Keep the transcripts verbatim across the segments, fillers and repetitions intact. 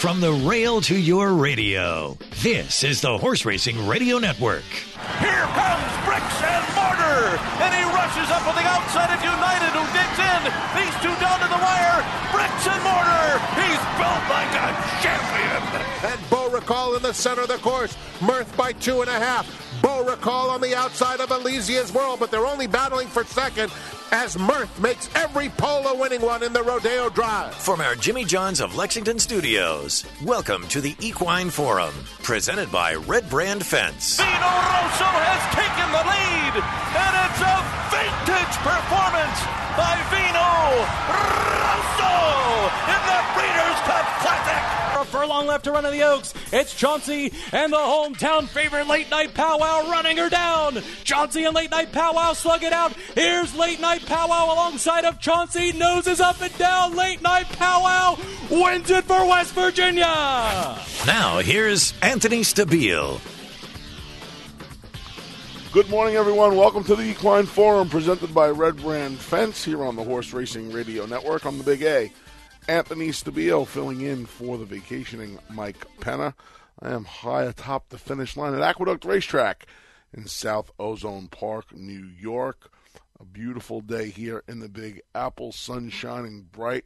From the rail to your radio, this is the Horse Racing Radio Network. Here comes Bricks and Mortar, and he rushes up on the outside of United, who digs in. These two down to the wire. Bricks and Mortar. He's built like a champion. And Beau Riccal in the center of the course. Mirth by two and a half. Beau Riccal on the outside of Elysia's World, but they're only battling for second as Mirth makes every pole a winning one in the Rodeo Drive. From our Jimmy John's of Lexington studios, welcome to the Equine Forum, presented by Red Brand Fence. Vino Rosso has taken the lead, and it's a vintage performance by Vino Rosso in the Breeders' Cup Classic. A furlong left to run in the Oaks. It's Chauncey and the hometown favorite Late Night Powwow running her down. Chauncey and Late Night Powwow slug it out. Here's Late Night Powwow alongside of Chauncey. Noses up and down. Late Night Powwow wins it for West Virginia. Now here's Anthony Stabile. Good morning, everyone. Welcome to the Equine Forum presented by Red Brand Fence here on the Horse Racing Radio Network. I'm the Big A. Anthony Stabile filling in for the vacationing Mike Penna. I am high atop the finish line at Aqueduct Racetrack in South Ozone Park, New York. A beautiful day here in the Big Apple, sun shining bright.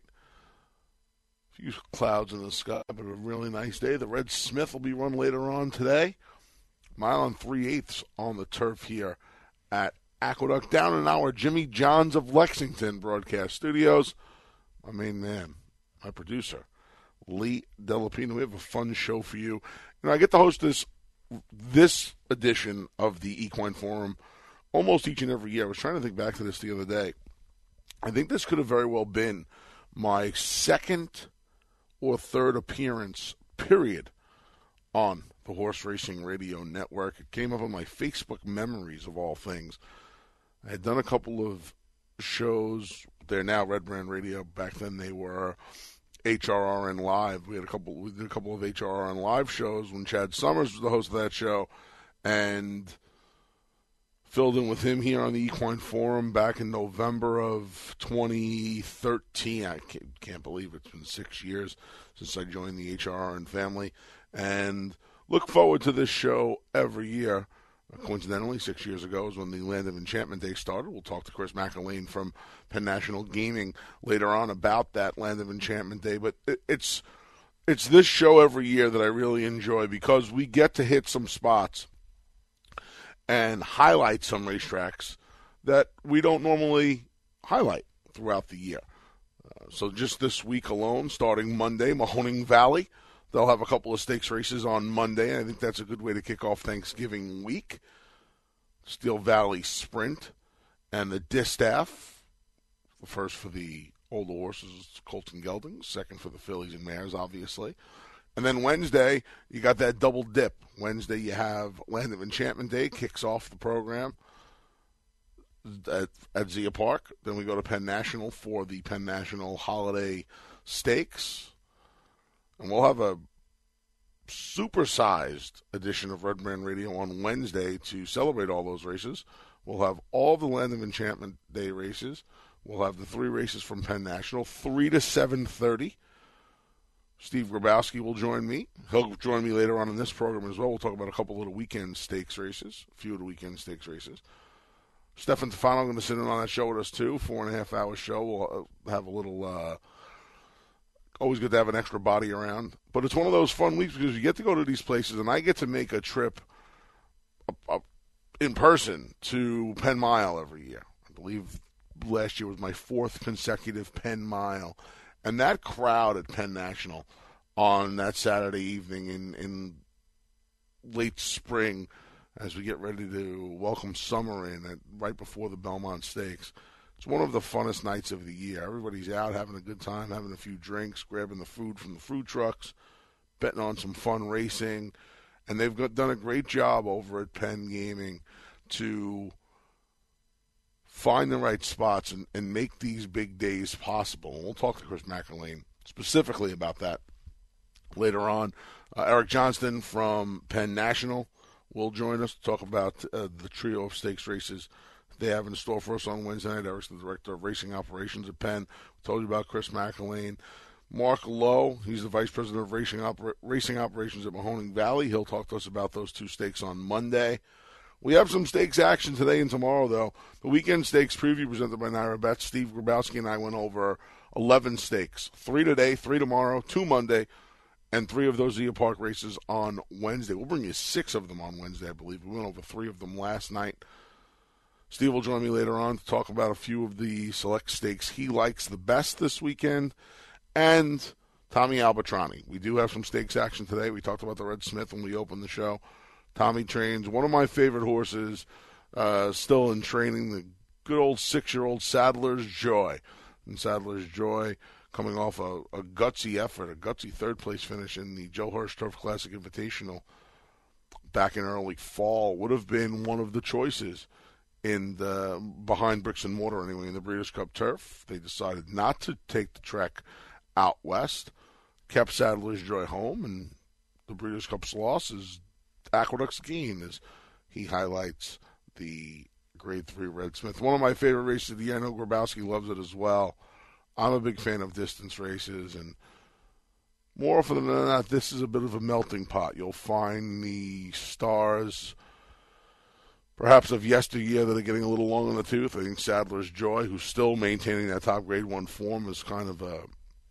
A few clouds in the sky, but a really nice day. The Red Smith will be run later on today. Mile and three-eighths on the turf here at Aqueduct. Down in our Jimmy John's of Lexington broadcast studios. My main man, my producer, Lee Delapino. We have a fun show for you. You know, I get to host this this edition of the Equine Forum almost each and every year. I was trying to think back to this the other day. I think this could have very well been my second or third appearance, period, on the Horse Racing Radio Network. It came up on my Facebook memories of all things. I had done a couple of shows. They're now Red Brand Radio. Back then they were H R R N Live. We had a couple. We did a couple of H R R N Live shows when Chad Summers was the host of that show, and filled in with him here on the Equine Forum back in November of twenty thirteen. I can't, can't believe it's been six years since I joined the H R R N family, and look forward to this show every year. Coincidentally, six years ago is when the Land of Enchantment Day started. We'll talk to Chris McElwain from Penn National Gaming later on about that Land of Enchantment Day. But it, it's it's this show every year that I really enjoy because we get to hit some spots and highlight some racetracks that we don't normally highlight throughout the year. Uh, so just this week alone, starting Monday, Mahoning Valley. They'll have a couple of stakes races on Monday, and I think that's a good way to kick off Thanksgiving week. Steel Valley Sprint and the Distaff. The first for the older horses, Colton Geldings. Second for the fillies and mares, obviously. And then Wednesday, you got that double dip. Wednesday, you have Land of Enchantment Day, kicks off the program at, at Zia Park. Then we go to Penn National for the Penn National Holiday Stakes. And we'll have a supersized edition of Red Brand Radio on Wednesday to celebrate all those races. We'll have all the Land of Enchantment Day races. We'll have the three races from Penn National, three to seven thirty. Steve Grabowski will join me. He'll join me later on in this program as well. We'll talk about a couple of the weekend stakes races, a few of the weekend stakes races. Stefan Tefano going to sit in on that show with us, too. Four and a half hour show. We'll have a little... Uh, Always good to have an extra body around. But it's one of those fun weeks because you get to go to these places, and I get to make a trip up, up in person to Penn Mile every year. I believe last year was my fourth consecutive Penn Mile. And that crowd at Penn National on that Saturday evening in, in late spring as we get ready to welcome summer in at, right before the Belmont Stakes, it's one of the funnest nights of the year. Everybody's out having a good time, having a few drinks, grabbing the food from the food trucks, betting on some fun racing. And they've got, done a great job over at Penn Gaming to find the right spots and, and make these big days possible. And we'll talk to Chris McElwain specifically about that later on. Uh, Eric Johnston from Penn National will join us to talk about uh, the trio of stakes races they have in store for us on Wednesday night. Eric's the director of racing operations at Penn. We told you about Chris McElwain. Mark Lowe, he's the Vice President of Racing, Oper- Racing Operations at Mahoning Valley. He'll talk to us about those two stakes on Monday. We have some stakes action today and tomorrow, though. The weekend stakes preview presented by Naira Bets. Steve Grabowski and I went over eleven stakes. Three today, three tomorrow, two Monday, and three of those Zia Park races on Wednesday. We'll bring you six of them on Wednesday, I believe. We went over three of them last night. Steve will join me later on to talk about a few of the select stakes he likes the best this weekend. And Tommy Albatrani. We do have some stakes action today. We talked about the Red Smith when we opened the show. Tommy trains one of my favorite horses, uh, still in training, the good old six-year-old Sadler's Joy. And Sadler's Joy coming off a, a gutsy effort, a gutsy third-place finish in the Joe Hirsch Turf Classic Invitational back in early fall, would have been one of the choices in the behind bricks and mortar anyway in the Breeders' Cup Turf. They decided not to take the trek out west, kept Sadler's Joy home, and the Breeders' Cup's loss is Aqueduct's gain, as he highlights the Grade three Red Smith. One of my favorite races of the year. I know Grabowski loves it as well. I'm a big fan of distance races, and more often than not, this is a bit of a melting pot. You'll find the stars, perhaps of yesteryear, that are getting a little long in the tooth. I think Sadler's Joy, who's still maintaining that top Grade one form, is kind of a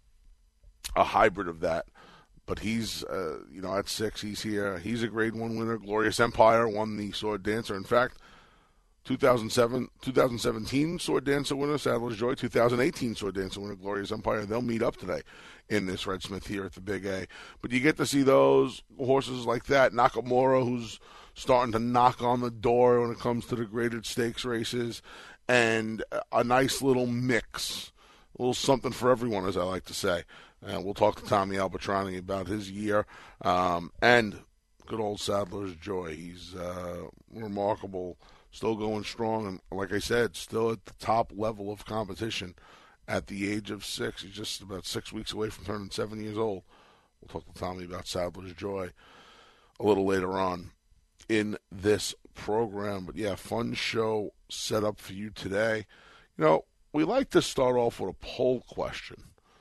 a hybrid of that. But he's, uh, you know, at six, he's here. He's a Grade one winner. Glorious Empire won the Sword Dancer. In fact, two thousand seven, twenty seventeen Sword Dancer winner, Sadler's Joy. two thousand eighteen Sword Dancer winner, Glorious Empire. They'll meet up today in this Red Smith here at the Big A. But you get to see those horses like that. Nakamura, who's starting to knock on the door when it comes to the graded stakes races. And a nice little mix. A little something for everyone, as I like to say. And we'll talk to Tommy Albatrani about his year. Um, and good old Sadler's Joy. He's uh, remarkable, still going strong. And like I said, still at the top level of competition at the age of six. He's just about six weeks away from turning seven years old. We'll talk to Tommy about Sadler's Joy a little later on in this program. But, yeah, fun show set up for you today. You know, we like to start off with a poll question.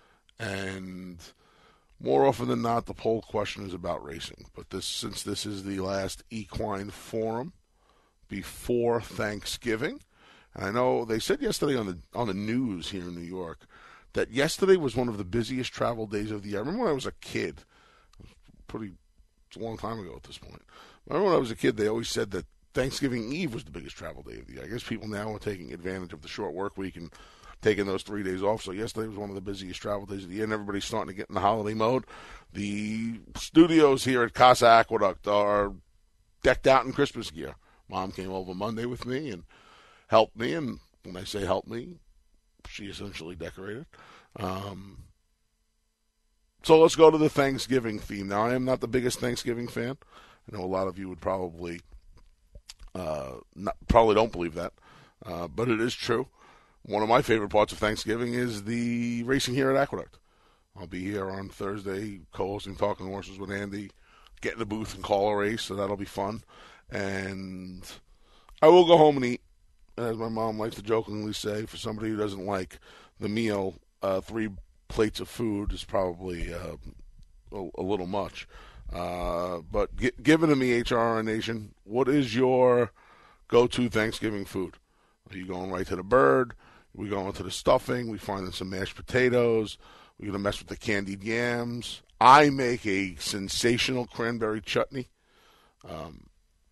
And more often than not, the poll question is about racing. But this, since this is the last equine forum before Thanksgiving, and I know they said yesterday on the on the news here in New York that yesterday was one of the busiest travel days of the year. I remember when I was a kid, it was pretty, it's a long time ago at this point. I remember when I was a kid, they always said that Thanksgiving Eve was the biggest travel day of the year. I guess people now are taking advantage of the short work week and taking those three days off. So yesterday was one of the busiest travel days of the year, and everybody's starting to get in the holiday mode. The studios here at Casa Aqueduct are decked out in Christmas gear. Mom came over Monday with me and helped me, and when I say help me, she essentially decorated. Um, so let's go to the Thanksgiving theme. Now, I am not the biggest Thanksgiving fan. I know a lot of you would probably uh, not, probably don't believe that, uh, but it is true. One of my favorite parts of Thanksgiving is the racing here at Aqueduct. I'll be here on Thursday co-hosting Talking Horses with Andy, get in the booth and call a race, so that'll be fun. And I will go home and eat. As my mom likes to jokingly say, for somebody who doesn't like the meal, uh, three plates of food is probably uh, a, a little much. Uh, but g- given to me, H R N Nation, what is your go-to Thanksgiving food? Are you going right to the bird? We go into the stuffing. We find some mashed potatoes. We're going to mess with the candied yams. I make a sensational cranberry chutney. Um,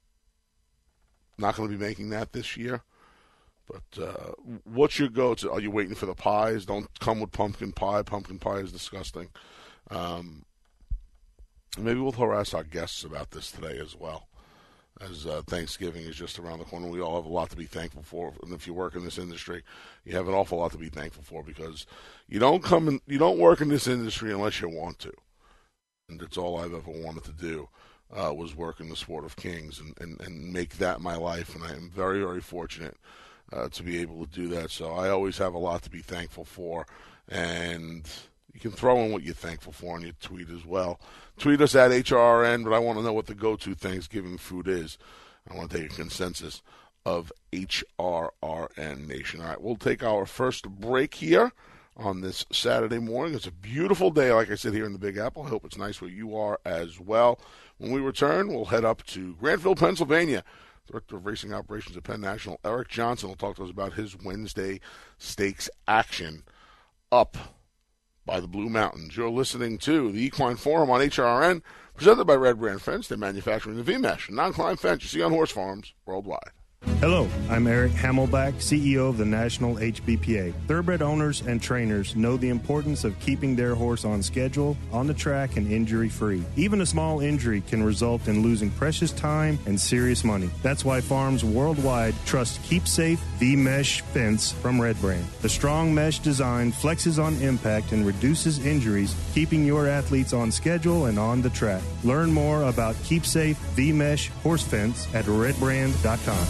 not going to be making that this year. But uh, what's your go-to? Are you waiting for the pies? Don't come with pumpkin pie. Pumpkin pie is disgusting. Um, maybe we'll harass our guests about this today as well, as uh, Thanksgiving is just around the corner. We all have a lot to be thankful for. And if you work in this industry, you have an awful lot to be thankful for, because you don't come in, you don't work in this industry unless you want to. And that's all I've ever wanted to do, uh, was work in the sport of kings and, and, and make that my life. And I am very, very fortunate uh, to be able to do that. So I always have a lot to be thankful for. And you can throw in what you're thankful for in your tweet as well. Tweet us at H R N, but I want to know what the go-to Thanksgiving food is. I want to take a consensus of H R R N Nation. All right, we'll take our first break here on this Saturday morning. It's a beautiful day, like I said, here in the Big Apple. I hope it's nice where you are as well. When we return, we'll head up to Grantville, Pennsylvania. Director of Racing Operations at Penn National, Eric Johnson, will talk to us about his Wednesday stakes action up by the Blue Mountains. You're listening to the Equine Forum on H R N, presented by Red Brand Fence. They're manufacturing the V-Mesh, non-climb fence you see on horse farms worldwide. Hello, I'm Eric Hamelback, C E O of the National H B P A. Thoroughbred owners and trainers know the importance of keeping their horse on schedule, on the track, and injury-free. Even a small injury can result in losing precious time and serious money. That's why farms worldwide trust Keep Safe V-Mesh Fence from Red Brand. The strong mesh design flexes on impact and reduces injuries, keeping your athletes on schedule and on the track. Learn more about Keep Safe V-Mesh Horse Fence at red brand dot com.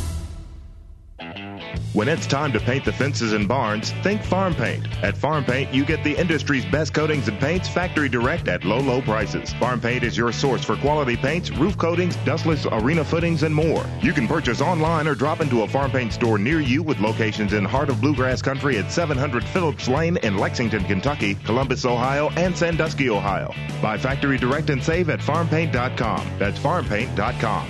When it's time to paint the fences and barns, think Farm Paint. At Farm Paint, you get the industry's best coatings and paints factory direct at low, low prices. Farm Paint is your source for quality paints, roof coatings, dustless arena footings, and more. You can purchase online or drop into a Farm Paint store near you with locations in Heart of Bluegrass Country at seven hundred Phillips Lane in Lexington, Kentucky, Columbus, Ohio, and Sandusky, Ohio. Buy factory direct and save at farm paint dot com. That's farm paint dot com.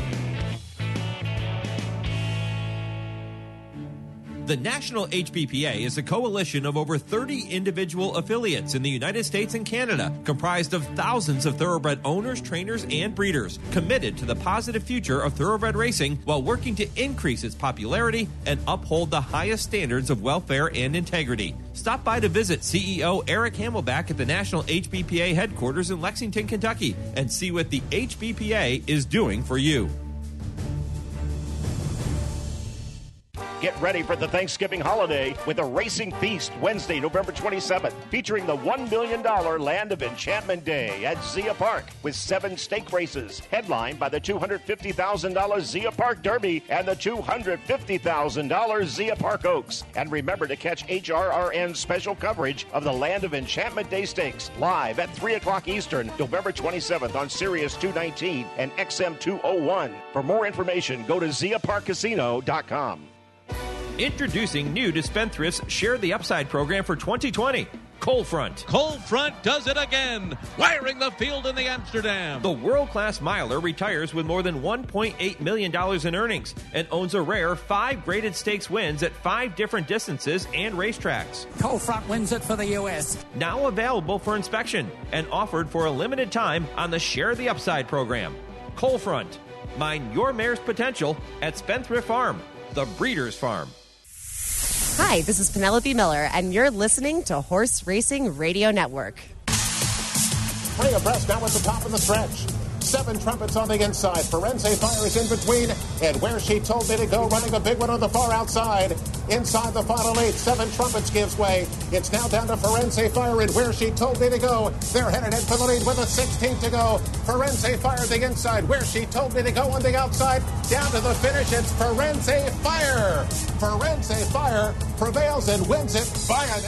The National H B P A is a coalition of over thirty individual affiliates in the United States and Canada, comprised of thousands of thoroughbred owners, trainers, and breeders, committed to the positive future of thoroughbred racing while working to increase its popularity and uphold the highest standards of welfare and integrity. Stop by to visit C E O Eric Hamelback at the National H B P A headquarters in Lexington, Kentucky, and see what the H B P A is doing for you. Get ready for the Thanksgiving holiday with a racing feast Wednesday, November twenty-seventh, featuring the one million dollars Land of Enchantment Day at Zia Park with seven stake races, headlined by the two hundred fifty thousand dollars Zia Park Derby and the two hundred fifty thousand dollars Zia Park Oaks. And remember to catch H R R N's special coverage of the Land of Enchantment Day Stakes live at three o'clock Eastern, November twenty-seventh on Sirius two nineteen and X M two oh one. For more information, go to zia park casino dot com. Introducing new to Spendthrift's Share the Upside program for twenty twenty. Coldfront. Coldfront does it again, wiring the field in the Amsterdam. The world-class miler retires with more than one point eight million dollars in earnings and owns a rare five graded stakes wins at five different distances and racetracks. Coldfront wins it for the U S. Now available for inspection and offered for a limited time on the Share the Upside program. Coldfront. Mine your mare's potential at Spendthrift Farm, the breeder's farm. Hi, this is Penelope Miller, and you're listening to Horse Racing Radio Network. Freya Press now at the top of the stretch. Seven trumpets on the inside. Firenze Fire is in between. And Where She Told Me to Go, running a big one on the far outside. Inside the final eight, Seven Trumpets gives way. It's now down to Firenze Fire and Where She Told Me to Go. They're headed in for the lead with a sixteenth to go. Firenze Fire the inside. Where She Told Me to Go on the outside. Down to the finish, it's Firenze Fire. Firenze Fire prevails and wins it by a...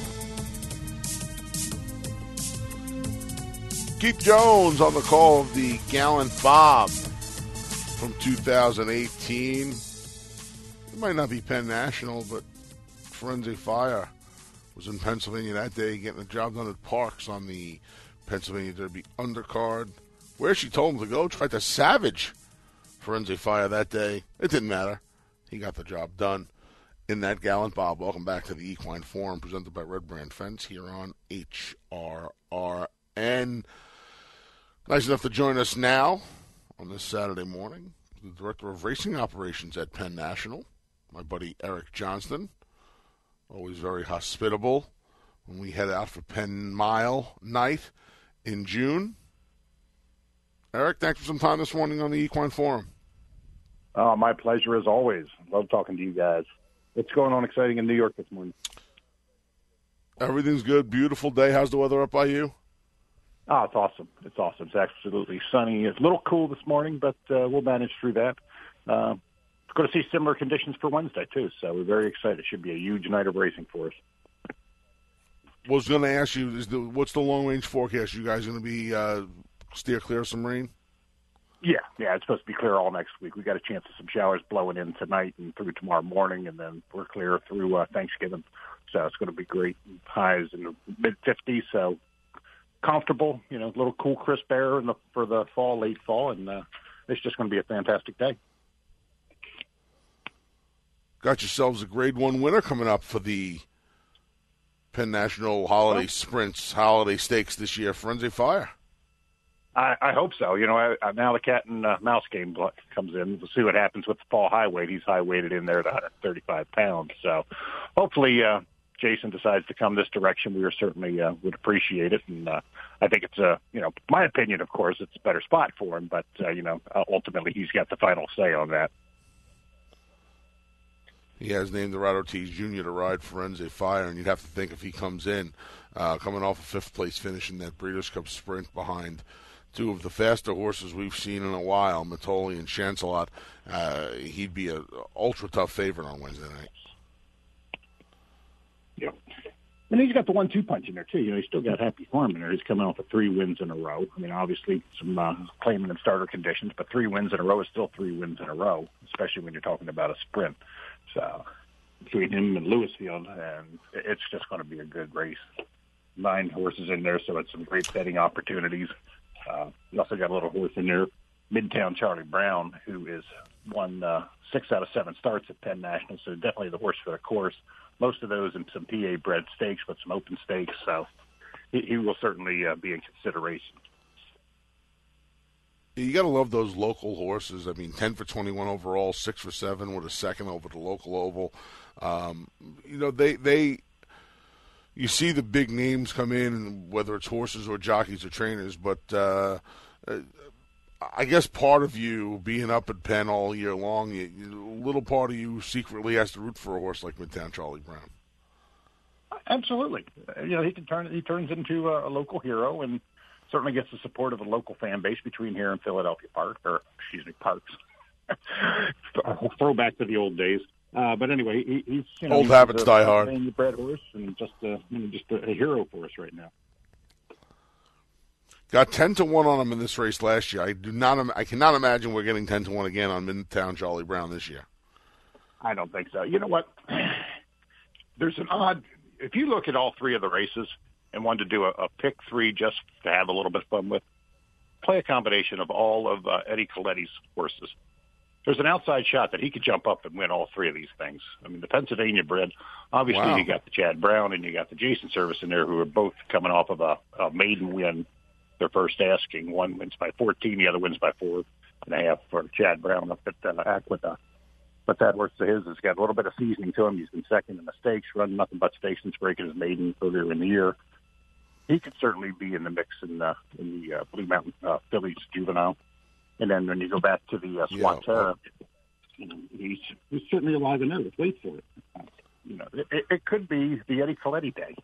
Keith Jones on the call of the Gallant Bob from two thousand eighteen. It might not be Penn National, but Firenze Fire was in Pennsylvania that day getting the job done at Parks on the Pennsylvania Derby undercard. Where She Told him to go, tried to savage Firenze Fire that day. It didn't matter. He got the job done in that Gallant Bob. Welcome back to the Equine Forum presented by Red Brand Fence here on H R R N. Nice enough to join us now on this Saturday morning, the Director of Racing Operations at Penn National, my buddy Eric Johnston. Always very hospitable when we head out for Penn Mile night in June. Eric, thanks for some time this morning on the Equine Forum. Oh, my pleasure as always. Love talking to you guys. What's going on exciting in New York this morning? Everything's good. Beautiful day. How's the weather up by you? Oh, it's awesome. It's awesome. It's absolutely sunny. It's a little cool this morning, but uh, we'll manage through that. Uh, we're going to see similar conditions for Wednesday, too, so we're very excited. It should be a huge night of racing for us. Was going to ask you, is the, what's the long-range forecast? You guys going to be uh, steer clear of some rain? Yeah, yeah, it's supposed to be clear all next week. We got a chance of some showers blowing in tonight and through tomorrow morning, and then we're clear through uh, Thanksgiving. So it's going to be great. Highs in the mid fifties, so comfortable, you know, a little cool, crisp air in the, for the fall, late fall, and uh, it's just going to be a fantastic day. Got yourselves a grade one winner coming up for the Penn National Holiday Sprints, Holiday Stakes this year. Firenze Fire. I, I hope so. You know, I, I, now the cat and uh, mouse game comes in. We'll see what happens with the Paul high weight. He's high weighted in there at one hundred thirty-five pounds. So hopefully uh, Jason decides to come this direction. We are certainly uh, would appreciate it. And uh, I think it's a, you know, my opinion, of course, it's a better spot for him. But, uh, you know, uh, ultimately he's got the final say on that. He has named Dorado Tees Junior to ride Firenze Fire, and you'd have to think if he comes in, uh, coming off a fifth-place finish in that Breeders' Cup Sprint behind two of the faster horses we've seen in a while, Matoli and Chancelot, uh, he'd be an ultra-tough favorite on Wednesday night. Yeah. And he's got the one two punch in there, too. You know, he's still got Happy Farm in there. He's coming off of three wins in a row. I mean, obviously, some uh, claiming in starter conditions, but three wins in a row is still three wins in a row, especially when you're talking about a sprint. So between him and Louisfield, and it's just going to be a good race. Nine horses in there, so it's some great betting opportunities. Uh, you also got a little horse in there, Midtown Charlie Brown, who is won uh, six out of seven starts at Penn National, so definitely the horse for the course. Most of those in some P A-bred stakes, but some open stakes, so he, he will certainly uh, be in consideration. You got to love those local horses. I mean, ten for twenty-one overall, six for seven with a second over the local oval. Um, you know, they they you see the big names come in, whether it's horses or jockeys or trainers. But uh, I guess part of you being up at Penn all year long, you, a little part of you secretly has to root for a horse like Midtown Charlie Brown. Absolutely. You know, he can turn he turns into a, a local hero and certainly gets the support of a local fan base between here and Philadelphia Park, or excuse me, Parks. Throwback to the old days. Uh, but anyway, he, he's you know, old he's habits a, die hard. A bred horse and just a, you know, just a, a hero for us right now. Got ten to one on him in this race last year. I do not. I cannot imagine we're getting ten to one again on Midtown Charlie Brown this year. I don't think so. You know what? There's an odd. If you look at all three of the races and wanted to do a, a pick three just to have a little bit of fun with, play a combination of all of uh, Eddie Coletti's horses. There's an outside shot that he could jump up and win all three of these things. I mean, the Pennsylvania bred, obviously wow. you got the Chad Brown and you got the Jason Service in there, who are both coming off of a, a maiden win, their first asking. One wins by fourteen, the other wins by four and a half for Chad Brown up at uh, Aqueduct. But that horse of his has got a little bit of seasoning to him. He's been second in the stakes, running nothing but stakes since breaking his maiden earlier in the year. He could certainly be in the mix in, uh, in the uh, Blue Mountain uh, Phillies juvenile. And then when you go back to the uh, Swat Terra, you know, he's, he's certainly alive and there. Let's wait for it. Uh, you know, it, it could be the Eddie Coletti day.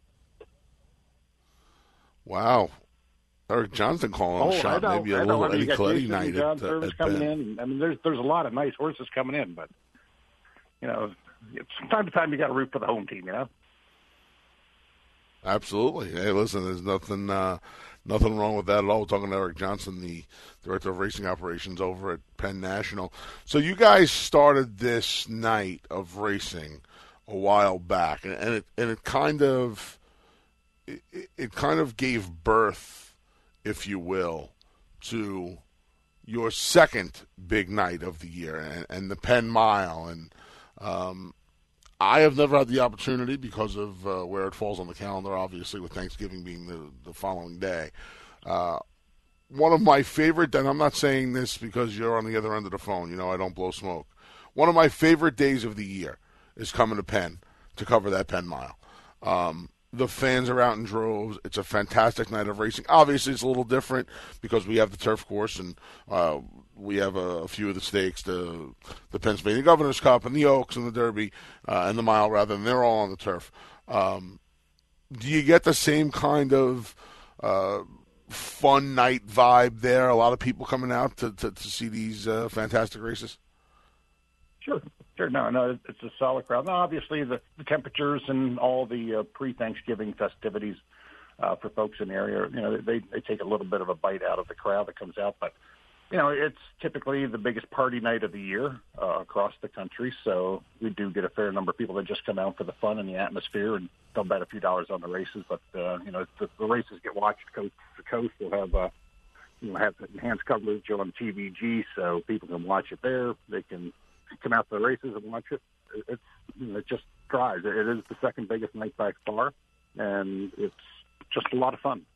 Wow. Eric Johnson calling oh, a shot, know, maybe a I know. little I mean, Eddie Coletti Jason night John at, Service at coming Penn. in. I mean, there's there's a lot of nice horses coming in, but you know, from time to time you got to root for the home team. You know. Absolutely. Hey, listen, there's nothing uh, nothing wrong with that at all. We're talking to Eric Johnson, the Director of Racing Operations over at Penn National. So you guys started this night of racing a while back, and, and it and it kind of it, it kind of gave birth, if you will, to your second big night of the year, and, and the Penn Mile. And um, I have never had the opportunity because of uh, where it falls on the calendar, obviously, with Thanksgiving being the, the following day. Uh, one of my favorite, and I'm not saying this because you're on the other end of the phone, you know, I don't blow smoke. One of my favorite days of the year is coming to Penn to cover that Penn Mile. Um, the fans are out in droves. It's a fantastic night of racing. Obviously, it's a little different because we have the turf course and uh, we have a, a few of the stakes, the the Pennsylvania Governor's Cup and the Oaks and the Derby uh, and the Mile, rather, and they're all on the turf. Um, do you get the same kind of uh, fun night vibe there? A lot of people coming out to, to, to see these uh, fantastic races? Sure. Sure. No, no, it's a solid crowd. Now, obviously, the, the temperatures and all the uh, pre-Thanksgiving festivities uh, for folks in the area, you know, they, they take a little bit of a bite out of the crowd that comes out. But you know, it's typically the biggest party night of the year uh, across the country. So we do get a fair number of people that just come out for the fun and the atmosphere, and they'll bet a few dollars on the races. But uh, you know, the, the races get watched coast to coast. We'll have uh, you know have enhanced coverage on T V G, so people can watch it there. They can come out to the races and watch it. It's you know, it just drives. It is the second biggest night by far, and it's just a lot of fun.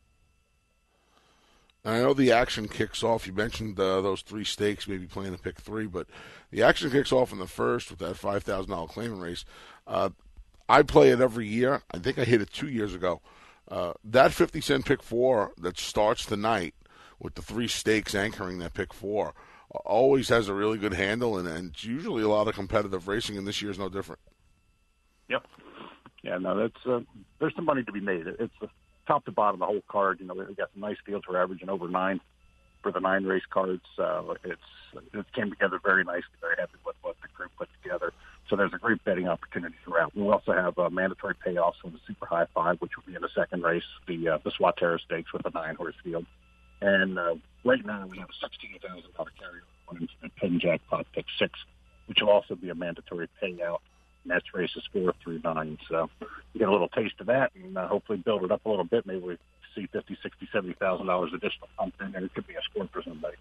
I know the action kicks off. You mentioned uh, those three stakes, maybe playing the pick three, but the action kicks off in the first with that five thousand dollars claiming race. Uh, I play it every year. I think I hit it two years ago. Uh, that fifty cent pick four that starts tonight with the three stakes anchoring that pick four always has a really good handle, and, and it's usually a lot of competitive racing, and this year's no different. Yep. Yeah, no, that's uh, there's some money to be made. It's the top to bottom, the whole card. You know, we've got some nice fields. We're averaging over nine for the nine race cards. Uh, it's it came together very nicely. Very happy with what the group put together. So there's a great betting opportunity throughout. We also have uh, mandatory payoffs from the Super High Five, which will be in the second race, the uh, the Swatera Stakes with a nine horse field. And uh, right now we have a sixteen thousand dollars carryover on Penn Jackpot Pick Six, which will also be a mandatory payout. And that's races four through nine. So you get a little taste of that, and uh, hopefully build it up a little bit. Maybe we see fifty, sixty, seventy thousand dollars additional pump in there. It could be a score for somebody.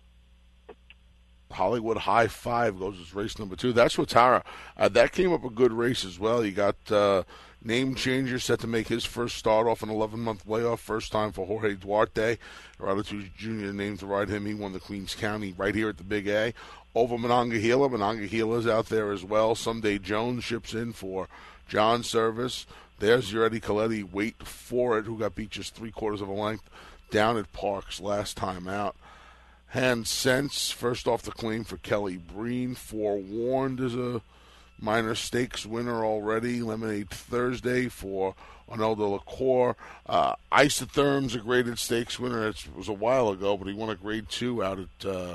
Hollywood High Five goes as race number two. That's Swatara. Uh, that came up a good race as well. You got uh, Name Changer set to make his first start off an eleven-month layoff. First time for Jorge Duarte. Herodotus Junior named to ride him. He won the Queens County right here at the Big A. Over Monongahela. Monongahela's out there as well. Someday Jones ships in for John Service. There's your Eddie Coletti. Wait for it, who got beat just three quarters of a length down at Parks last time out. Hand Sense, first off the claim for Kelly Breen. Forewarned is a minor stakes winner already. Lemonade Thursday for Arnoldo LaCour. Uh, Isotherm's a graded stakes winner. It was a while ago, but he won a grade two out at uh,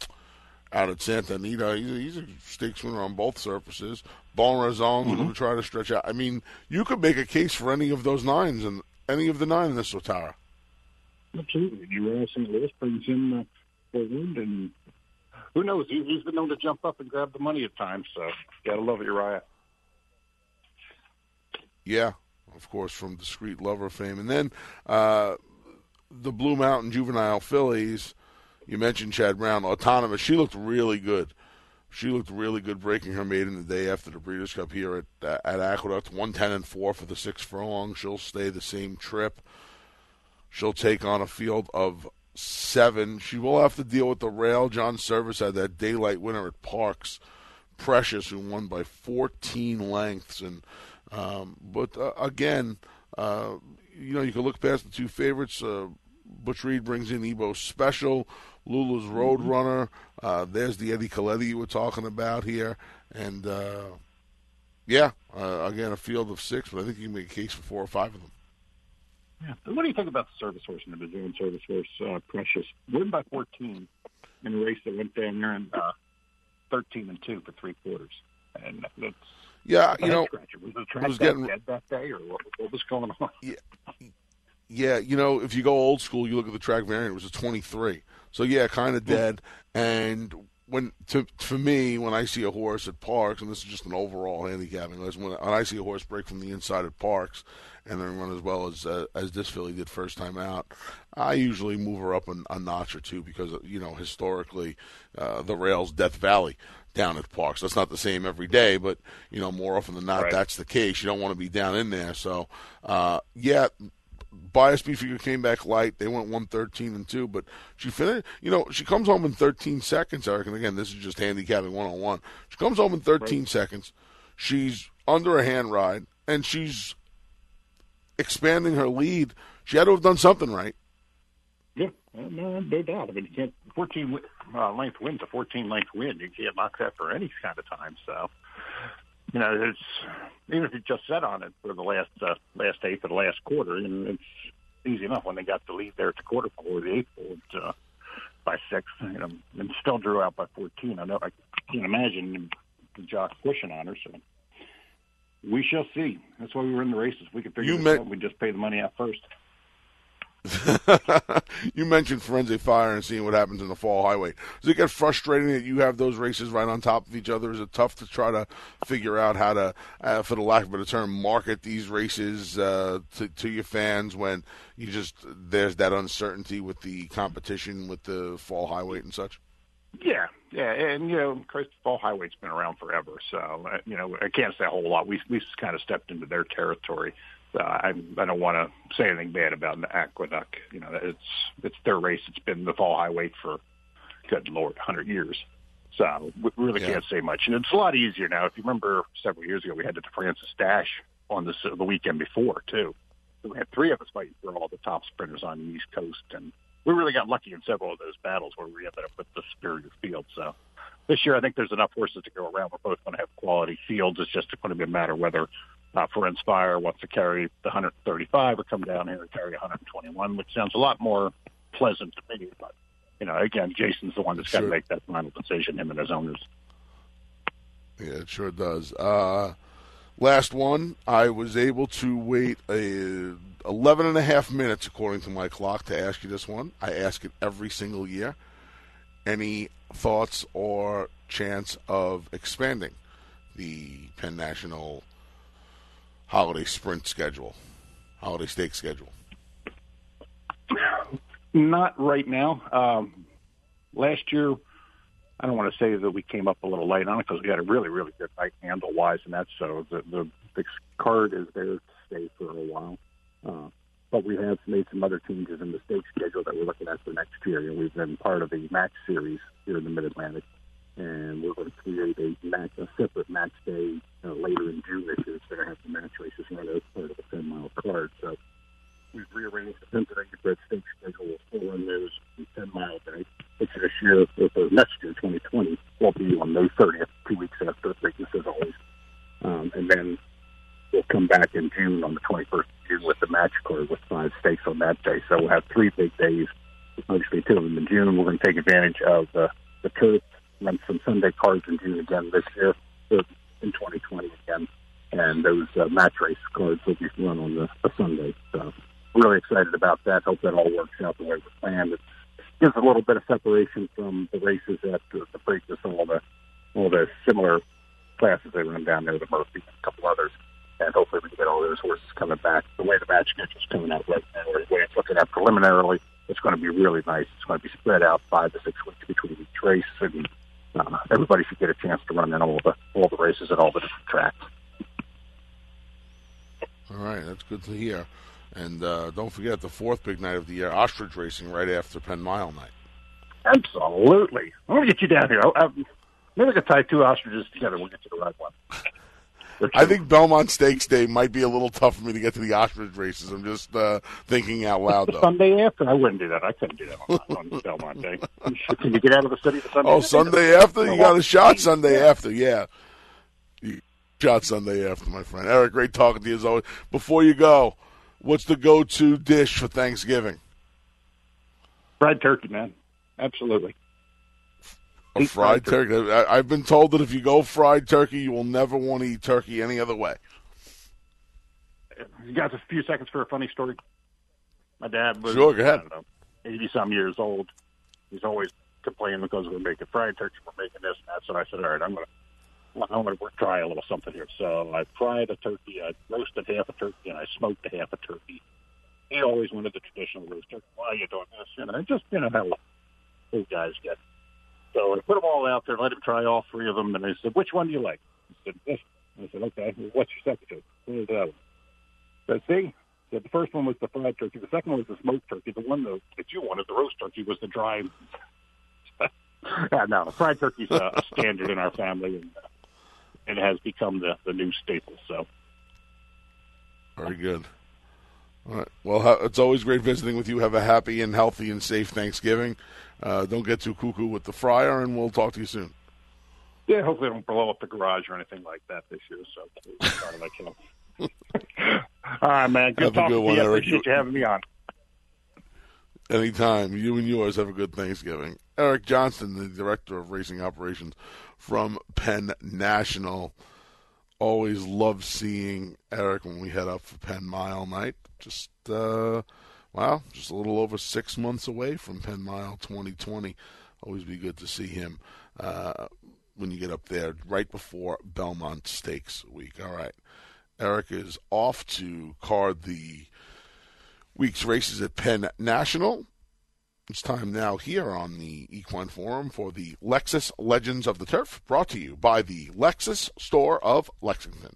out at Santa Anita. He's a, he's a stakes winner on both surfaces. Bon Raison's mm-hmm. going to try to stretch out. I mean, you could make a case for any of those nines and any of the nine in this Swatara. Absolutely. Uriah Saint Louis brings in uh, forward, and who knows? He, he's been known to jump up and grab the money at times, so gotta love it, Uriah. Yeah, of course, from Discreet Lover fame. And then uh, the Blue Mountain Juvenile Fillies, you mentioned Chad Brown, Autonomous. She looked really good. She looked really good breaking her maiden the day after the Breeders' Cup here at uh, at Aqueduct. one ten and four for the six furlong. She'll stay the same trip. She'll take on a field of seven. She will have to deal with the rail. John Service had that daylight winner at Parks. Precious, who won by fourteen lengths. And um, But, uh, again, uh, you know, you can look past the two favorites. Uh, Butch Reed brings in Ebo Special. Lula's Roadrunner. Uh, there's the Eddie Coletti you were talking about here. And, uh, yeah, uh, again, a field of six, but I think you can make a case for four or five of them. Yeah. What do you think about the service horse in the Brazilian service horse, uh, Precious? Win by fourteen in a race that went down there in uh, thirteen and two for three quarters. And that's yeah, you know, scratcher. Was the track was getting dead that day, or what, what was going on? Yeah, yeah, you know, if you go old school, you look at the track variant. It was a twenty-three. So yeah, kind of dead. And when to for me, when I see a horse at Parks, and this is just an overall handicapping list, when, when I see a horse break from the inside at Parks and then run as well as uh, as this filly did first time out, I usually move her up a, a notch or two because, you know, historically, uh, the rail's Death Valley down at Parks. That's not the same every day, but, you know, more often than not, right. That's the case. You don't want to be down in there. So, uh, yeah, Bias Beef Figure came back light. They went one thirteen and two, but she finished, you know, she comes home in thirteen seconds, Eric. And again, this is just handicapping one on one. She comes home in thirteen right. seconds. She's under a hand ride, and she's expanding her lead. She had to have done something right. Yeah, no, no doubt. I mean, you can't, fourteen uh, length win's a fourteen length win. You can't knock that for any kind of time. So, you know, it's even if you just set on it for the last uh, last eighth of the last quarter, you know, it's easy enough when they got the lead there at the quarter pole or the eighth pole uh, by six, you know, and still drew out by fourteen. I know I can't imagine the jock pushing on her. So we shall see. That's why we were in the races. We could figure you this meant, out. We just pay the money out first. You mentioned Firenze Fire and seeing what happens in the Fall Highway. Does it get frustrating that you have those races right on top of each other? Is it tough to try to figure out how to, uh, for the lack of a better term, market these races uh, to, to your fans when you just there's that uncertainty with the competition with the Fall Highway and such? Yeah, yeah, and you know, Christ, Fall Highway's been around forever, so uh, you know, I can't say a whole lot. We we just kind of stepped into their territory. Uh, I I don't want to say anything bad about the Aqueduct. You know, it's it's their race. It's been the Fall Highway for, good Lord, one hundred years. So we really yeah. can't say much. And it's a lot easier now. If you remember several years ago, we had the Francis Dash on this, uh, the weekend before, too. So we had three of us fighting for all the top sprinters on the East Coast. And we really got lucky in several of those battles where we ended up with the superior field. So this year, I think there's enough horses to go around. We're both going to have quality fields. It's just going to be a matter whether uh, Firenze Fire wants to carry the one thirty-five or come down here and carry one twenty-one, which sounds a lot more pleasant to me. But, you know, again, Jason's the one that's sure. got to make that final decision, him and his owners. Yeah, it sure does. Uh, last one, I was able to wait a eleven and a half minutes, according to my clock, to ask you this one. I ask it every single year. Any thoughts or chance of expanding the Penn National holiday sprint schedule, holiday stake schedule? Not right now. Um, last year, I don't want to say that we came up a little late on it because we had a really, really good night handle-wise, and that's so the, the, the card is there to stay for a while. Uh, but we have made some other changes in the stake schedule that we're looking at for next year. And we've been part of a match series here in the Mid-Atlantic, and we're going to create a match, a separate match day uh, later in June this year. So we're going to have the match races run as part of the ten-mile card. So we've rearranged the Pennsylvania Bred Stake schedule for run those ten-mile day, which this year, or next year, twenty twenty, will be on May thirtieth, two weeks after Preakness as always. Um, and then we'll come back in June on the twenty-first of June with the match card with five stakes on that day. So we'll have three big days, obviously two of them in June. We're going to take advantage of the, the turf, run some Sunday cards in June again this year, in twenty twenty again. And those uh, match race cards will be run on the, the Sunday. So really excited about that. Hope that all works out the way we planned. It gives a little bit of separation from the races at the, the Preakness and all the, all the similar classes they run down there, the Murphy and a couple others. And hopefully we can get all those horses coming back. The way the match schedule's coming out right now, or the way it's looking at preliminarily, it's going to be really nice. It's going to be spread out five to six weeks between each race, and uh, everybody should get a chance to run in all the all the races at all the different tracks. All right, that's good to hear. And uh, don't forget the fourth big night of the year, ostrich racing, right after Penn Mile night. Absolutely. I'm going to get you down here. I'll, I'll, maybe I could tie two ostriches together. We'll get you the right one. I think Belmont Stakes Day might be a little tough for me to get to the ostrich races. I'm just uh, thinking out loud, though. The Sunday after? I wouldn't do that. I couldn't do that on, on Belmont Day. Can you get out of the city the Sunday Oh, after? Sunday after? You got a shot Sunday after, yeah. You shot Sunday after, my friend. Eric, great talking to you as always. Before you go, what's the go-to dish for Thanksgiving? Fried turkey, man. Absolutely. A fried turkey. turkey. I, I've been told that if you go fried turkey, you will never want to eat turkey any other way. You got a few seconds for a funny story? My dad was sure, go ahead. I don't know, eighty-some years old. He's always complaining because we're making fried turkey, we're making this and that. So I said, all right, I'm going to I'm going to try a little something here. So I fried a turkey, I roasted half a turkey, and I smoked a half a turkey. He always wanted the traditional roast turkey. Why are you doing this? You know, just, you know, how those guys get. So I put them all out there, let him try all three of them, and they said, which one do you like? I said, this. I said, okay, what's your second choice? Where's that one? So see, so the first one was the fried turkey. The second one was the smoked turkey. The one that, that you wanted, the roast turkey, was the dry. yeah, no, the fried turkey's a, a standard in our family, and uh, it has become the, the new staple. So very good. All right. Well, it's always great visiting with you. Have a happy and healthy and safe Thanksgiving. Uh, don't get too cuckoo with the fryer, and we'll talk to you soon. Yeah, hopefully I don't blow up the garage or anything like that this year. So, sorry, I can't. All right, man. Good have talking a good one, to you. I Eric. appreciate you having me on. Anytime. You and yours have a good Thanksgiving. Eric Johnston, the Director of Racing Operations from Penn National. Always love seeing Eric when we head up for Penn Mile night. Just uh, Well, just a little over six months away from Penn Mile twenty twenty. Always be good to see him uh, when you get up there right before Belmont Stakes Week. All right. Eric is off to card the week's races at Penn National. It's time now here on the Equine Forum for the Lexus Legends of the Turf, brought to you by the Lexus Store of Lexington.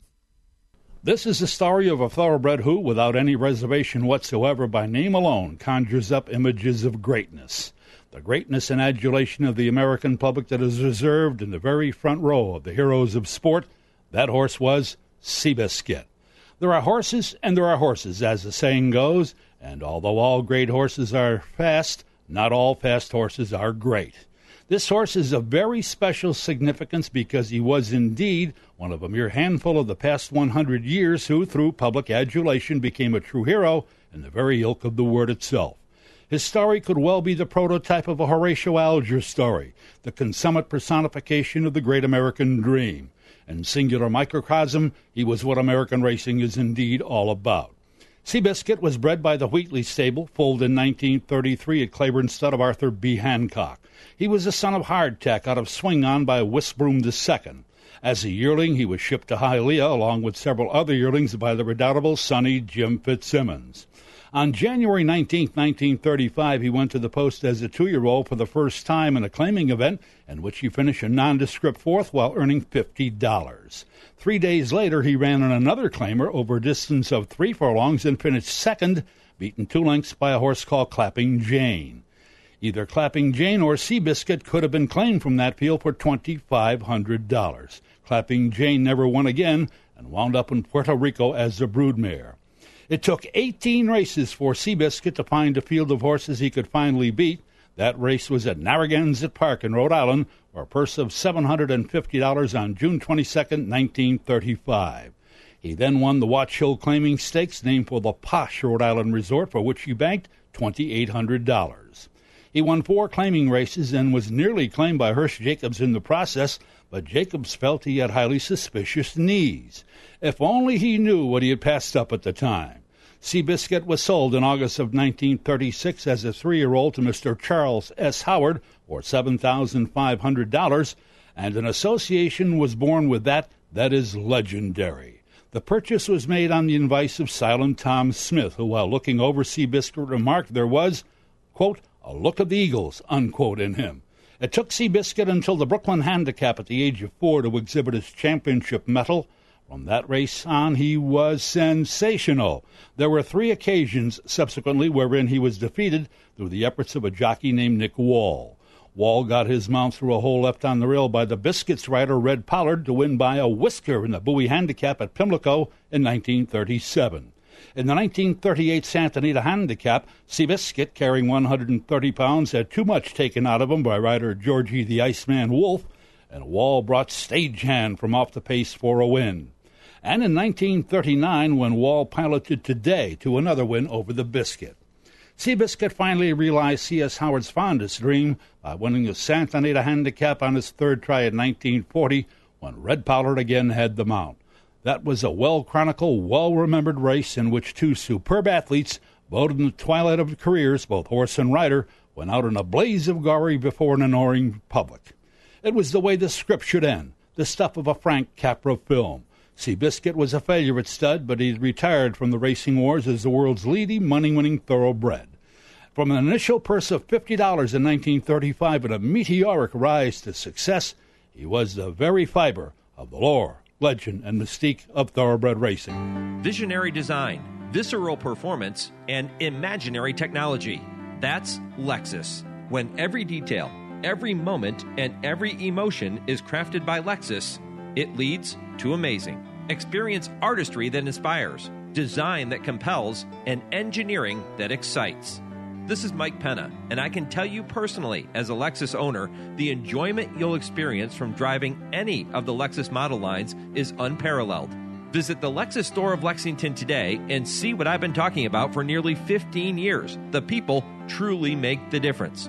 This is the story of a thoroughbred who, without any reservation whatsoever, by name alone, conjures up images of greatness. The greatness and adulation of the American public that is reserved in the very front row of the heroes of sport. That horse was Seabiscuit. There are horses and there are horses, as the saying goes, and although all great horses are fast, not all fast horses are great. This horse is of very special significance because he was indeed one of a mere handful of the past one hundred years who, through public adulation, became a true hero in the very ilk of the word itself. His story could well be the prototype of a Horatio Alger story, the consummate personification of the great American dream. In singular microcosm, he was what American racing is indeed all about. Seabiscuit was bred by the Wheatley stable, foaled in nineteen thirty-three at Claiborne Stud of Arthur B. Hancock. He was the son of Hardtack out of Swing On by Wisbroom the Second. As a yearling, he was shipped to Hialeah along with several other yearlings by the redoubtable Sonny Jim Fitzsimmons. On January nineteenth, nineteen thirty-five, he went to the post as a two-year-old for the first time in a claiming event in which he finished a nondescript fourth while earning fifty dollars. Three days later, he ran in another claimer over a distance of three furlongs and finished second, beaten two lengths by a horse called Clapping Jane. Either Clapping Jane or Seabiscuit could have been claimed from that field for twenty-five hundred dollars. Clapping Jane never won again and wound up in Puerto Rico as a broodmare. It took eighteen races for Seabiscuit to find a field of horses he could finally beat. That race was at Narragansett Park in Rhode Island, for a purse of seven hundred fifty dollars on June twenty-second, nineteen thirty-five. He then won the Watch Hill Claiming Stakes, named for the posh Rhode Island resort, for which he banked twenty-eight hundred dollars. He won four claiming races and was nearly claimed by Hirsch Jacobs in the process, but Jacobs felt he had highly suspicious knees. If only he knew what he had passed up at the time. Seabiscuit was sold in August of nineteen thirty-six as a three-year-old to Mister Charles S. Howard for seven thousand five hundred dollars, and an association was born with that that is legendary. The purchase was made on the advice of Silent Tom Smith, who, while looking over Seabiscuit, remarked there was, quote, a look of the Eagles, unquote, in him. It took Seabiscuit until the Brooklyn Handicap at the age of four to exhibit his championship medal. From that race on, he was sensational. There were three occasions subsequently wherein he was defeated through the efforts of a jockey named Nick Wall. Wall got his mount through a hole left on the rail by the Biscuits rider Red Pollard to win by a whisker in the Bowie Handicap at Pimlico in nineteen thirty-seven. In the nineteen thirty-eight Santa Anita Handicap, Seabiscuit, carrying one hundred thirty pounds, had too much taken out of him by rider Georgie the Iceman Wolf, and Wall brought Stagehand from off the pace for a win. And in nineteen thirty-nine, when Wall piloted Today to another win over the Biscuit. Seabiscuit finally realized C S. Howard's fondest dream by winning the Santa Anita Handicap on his third try in nineteen forty, when Red Pollard again had the mount. That was a well-chronicled, well-remembered race in which two superb athletes, both in the twilight of careers, both horse and rider, went out in a blaze of glory before an adoring public. It was the way the script should end, the stuff of a Frank Capra film. Seabiscuit was a failure at stud, but he retired from the racing wars as the world's leading money-winning thoroughbred. From an initial purse of fifty dollars in nineteen thirty-five and a meteoric rise to success, he was the very fiber of the lore, legend, and mystique of thoroughbred racing. Visionary design, visceral performance, and imaginary technology. That's Lexus. When every detail, every moment, and every emotion is crafted by Lexus, it leads to amazing. Experience artistry that inspires, design that compels, and engineering that excites. This is Mike Penna, and I can tell you personally, as a Lexus owner, the enjoyment you'll experience from driving any of the Lexus model lines is unparalleled. Visit the Lexus Store of Lexington today and see what I've been talking about for nearly fifteen years. The people truly make the difference.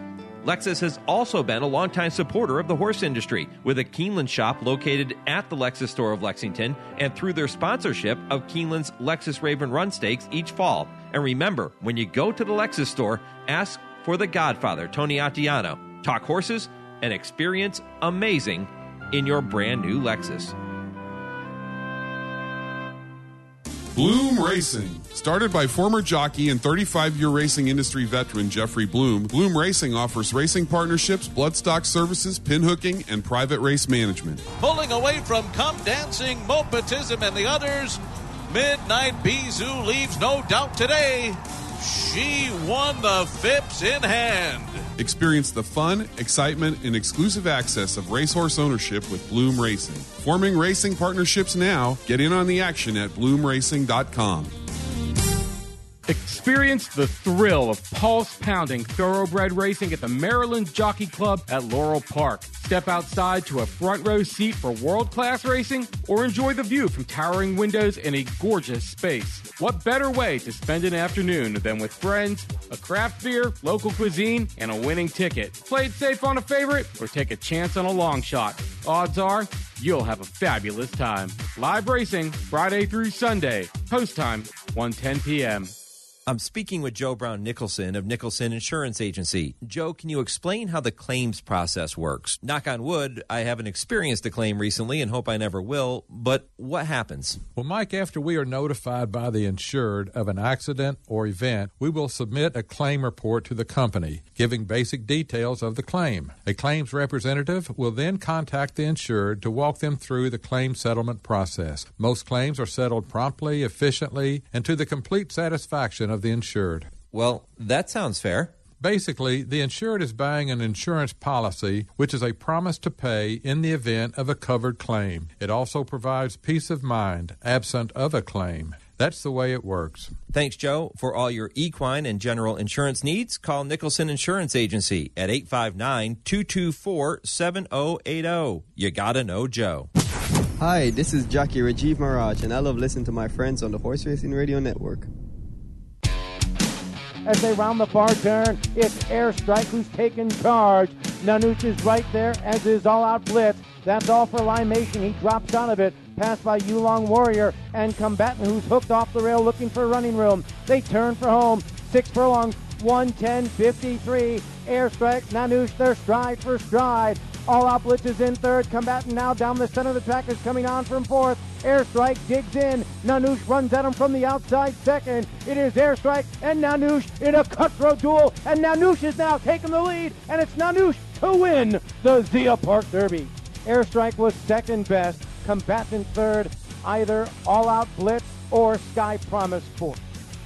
Lexus has also been a longtime supporter of the horse industry, with a Keeneland shop located at the Lexus store of Lexington and through their sponsorship of Keeneland's Lexus Raven Run Stakes each fall. And remember, when you go to the Lexus store, ask for the Godfather, Tony Attiano. Talk horses and experience amazing in your brand new Lexus. Bloom Racing. Started by former jockey and thirty-five-year racing industry veteran Jeffrey Bloom, Bloom Racing offers racing partnerships, bloodstock services, pinhooking, and private race management. Pulling away from Come Dancing, Mopetism, and the others, Midnight Bizou leaves no doubt today. She won the Phipps in hand. Experience the fun, excitement, and exclusive access of racehorse ownership with Bloom Racing. Forming racing partnerships now. Get in on the action at bloom racing dot com. Experience the thrill of pulse-pounding thoroughbred racing at the Maryland Jockey Club at Laurel Park. Step outside to a front-row seat for world-class racing, or enjoy the view from towering windows in a gorgeous space. What better way to spend an afternoon than with friends, a craft beer, local cuisine, and a winning ticket? Play it safe on a favorite, or take a chance on a long shot. Odds are, you'll have a fabulous time. Live racing, Friday through Sunday. Post time, one ten p.m. I'm speaking with Joe Brown Nicholson of Nicholson Insurance Agency. Joe, can you explain how the claims process works? Knock on wood, I haven't experienced a claim recently and hope I never will, but what happens? Well, Mike, after we are notified by the insured of an accident or event, we will submit a claim report to the company, giving basic details of the claim. A claims representative will then contact the insured to walk them through the claim settlement process. Most claims are settled promptly, efficiently, and to the complete satisfaction of the insured. Well, that sounds fair. Basically, the insured is buying an insurance policy, which is a promise to pay in the event of a covered claim. It also provides peace of mind, absent of a claim. That's the way it works. Thanks, Joe. For all your equine and general insurance needs, call Nicholson Insurance Agency at eight five nine, two two four, seven zero eight zero. You gotta know Joe. Hi, this is jockey Rajiv Maharaj, and I love listening to my friends on the Horse Racing Radio Network. As they round the far turn, it's Airstrike who's taken charge. Nanush is right there, as is All Out Blitz. That's all for Limation. He drops out of it. Passed by Yulong Warrior and Combatant, who's hooked off the rail looking for running room. They turn for home. Six furlongs, one ten fifty-three. Airstrike, Nanush, they're stride for stride. All Out Blitz is in third. Combatant now down the center of the track is coming on from fourth. Airstrike digs in. Nanush runs at him from the outside second. It is Airstrike and Nanush in a cutthroat duel. And Nanush is now taking the lead. And it's Nanush to win the Zia Park Derby. Airstrike was second best. Combatant third. Either All Out Blitz or Sky Promise fourth.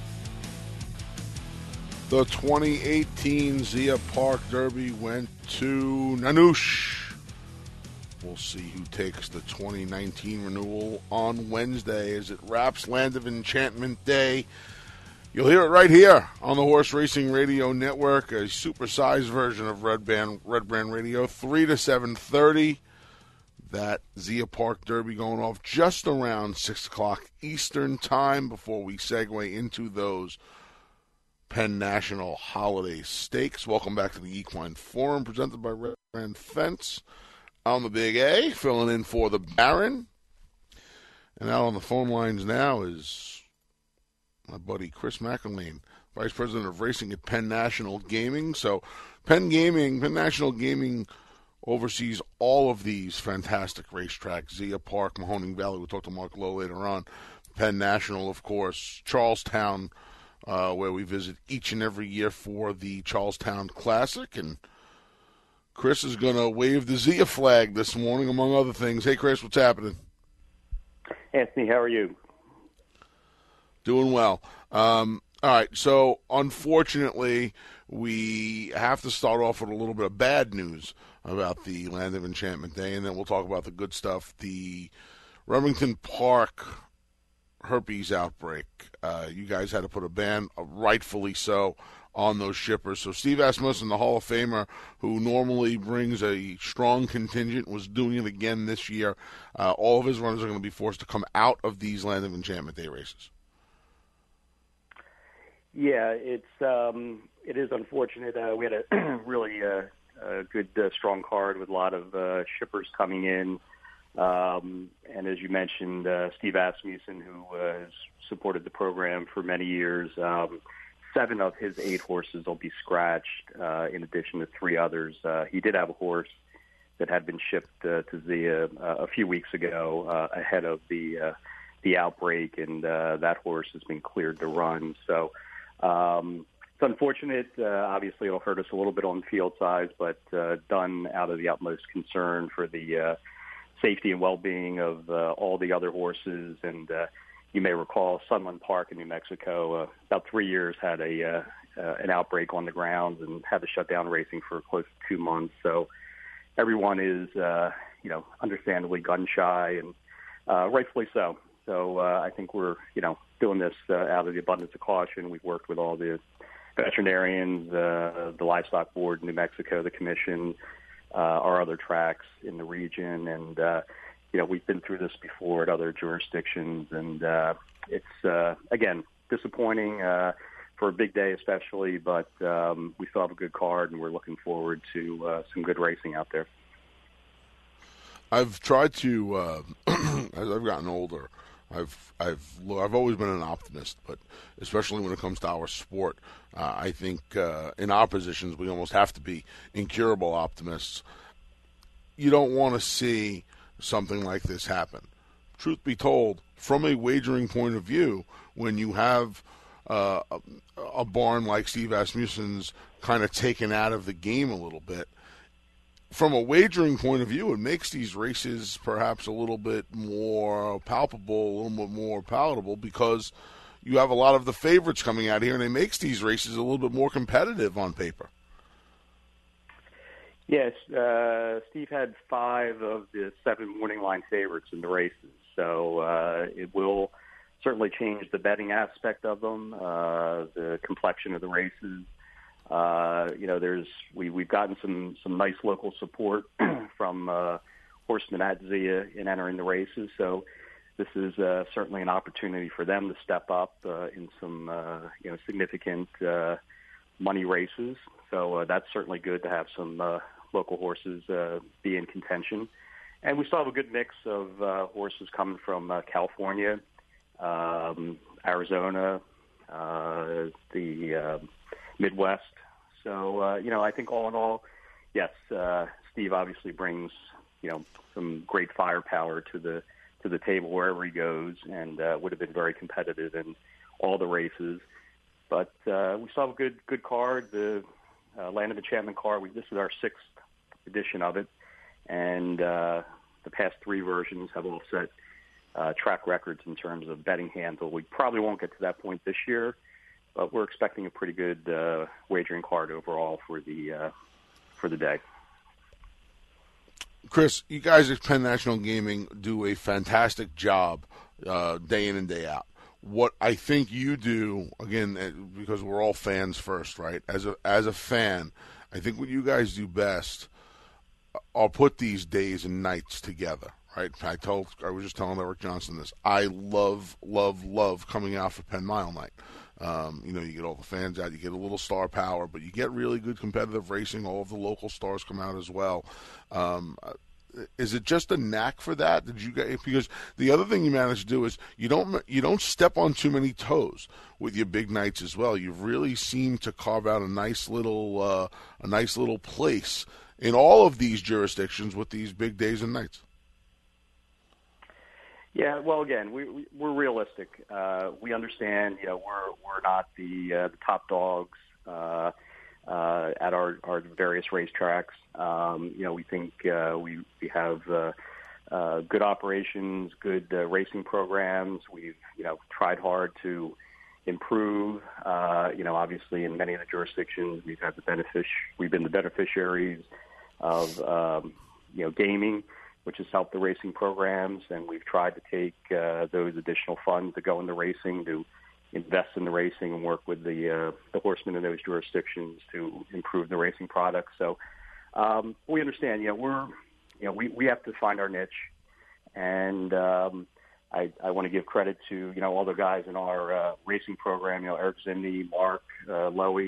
The twenty eighteen Zia Park Derby went to Nanush. We'll see who takes the twenty nineteen renewal on Wednesday as it wraps Land of Enchantment Day. You'll hear it right here on the Horse Racing Radio Network, a supersized version of Red Band, Red Brand Radio, three to seven thirty. That Zia Park Derby going off just around six o'clock Eastern Time before we segue into those Penn National Holiday Stakes. Welcome back to the Equine Forum, presented by Red Brand Fence. On the Big A, filling in for the Baron. And out on the phone lines now is my buddy Chris McElwain, Vice President of Racing at Penn National Gaming. So Penn Gaming, Penn National Gaming oversees all of these fantastic racetracks. Zia Park, Mahoning Valley, we'll talk to Mark Lowe later on. Penn National, of course, Charlestown, uh, where we visit each and every year for the Charlestown Classic. And Chris is going to wave the Zia flag this morning, among other things. Hey, Chris, what's happening? Anthony, how are you? Doing well. Um, all right, so unfortunately, we have to start off with a little bit of bad news about the Land of Enchantment Day, and then we'll talk about the good stuff. The Remington Park herpes outbreak. Uh, you guys had to put a ban, uh, rightfully so, on those shippers. So Steve Asmussen, the Hall of Famer, who normally brings a strong contingent, was doing it again this year. Uh, all of his runners are going to be forced to come out of these Land of Enchantment Day races. Yeah, it's um, it is unfortunate. Uh, we had a really uh, a good, uh, strong card with a lot of uh, shippers coming in. Um, and as you mentioned, uh, Steve Asmussen, who uh, has supported the program for many years, um, seven of his eight horses will be scratched, uh, in addition to three others. Uh, he did have a horse that had been shipped uh, to Zia uh, a few weeks ago uh, ahead of the uh, the outbreak, and uh, that horse has been cleared to run. So um, it's unfortunate. Uh, obviously, it'll hurt us a little bit on field size, but uh, done out of the utmost concern for the uh, safety and well-being of uh, all the other horses. And uh, you may recall Sunland Park in New Mexico, uh, about three years had a uh, uh, an outbreak on the grounds and had to shut down racing for close to two months. So everyone is, uh, you know, understandably gun shy, and uh, rightfully so. So uh, I think we're, you know, doing this uh, out of the abundance of caution. We've worked with all the veterinarians, uh, the Livestock Board in New Mexico, the Commission, uh, our other tracks in the region, and uh, you know, we've been through this before at other jurisdictions, and uh, it's uh, again disappointing uh, for a big day, especially. But um, we still have a good card, and we're looking forward to uh, some good racing out there. I've tried to, uh, as I've gotten older, I've I've I've always been an optimist, but especially when it comes to our sport, uh, I think uh, in our positions we almost have to be incurable optimists. You don't want to see something like this happen. Truth be told, from a wagering point of view, when you have uh, a, a barn like Steve Asmussen's kind of taken out of the game a little bit, from a wagering point of view, it makes these races perhaps a little bit more palpable, a little bit more palatable, because you have a lot of the favorites coming out here, and it makes these races a little bit more competitive on paper. Yes, uh, Steve had five of the seven morning line favorites in the races, so uh, it will certainly change the betting aspect of them, uh, the complexion of the races. Uh, you know, there's we we've gotten some some nice local support from uh, horsemen at Zia in entering the races, so this is uh, certainly an opportunity for them to step up uh, in some uh, you know significant uh, money races. So uh, that's certainly good to have some uh, local horses uh, be in contention. And we still have a good mix of uh, horses coming from uh, California, um, Arizona, uh, the uh, Midwest. So, uh, you know, I think all in all, yes, uh, Steve obviously brings, you know, some great firepower to the to the table wherever he goes, and uh, would have been very competitive in all the races. But uh, we still have a good good card. The uh, Land of Enchantment card, we, this is our sixth edition of it, and uh, the past three versions have all set uh, track records in terms of betting handle. We probably won't get to that point this year, but we're expecting a pretty good uh, wagering card overall for the uh, for the day. Chris, you guys at Penn National Gaming do a fantastic job uh, day in and day out. What I think you do, again, because we're all fans first, right? As a as a fan, I think what you guys do best are put these days and nights together, right? I told I was just telling Eric Johnson this. I love, love, love coming out for Penn Mile Night. Um, you know, you get all the fans out, you get a little star power, but you get really good competitive racing. All of the local stars come out as well. Um, is it just a knack for that? Did you guys, because the other thing you manage to do is you don't you don't step on too many toes with your big nights as well. You really seem to carve out a nice little uh, a nice little place in all of these jurisdictions with these big days and nights. Yeah, well, again, we, we, we're realistic. Uh, we understand, you know, we're we're not the uh, the top dogs uh, uh, at our, our various racetracks. Um, you know, we think uh, we we have uh, uh, good operations, good uh, racing programs. We've you know tried hard to improve. Uh, you know, obviously, in many of the jurisdictions, we've had the benefic- We've been the beneficiaries of um, you know gaming, which has helped the racing programs, and we've tried to take uh, those additional funds that go into racing to invest in the racing and work with the uh, the horsemen in those jurisdictions to improve the racing products. So um, we understand, you know, we're, you know, we, we have to find our niche, and um, I, I want to give credit to, you know, all the guys in our uh, racing program, you know, Eric Zimney, Mark, uh, Lowy,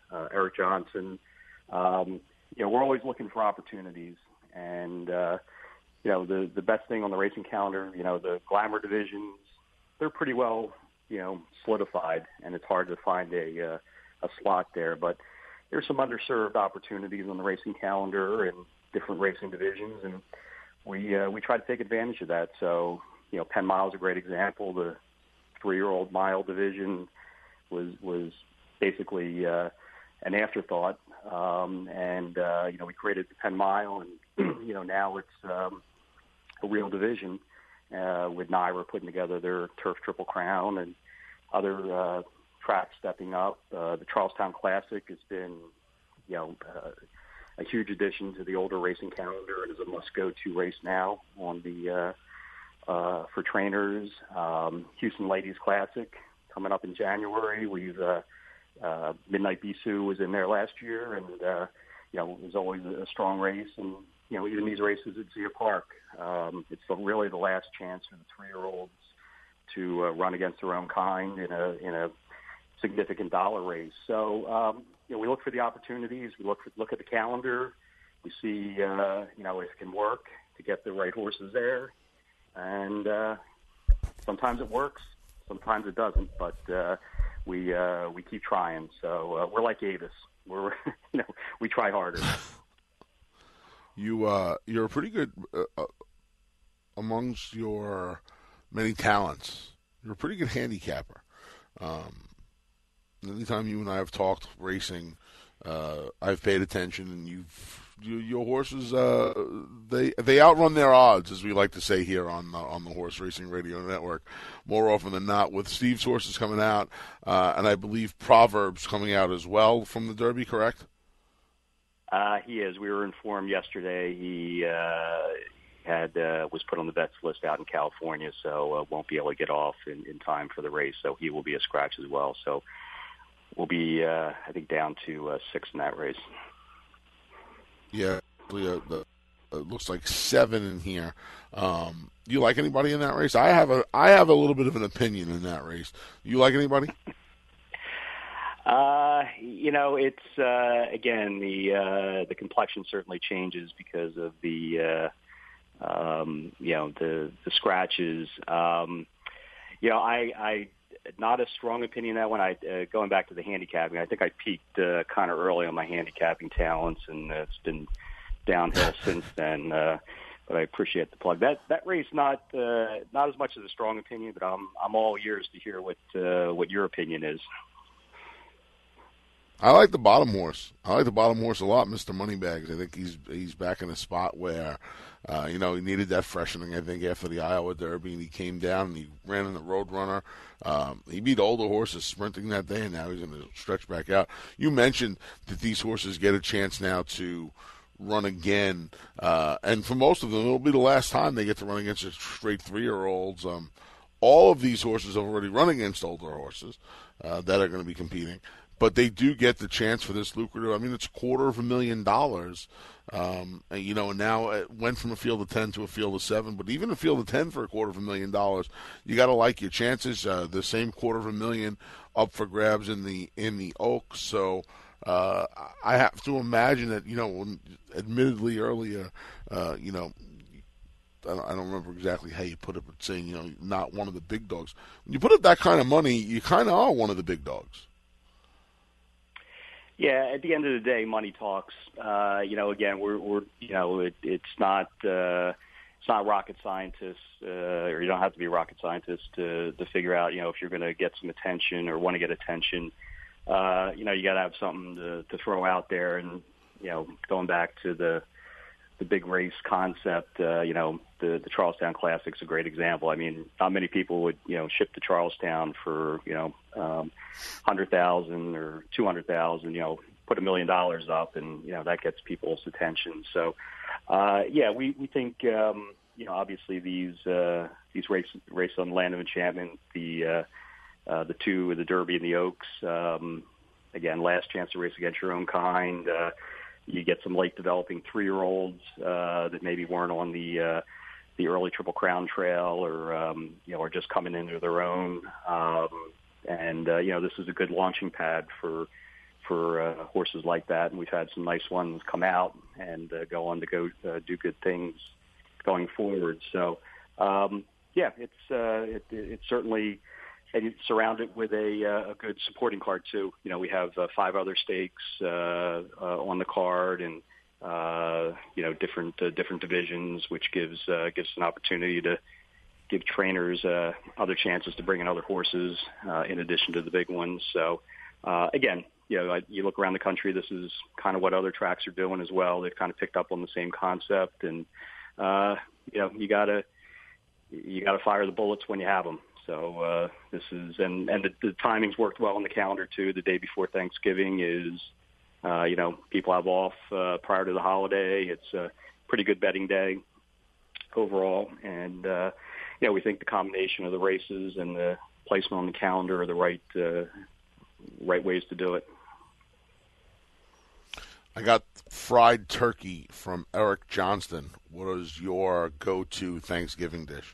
uh, Eric Johnson. Um, you know, we're always looking for opportunities, and uh, you know, the the best thing on the racing calendar, you know, the glamour divisions, they're pretty well, you know, solidified, and it's hard to find a uh, a slot there. But there's some underserved opportunities on the racing calendar and different racing divisions, and we uh, we try to take advantage of that. So, you know, Penn Mile is a great example. The three-year-old mile division was was basically uh, an afterthought, um, and uh, you know, we created the Penn Mile, and you know, now it's um, a real division uh, with Naira putting together their Turf Triple Crown and other uh, tracks stepping up. Uh, the Charlestown Classic has been, you know, uh, a huge addition to the older racing calendar. It is a must-go-to race now on the uh, uh, for trainers. Um, Houston Ladies Classic coming up in January. We've uh, uh, Midnight Bisou was in there last year, and uh, you know, it was always a strong race. And you know, even these races at Zia Park, um, it's the, really the last chance for the three-year-olds to uh, run against their own kind in a in a significant dollar race. So um, you know, we look for the opportunities. We look for, look at the calendar. We see uh, you know, if it can work to get the right horses there, and uh, sometimes it works, sometimes it doesn't. But uh, we uh, we keep trying. So uh, we're like Avis. We're you know, we try harder. You uh, you're pretty good uh, uh, amongst your many talents. You're a pretty good handicapper. Um, anytime you and I have talked racing, uh, I've paid attention, and you've you, your horses uh, they they outrun their odds, as we like to say here on the, on the Horse Racing Radio Network. More often than not, with Steve's horses coming out, uh, and I believe Proverbs coming out as well from the Derby, correct? Uh, he is. We were informed yesterday he uh, had uh, was put on the vets list out in California, so uh, won't be able to get off in, in time for the race. So he will be a scratch as well. So we'll be, uh, I think, down to uh, six in that race. Yeah, uh, the, it looks like seven in here. Um, do you like anybody in that race? I have a I have a little bit of an opinion in that race. You like anybody? Uh, you know, it's uh, again the uh, the complexion certainly changes because of the uh, um, you know the the scratches. Um, you know, I, I not a strong opinion on that one. I uh, going back to the handicapping, I think I peaked uh, kind of early on my handicapping talents, and uh, it's been downhill since then. Uh, but I appreciate the plug. That that race not uh, not as much as a strong opinion, but I'm I'm all ears to hear what uh, what your opinion is. I like the bottom horse. I like the bottom horse a lot, Mister Moneybags. I think he's he's back in a spot where, uh, you know, he needed that freshening, I think, after the Iowa Derby, and he came down and he ran in the Roadrunner. Um, he beat older horses sprinting that day, and now he's going to stretch back out. You mentioned that these horses get a chance now to run again, uh, and for most of them, it'll be the last time they get to run against a straight three-year-olds. Um, all of these horses have already run against older horses uh, that are going to be competing. But they do get the chance for this lucrative. I mean, it's a quarter of a million dollars. Um, and, you know, and now it went from a field of ten to a field of seven. But even a field of ten for a quarter of a million dollars, you got to like your chances. Uh, the same quarter of a million up for grabs in the in the Oaks. So uh, I have to imagine that, you know, when, admittedly earlier, uh, you know, I don't, I don't remember exactly how you put it, but saying, you know, not one of the big dogs. When you put up that kind of money, you kind of are one of the big dogs. Yeah, at the end of the day, money talks. Uh, you know, again, we're, we're you know, it, it's not uh, it's not rocket scientists, uh, or you don't have to be a rocket scientist to to figure out, you know, if you're going to get some attention or want to get attention. Uh, you know, you got to have something to, to throw out there, and you know, going back to the the big race concept, uh, you know, the the Charlestown Classic's a great example. I mean, not many people would, you know, ship to Charlestown for, you know, um, one hundred thousand or two hundred thousand, you know, put a million dollars up, and, you know, that gets people's attention. So, uh, yeah, we, we think, um, you know, obviously these, uh, these races, races on the Land of Enchantment, the, uh, uh, the two, the Derby and the Oaks, um, again, last chance to race against your own kind, uh, you get some late developing three-year-olds uh, that maybe weren't on the uh, the early Triple Crown trail, or um, you know, are just coming into their own. Um, and uh, you know, this is a good launching pad for for uh, horses like that, and we've had some nice ones come out and uh, go on to go uh, do good things going forward. So, um, yeah, it's uh, it, it's certainly, and you surround it with a, uh, a good supporting card too. You know, we have uh, five other stakes uh, uh, on the card, and uh, you know, different uh, different divisions, which gives uh, gives an opportunity to give trainers uh, other chances to bring in other horses uh, in addition to the big ones. So, uh, again, you know, I, you look around the country, this is kind of what other tracks are doing as well. They've kind of picked up on the same concept, and uh, you know, you gotta you gotta fire the bullets when you have them. So uh, this is, and and the, the timing's worked well on the calendar too. The day before Thanksgiving is, uh, you know, people have off uh, prior to the holiday. It's a pretty good betting day overall, and uh, you know, we think the combination of the races and the placement on the calendar are the right uh, right ways to do it. I got fried turkey from Eric Johnston. What is your go-to Thanksgiving dish?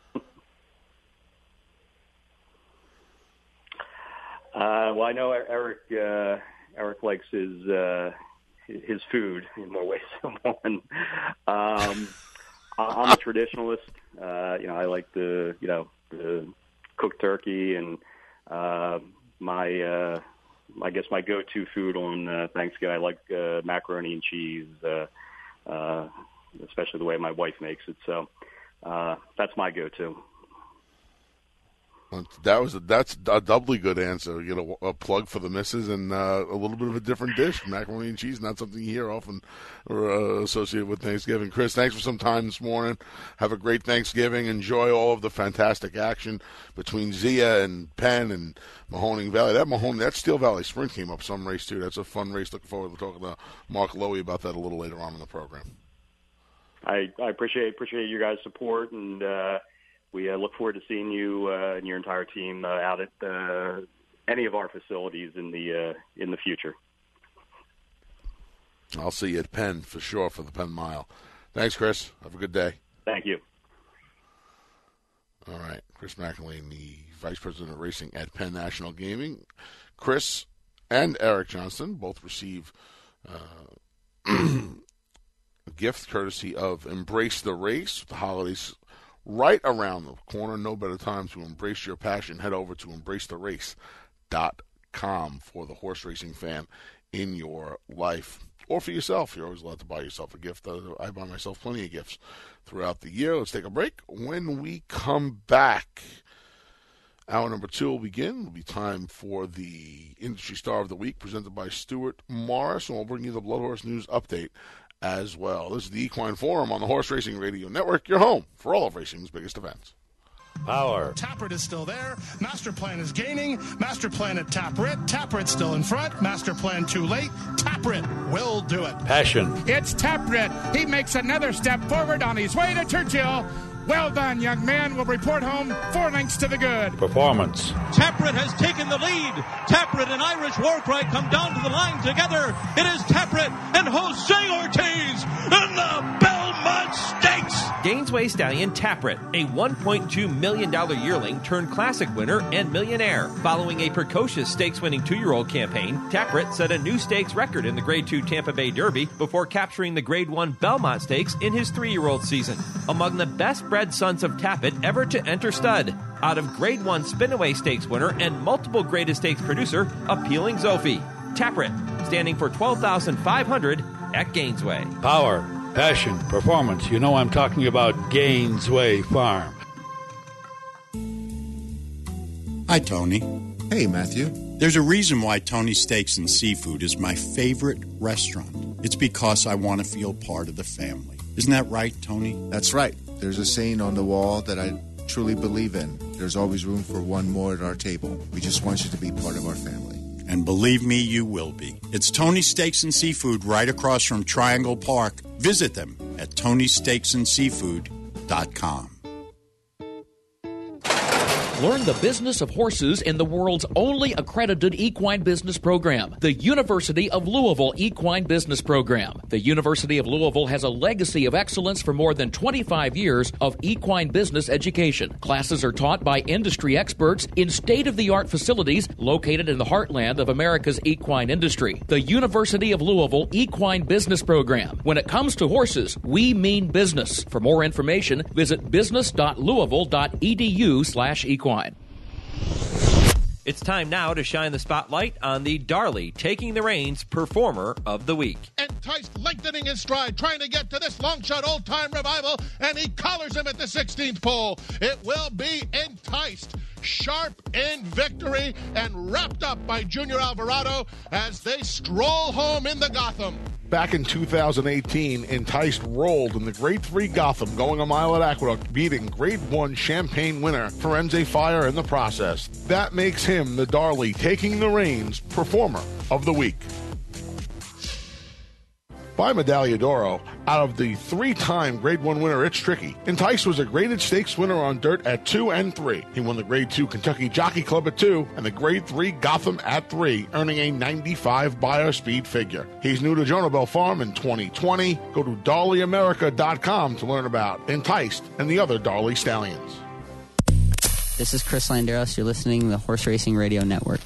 Uh, well, I know Eric. Uh, Eric likes his uh, his food in more ways than one. Um, I'm a traditionalist. Uh, you know, I like the you know the cooked turkey, and uh, my uh, I guess my go-to food on uh, Thanksgiving. I like uh, macaroni and cheese, uh, uh, especially the way my wife makes it. So uh, that's my go-to. That was a, that's a doubly good answer. You know, a plug for the missus and uh, a little bit of a different dish. Macaroni and cheese, not something you hear often or, uh, associated with Thanksgiving. Chris, thanks for some time this morning. Have a great Thanksgiving. Enjoy all of the fantastic action between Zia and Penn and Mahoning Valley. That Mahoning, that Steel Valley Sprint came up some race too. That's a fun race. Looking forward to talking to Mark Lowy about that a little later on in the program. I, I appreciate appreciate your guys' support, and uh, we uh, look forward to seeing you uh, and your entire team uh, out at uh, any of our facilities in the uh, in the future. I'll see you at Penn for sure for the Penn Mile. Thanks, Chris. Have a good day. Thank you. All right. Chris McElwain, the Vice President of Racing at Penn National Gaming. Chris and Eric Johnston both receive uh, a gift courtesy of Embrace the Race. The holidays right around the corner. No better time to embrace your passion. Head over to embrace the race dot com for the horse racing fan in your life. Or for yourself. You're always allowed to buy yourself a gift. I buy myself plenty of gifts throughout the year. Let's take a break. When we come back, hour number two will begin. It'll be time for the Industry Star of the Week presented by Stuart Morris, and we'll bring you the Blood Horse News update as well. This is the Equine Forum on the Horse Racing Radio Network, your home for all of racing's biggest events. Power. Taprit is still there. Master Plan is gaining. Master Plan at Taprit. Taprit still in front. Master Plan too late. Taprit will do it. Passion. It's Taprit. He makes another step forward on his way to Churchill. Well done, young man. We'll report home four lengths to the good. Performance. Taprit has taken the lead. Taprit and Irish Warcry come down to the line together. It is Taprit and Jose Ortiz in the Belmont Stakes. Gainesway Stallion Taprit, a one point two million dollars yearling turned classic winner and millionaire. Following a precocious stakes-winning two-year-old campaign, Taprit set a new stakes record in the Grade two Tampa Bay Derby before capturing the Grade one Belmont Stakes in his three-year-old season. Among the best-bred sons of Tapit ever to enter stud. Out of Grade one Spinaway Stakes winner and multiple Greatest Stakes producer, Appealing Zophie. Taprit, standing for twelve thousand five hundred dollars at Gainesway. Power. Passion, performance. You know I'm talking about Gainesway Farm. Hi, Tony. Hey, Matthew. There's a reason why Tony Steaks and Seafood is my favorite restaurant. It's because I want to feel part of the family. Isn't that right, Tony? That's right. There's a saying on the wall that I truly believe in. There's always room for one more at our table. We just want you to be part of our family. And believe me, you will be. It's Tony Steaks and Seafood right across from Triangle Park. Visit them at tony steaks and seafood dot com. Learn the business of horses in the world's only accredited equine business program, the University of Louisville Equine Business Program. The University of Louisville has a legacy of excellence for more than twenty-five years of equine business education. Classes are taught by industry experts in state-of-the-art facilities located in the heartland of America's equine industry. The University of Louisville Equine Business Program. When it comes to horses, we mean business. For more information, visit business dot louisville dot e d u slash equine. It's time now to shine the spotlight on the Darley Taking the Reins Performer of the Week. Enticed lengthening his stride, trying to get to this long shot old-time revival, and he collars him at the sixteenth pole. It will be Enticed. Sharp in victory and wrapped up by Junior Alvarado as they stroll home in the Gotham. Back in two thousand eighteen, Enticed rolled in the Grade three Gotham, going a mile at Aqueduct, beating Grade one Champaign winner Firenze Fire in the process. That makes him the Darley Taking the Reins Performer of the Week. By Medaglia d'Oro, out of the three-time Grade one winner, It's Tricky. Enticed was a graded stakes winner on dirt at two and three. He won the Grade two Kentucky Jockey Club at two and the Grade three Gotham at three, earning a ninety-five buyer speed figure. He's new to Jonah Bell Farm in twenty twenty. Go to Darley America dot com to learn about Enticed and the other Darley Stallions. This is Chris Landeros. You're listening to the Horse Racing Radio Network.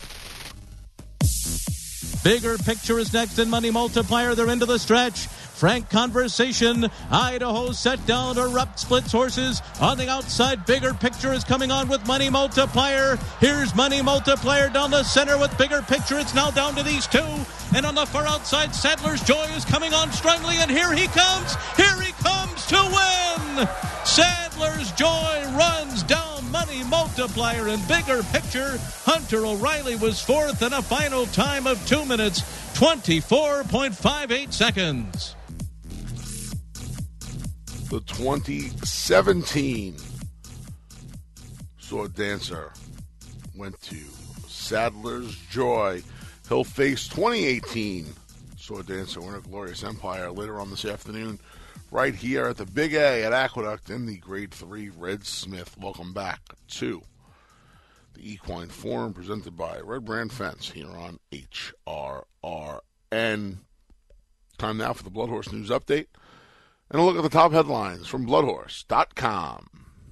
Bigger Picture is next in Money Multiplier. They're into the stretch. Frank Conversation. Idaho set down to Rupp Splits horses. On the outside, Bigger Picture is coming on with Money Multiplier. Here's Money Multiplier down the center with Bigger Picture. It's now down to these two. And on the far outside, Sadler's Joy is coming on strongly. And here he comes. Here he comes to win. Sadler's Joy runs down Money Multiplier and Bigger Picture. Hunter O'Reilly was fourth in a final time of two minutes, twenty-four point five eight seconds. The twenty seventeen Sword Dancer went to Sadler's Joy. He'll face twenty eighteen Sword Dancer winner Glorious Empire later on this afternoon, right here at the Big A at Aqueduct in the Grade three Red Smith. Welcome back to the Equine Forum presented by Red Brand Fence here on H R R N. Time now for the Blood Horse News Update and a look at the top headlines from blood horse dot com.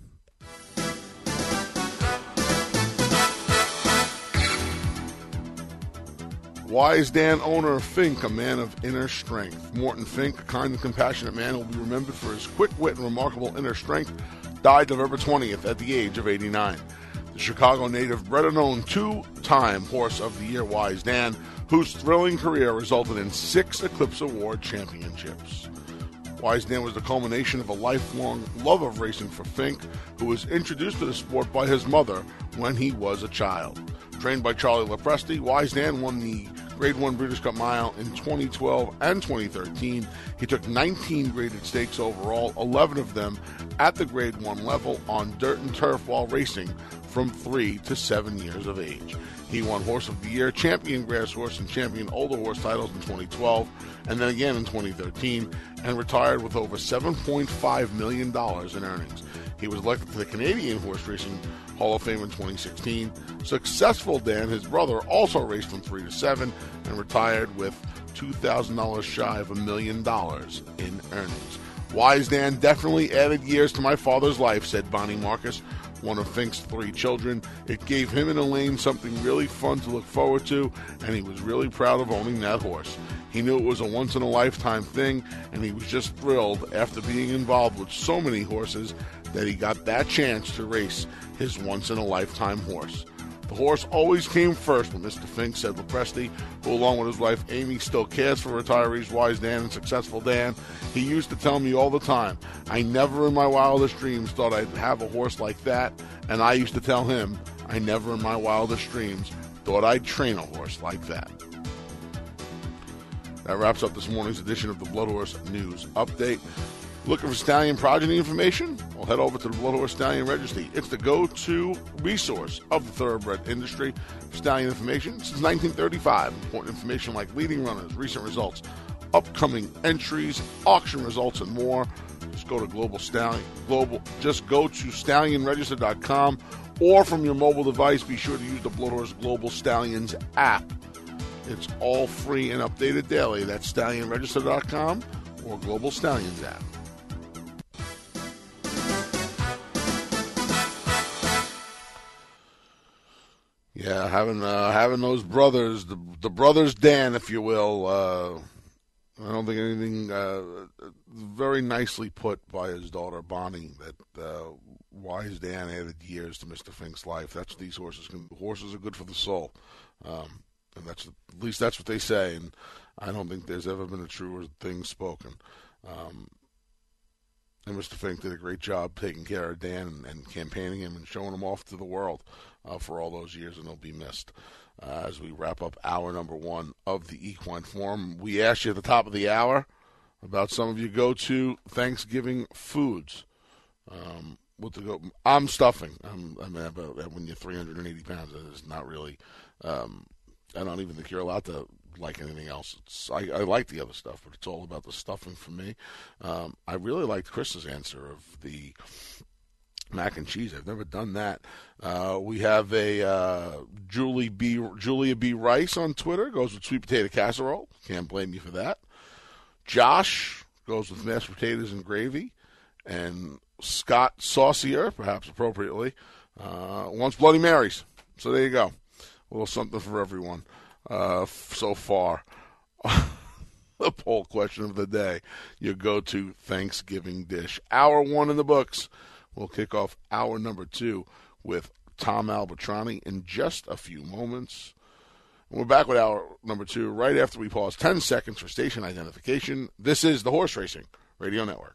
Wise Dan owner Fink, a man of inner strength. Morton Fink, a kind and compassionate man who will be remembered for his quick wit and remarkable inner strength, died November twentieth at the age of eighty-nine. The Chicago native bred and owned two-time Horse of the Year Wise Dan, whose thrilling career resulted in six Eclipse Award championships. Wise Dan was the culmination of a lifelong love of racing for Fink, who was introduced to the sport by his mother when he was a child. Trained by Charlie Lepresti, Wise Dan won the Grade one Breeders' Cup Mile in twenty twelve and twenty thirteen. He took nineteen graded stakes overall, eleven of them at the Grade one level on dirt and turf while racing from three to seven years of age. He won Horse of the Year, Champion Grass Horse, and Champion Older Horse titles in twenty twelve, and then again in twenty thirteen, and retired with over seven point five million dollars in earnings. He was elected to the Canadian Horse Racing Hall of Fame in twenty sixteen. Successful Dan, his brother, also raced from three to seven and retired with two thousand dollars shy of a million dollars in earnings. Wise Dan definitely added years to my father's life, said Bonnie Marcus, one of Fink's three children. It gave him and Elaine something really fun to look forward to, and he was really proud of owning that horse. He knew it was a once-in-a-lifetime thing, and he was just thrilled after being involved with so many horses that he got that chance to race his once-in-a-lifetime horse. The horse always came first when Mister Fink, said Lepresti, who along with his wife Amy still cares for retirees Wise Dan and Successful Dan. He used to tell me all the time, I never in my wildest dreams thought I'd have a horse like that, and I used to tell him, I never in my wildest dreams thought I'd train a horse like that. That wraps up this morning's edition of the Blood Horse News Update. Looking for stallion progeny information? Well, head over to the Blood Horse Stallion Registry. It's the go-to resource of the thoroughbred industry for stallion information since nineteen thirty-five. Important information like leading runners, recent results, upcoming entries, auction results, and more. Just go to Global Stallion. Global. Just go to stallion register dot com or from your mobile device, be sure to use the Bloodhorse Global Stallions app. It's all free and updated daily. That's stallion register dot com or Global Stallions app. Yeah, having uh, having those brothers, the the brothers Dan, if you will. Uh, I don't think anything uh, very nicely put by his daughter Bonnie that uh, wise Dan added years to Mister Fink's life. That's what these horses can. Horses are good for the soul, um, and that's at least that's what they say. And I don't think there's ever been a truer thing spoken. Um, and Mister Fink did a great job taking care of Dan and, and campaigning him and showing him off to the world uh, for all those years, and he'll be missed. Uh, as we wrap up hour number one of the Equine Forum, we asked you at the top of the hour about some of your go-to Thanksgiving foods. Um, what to go? I'm stuffing. I'm, I mean, about, when you're three hundred eighty pounds, it's not really. Um, I don't even think you're allowed to like anything else. It's, I, I like the other stuff, but it's all about the stuffing for me. Um, I really liked Chris's answer of the mac and cheese. I've never done that. Uh, we have a uh, Julie B. Julia B. Rice on Twitter. Goes with sweet potato casserole. Can't blame you for that. Josh goes with mashed potatoes and gravy. And Scott Saucier, perhaps appropriately, uh, wants Bloody Marys. So there you go. A little something for everyone uh, so far. The poll question of the day, your go-to Thanksgiving dish. Hour one in the books. We'll kick off hour number two with Tom Albatrani in just a few moments. We're back with hour number two right after we pause ten seconds for station identification. This is the Horse Racing Radio Network.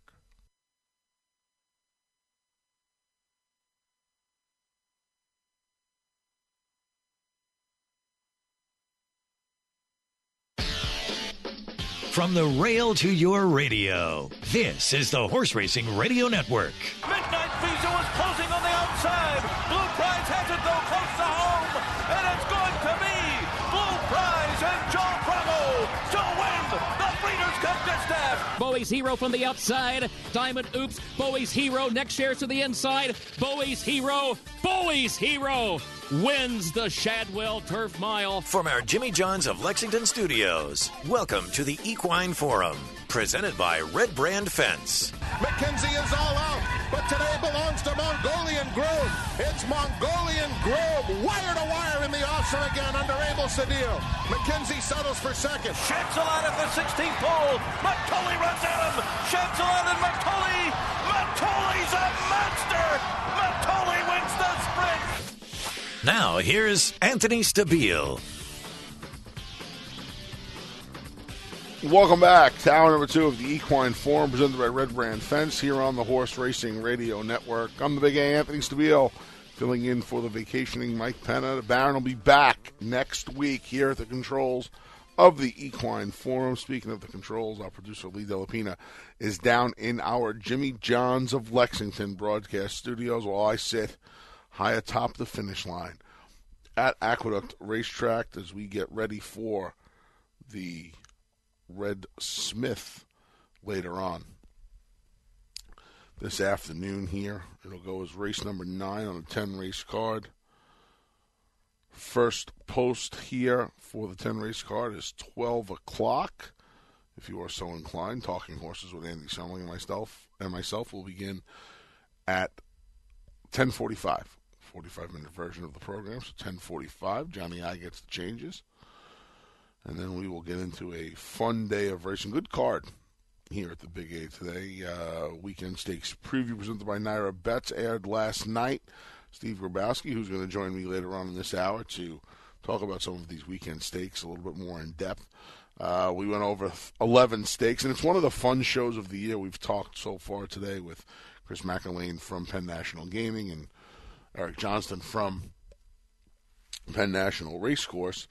From the rail to your radio, this is the Horse Racing Radio Network. Midnight Visa was closing on the outside. Blue Prize has it though close to home, and it's going to be Blue Prize and Joe Bravo to win the Breeders' Cup Distaff. Bowie's Hero from the outside. Diamond Oops. Bowie's Hero. Next shares to the inside. Bowie's Hero. Bowie's Hero wins the Shadwell Turf Mile. From our Jimmy John's of Lexington studios, welcome to the Equine Forum, presented by Red Brand Fence. McKenzie is all out, but today belongs to Mongolian Groom. It's Mongolian Groom, wire to wire in the Austin again under Abel Cedillo. McKenzie settles for second. Shancelot at the sixteenth pole. Matoli runs at him. Shancelot and Matoli. Matoli's a monster. Matoli wins the sprint. Now, here's Anthony Stabile. Welcome back to hour number two of the Equine Forum, presented by Red Brand Fence here on the Horse Racing Radio Network. I'm the Big A, Anthony Stabile, filling in for the vacationing Mike Penna. The Baron will be back next week here at the controls of the Equine Forum. Speaking of the controls, our producer Lee Delapina is down in our Jimmy John's of Lexington broadcast studios while I sit high atop the finish line at Aqueduct Racetrack as we get ready for the Red Smith later on this afternoon here. It'll go as race number nine on a ten-race card. First post here for the ten-race card is twelve o'clock. If you are so inclined, Talking Horses with Andy Shumley and myself, and myself will begin at ten forty-five. forty-five minute version of the program, so ten forty-five. Johnny I gets the changes. And then we will get into a fun day of racing. Good card here at the Big A today. Uh, weekend Stakes preview presented by Naira Bets aired last night. Steve Grabowski, who's going to join me later on in this hour to talk about some of these weekend stakes a little bit more in depth. Uh, we went over eleven stakes, and it's one of the fun shows of the year. We've talked so far today with Chris McElwain from Penn National Gaming and Eric Johnston from Penn National Racecourse.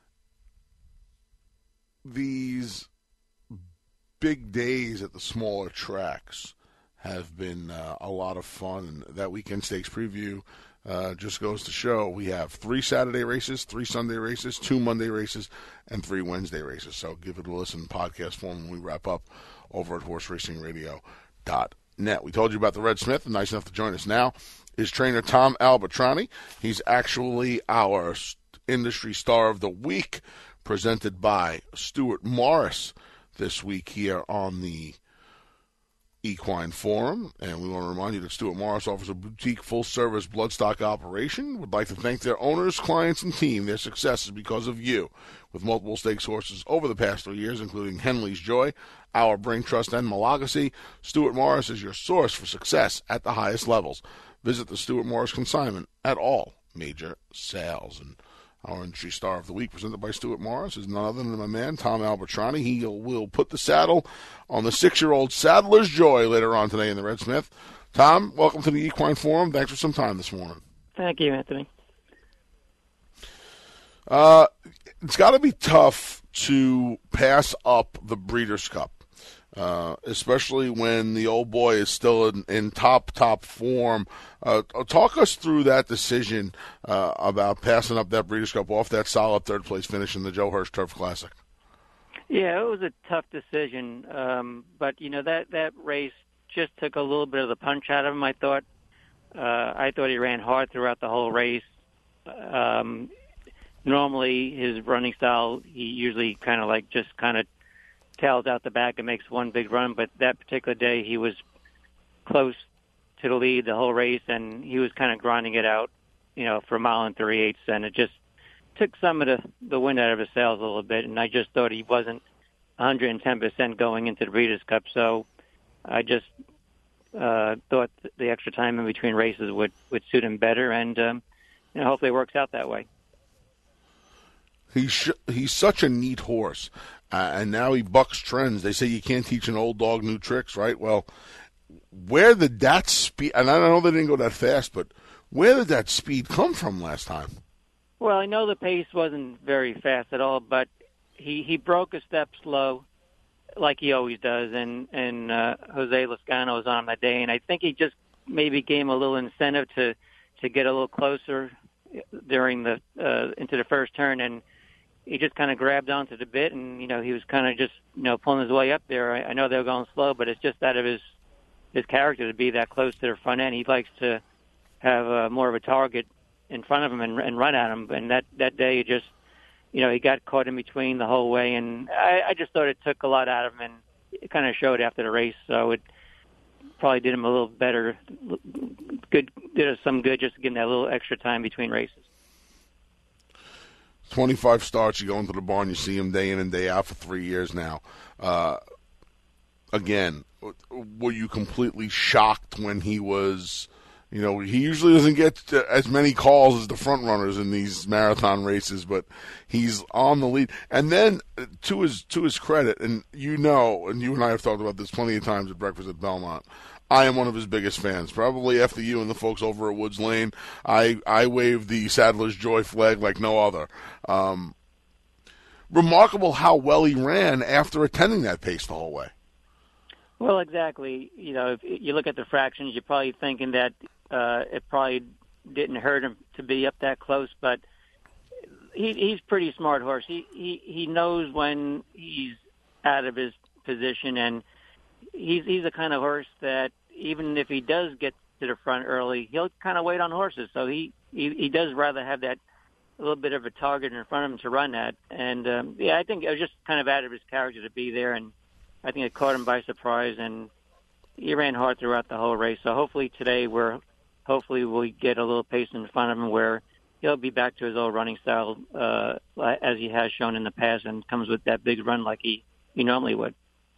These big days at the smaller tracks have been uh, a lot of fun. And that weekend stakes preview uh, just goes to show we have three Saturday races, three Sunday races, two Monday races, and three Wednesday races. So give it a listen in podcast form when we wrap up over at horse racing radio dot net. We told you about the Red Smith, nice enough to join us now is trainer Tom Albertrani. He's actually our industry star of the week, presented by Stuart Morris this week here on the Equine Forum. And we want to remind you that Stuart Morris offers a boutique full-service bloodstock operation. Would like to thank their owners, clients, and team. Their success is because of you. With multiple stakes horses over the past three years, including Henley's Joy, Our Brain Trust, and Malagasy, Stuart Morris is your source for success at the highest levels. Visit the Stuart Morris consignment at all major sales. And our industry star of the week, presented by Stuart Morris, is none other than my man, Tom Albertrani. He will put the saddle on the six-year-old Saddler's Joy later on today in the Red Smith. Tom, welcome to the Equine Forum. Thanks for some time this morning. Thank you, Anthony. Uh, it's got to be tough to pass up the Breeders' Cup, uh, especially when the old boy is still in, in top, top form. Uh, talk us through that decision uh, about passing up that Breeders' Cup off that solid third-place finish in the Joe Hirsch Turf Classic. Yeah, it was a tough decision, um, but, you know, that, that race just took a little bit of the punch out of him, I thought. Uh, I thought he ran hard throughout the whole race. Um, normally, his running style, he usually kind of like just kind of tails out the back and makes one big run, but that particular day he was close to the lead the whole race, and he was kind of grinding it out, you know, for a mile and three-eighths, and it just took some of the, the wind out of his sails a little bit, and I just thought he wasn't one hundred ten percent going into the Breeders' Cup, so I just uh, thought the extra time in between races would, would suit him better, and um, you know, hopefully it works out that way. He's sh- he's such a neat horse, uh, and now he bucks trends. They say you can't teach an old dog new tricks, right? Well, where did that speed, and I know they didn't go that fast, but where did that speed come from last time? Well, I know the pace wasn't very fast at all, but he, he broke a step slow like he always does, and, and uh, Jose Lezcano was on him that day, and I think he just maybe gave him a little incentive to, to get a little closer during the uh, into the first turn, and he just kind of grabbed onto the bit, and, you know, he was kind of just, you know, pulling his way up there. I, I know they were going slow, but it's just out of his his character to be that close to the front end. He likes to have uh, more of a target in front of him and, and run at him. And that, that day, he just, you know, he got caught in between the whole way. And I, I just thought it took a lot out of him, and it kind of showed after the race. So it probably did him a little better, good, did us some good just to give him that little extra time between races. twenty-five starts, you go into the barn, you see him day in and day out for three years now. Uh, again, were you completely shocked when he was, you know, he usually doesn't get as many calls as the front runners in these marathon races, but he's on the lead. And then to his to his credit, and you know, and you and I have talked about this plenty of times at breakfast at Belmont, I am one of his biggest fans, probably after you and the folks over at Woods Lane. I, I wave the Saddler's Joy flag like no other. Um, remarkable how well he ran after attending that pace the whole way. Well, exactly. You know, if you look at the fractions, you're probably thinking that uh, it probably didn't hurt him to be up that close, but he, he's a pretty smart horse. He, he he knows when he's out of his position, and he's he's the kind of horse that even if he does get to the front early, he'll kind of wait on horses. So he, he, he does rather have that a little bit of a target in front of him to run at. And, um, yeah, I think it was just kind of out of his character to be there, and I think it caught him by surprise, and he ran hard throughout the whole race. So hopefully today we're hopefully we'll get a little pace in front of him where he'll be back to his old running style uh, as he has shown in the past, and comes with that big run like he, he normally would.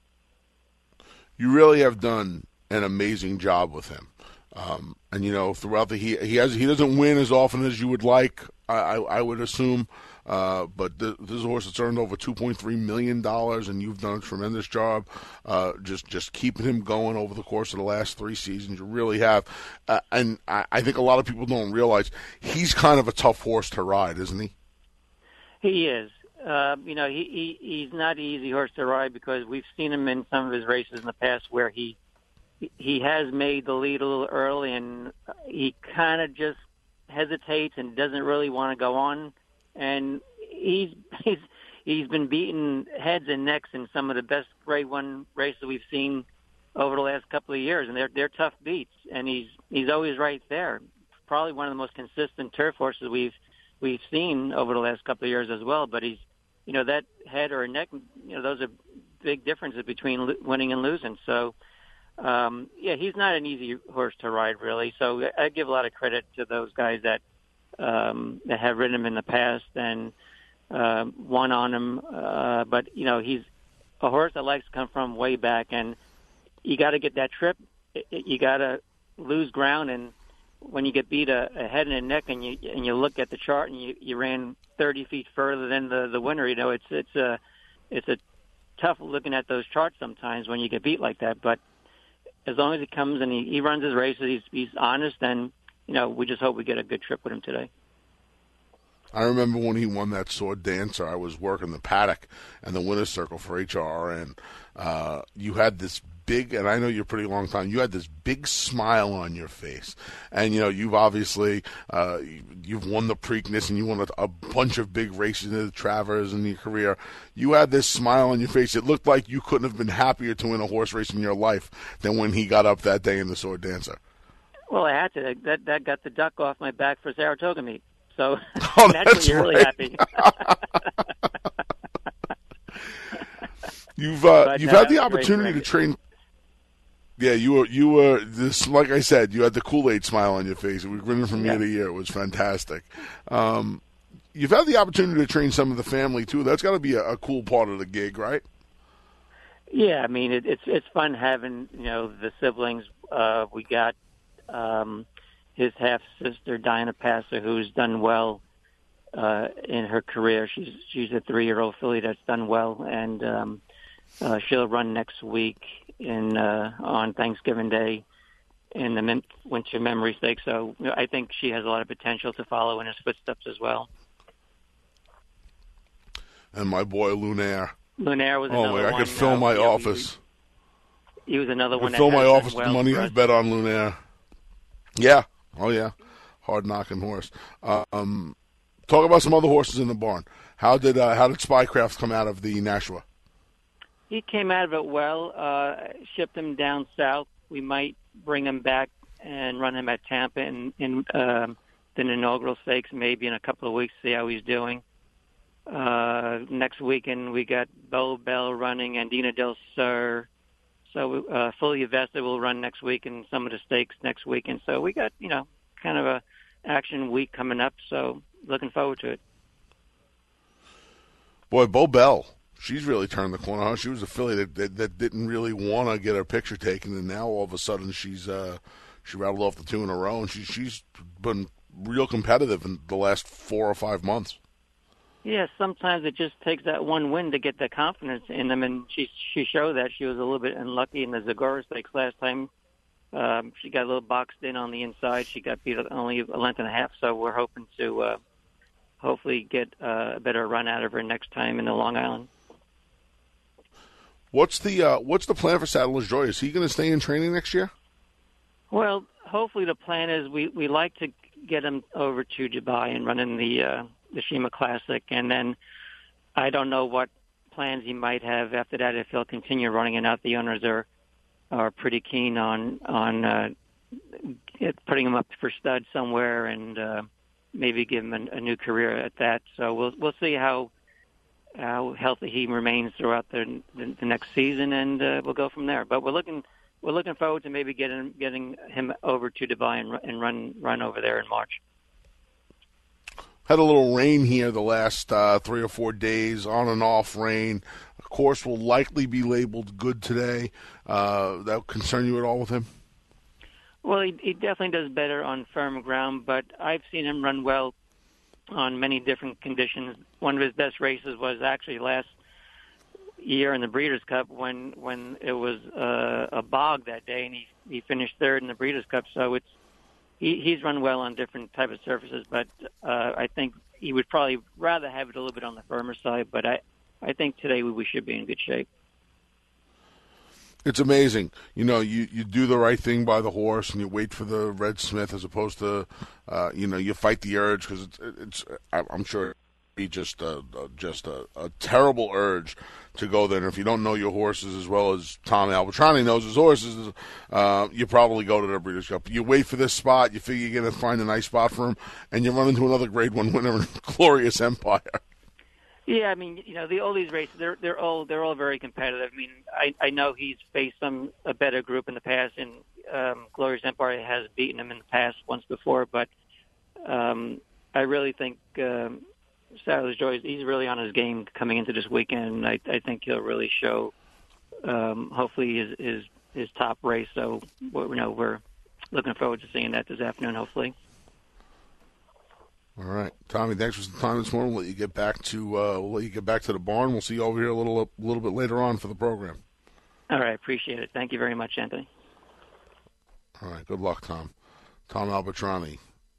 You really have done an amazing job with him. Um, and, you know, throughout the he he has he doesn't win as often as you would like, I, I, I would assume. Uh, but th- this is a horse that's earned over two point three million dollars, and you've done a tremendous job uh, just just keeping him going over the course of the last three seasons. You really have. Uh, and I, I think a lot of people don't realize he's kind of a tough horse to ride, isn't he? He is. Uh, you know, he, he he's not an easy horse to ride because we've seen him in some of his races in the past where he he has made the lead a little early, and he kind of just hesitates and doesn't really want to go on. And he's he's he's been beating heads and necks in some of the best Grade One races we've seen over the last couple of years, and they're they're tough beats. And he's he's always right there. probably one of the most consistent turf horses we've we've seen over the last couple of years as well. But he's, you know, that head or neck, you know, those are big differences between lo- winning and losing. So, um, yeah, he's not an easy horse to ride, really. So I give a lot of credit to those guys that um, that have ridden him in the past and uh, won on him. Uh, but, you know, he's a horse that likes to come from way back, and you got to get that trip. You got to lose ground, and when you get beat a, a head and a neck, and you and you look at the chart, and you, you ran thirty feet further than the, the winner, you know, it's it's a it's a tough looking at those charts sometimes when you get beat like that. But as long as he comes and he, he runs his races, he's he's honest, and you know, we just hope we get a good trip with him today. I remember when he won that Sword Dancer, I was working the paddock and the winner's circle for H R, and uh, you had this big, and I know you're a pretty long time, you had this big smile on your face. And, you know, you've obviously, uh, you've won the Preakness, and you won a, a bunch of big races in the Travers in your career. You had this smile on your face. It looked like you couldn't have been happier to win a horse race in your life than when he got up that day in the Sword Dancer. Well, I had to. That that got the duck off my back for Saratoga meet. So oh, that's, that's when you're really happy. you've uh, but, you've no, had the opportunity to train. Yeah, you were you were this. Like I said, you had the Kool-Aid smile on your face. It was grinning from yeah. year to year. It was fantastic. Um, you've had the opportunity to train some of the family too. That's got to be a, a cool part of the gig, right? Yeah, I mean it, it's it's fun having you know the siblings. Uh, we got um, his half sister Diana Passer, who's done well uh, in her career. She's she's a three year old filly that's done well, and um, uh, she'll run next week in uh, on Thanksgiving Day in the Min- Winter Memory Stakes. So you know, I think she has a lot of potential to follow in his footsteps as well. And my boy Lunaire. Lunaire was oh another my! I one. could fill uh, my yeah, office. He, he was another I one. Could fill that my office well with money I've bet on Lunaire. Yeah. Oh yeah. Hard knocking horse. Um, talk about some other horses in the barn. How did uh, how did Spycraft come out of the Nashua? He came out of it well. Uh, shipped him down south. We might bring him back and run him at Tampa in, in um, the inaugural stakes, maybe in a couple of weeks. See how he's doing. Uh, next weekend we got Bo Bell running and Dina Del Sur. So uh, Fully Vested will run next week and some of the stakes next weekend. So we got, you know, kind of a action week coming up. So looking forward to it. Boy, Bo Bell, she's really turned the corner. Huh? She was a filly that, that, that didn't really want to get her picture taken, and now all of a sudden she's uh, she rattled off the two in a row, and she, she's been real competitive in the last four or five months. Yeah, sometimes it just takes that one win to get the confidence in them, and she she showed that. She was a little bit unlucky in the Zagora Stakes last time. Um, she got a little boxed in on the inside. She got beat only a length and a half, so we're hoping to uh, hopefully get uh, a better run out of her next time in the Long Island. What's the uh, what's the plan for Saddler's Joy? Is he going to stay in training next year? Well, hopefully the plan is we, we like to get him over to Dubai and run in the uh, the Shima Classic, and then I don't know what plans he might have after that if he'll continue running it out. The owners are are pretty keen on on uh, putting him up for stud somewhere and uh, maybe give him a, a new career at that. So we'll we'll see how how healthy he remains throughout the the, the next season, and uh, we'll go from there. But we're looking we're looking forward to maybe getting getting him over to Dubai and, and run run over there in March. Had a little rain here the last uh, three or four days, on and off rain. Of course, will likely be labeled good today. Uh, that concern you at all with him? Well, he, he definitely does better on firm ground, but I've seen him run well on many different conditions. One of his best races was actually last year in the Breeders' Cup when when it was uh, a bog that day, and he he finished third in the Breeders' Cup. So it's he, he's run well on different type of surfaces, but uh, I think he would probably rather have it a little bit on the firmer side. But I I think today we, we should be in good shape. It's amazing. You know, you, you do the right thing by the horse and you wait for the Red Smith as opposed to, uh, you know, you fight the urge because it's, it's, I'm sure be just a, a just a, a terrible urge to go there. And if you don't know your horses as well as Tom Albertrani knows his horses, uh, you probably go to the Breeders' Cup. You wait for this spot, you figure you're going to find a nice spot for him, and you run into another Grade One winner in Glorious Empire. Yeah, I mean, you know, the all these races, they're they're all they're all very competitive. I mean, I I know he's faced some a better group in the past, and um, Glorious Empire has beaten him in the past once before, but um, I really think. Um, Sadler's Joy, he's really on his game coming into this weekend. I, I think he'll really show, um, hopefully, his, his his top race. So, you know, we're looking forward to seeing that this afternoon, hopefully. All right, Tommy. Thanks for the time this morning. We'll let you get back to uh, we'll let you get back to the barn. We'll see you over here a little a little bit later on for the program. All right, appreciate it. Thank you very much, Anthony. All right, good luck, Tom. Tom Albertrani.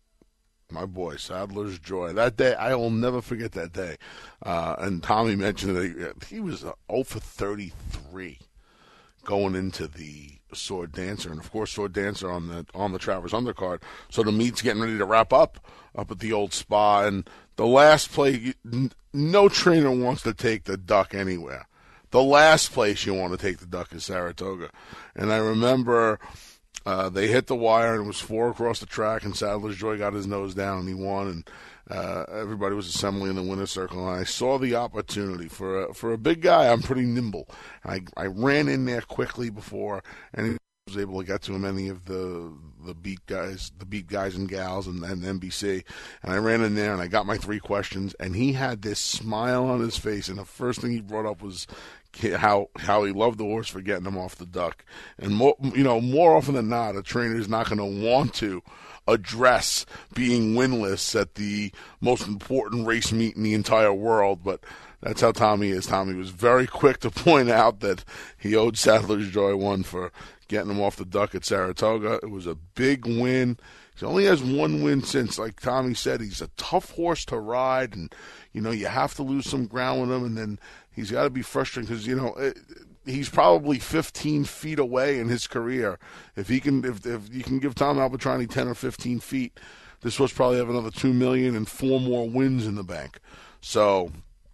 My boy, Sadler's Joy. That day, I will never forget that day. Uh, and Tommy mentioned that he, he was oh for thirty-three going into the Sword Dancer. And, of course, Sword Dancer on the on the Travers undercard. So the meet's getting ready to wrap up up at the old spa. And the last play, no trainer wants to take the duck anywhere. The last place you want to take the duck is Saratoga. And I remember... Uh, they hit the wire, and it was four across the track, and Sadler's Joy got his nose down, and he won, and uh, everybody was assembling in the winner's circle, and I saw the opportunity. For a, for a big guy, I'm pretty nimble. I, I ran in there quickly before, and he was able to get to him, any of the the beat guys, the beat guys and gals, and, and N B C, and I ran in there, and I got my three questions, and he had this smile on his face, and the first thing he brought up was how how he loved the horse for getting him off the duck. And more, you know, more often than not, a trainer is not going to want to address being winless at the most important race meet in the entire world, but that's how Tommy is. Tommy was very quick to point out that he owed Sadler's Joy one for getting him off the duck at Saratoga. It was a big win. He only has one win since. Like Tommy said, he's a tough horse to ride, and, you know, you have to lose some ground with him, and then he's got to be frustrating because, you know, it, he's probably fifteen feet away in his career. If he can, if, if you can give Tom Albertrani ten or fifteen feet, this horse probably have another two million and four more wins in the bank. So,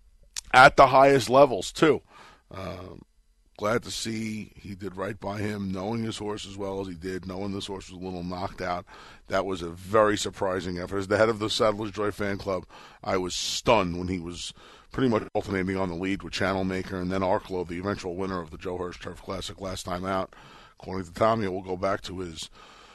at the highest levels too. Uh, glad to see he did right by him, knowing his horse as well as he did, knowing this horse was a little knocked out. That was a very surprising effort. As the head of the Sadler's Joy fan club, I was stunned when he was pretty much alternating on the lead with Channel Maker and then Arklow, the eventual winner of the Joe Hirsch Turf Classic last time out. According to Tommy, it will go back to his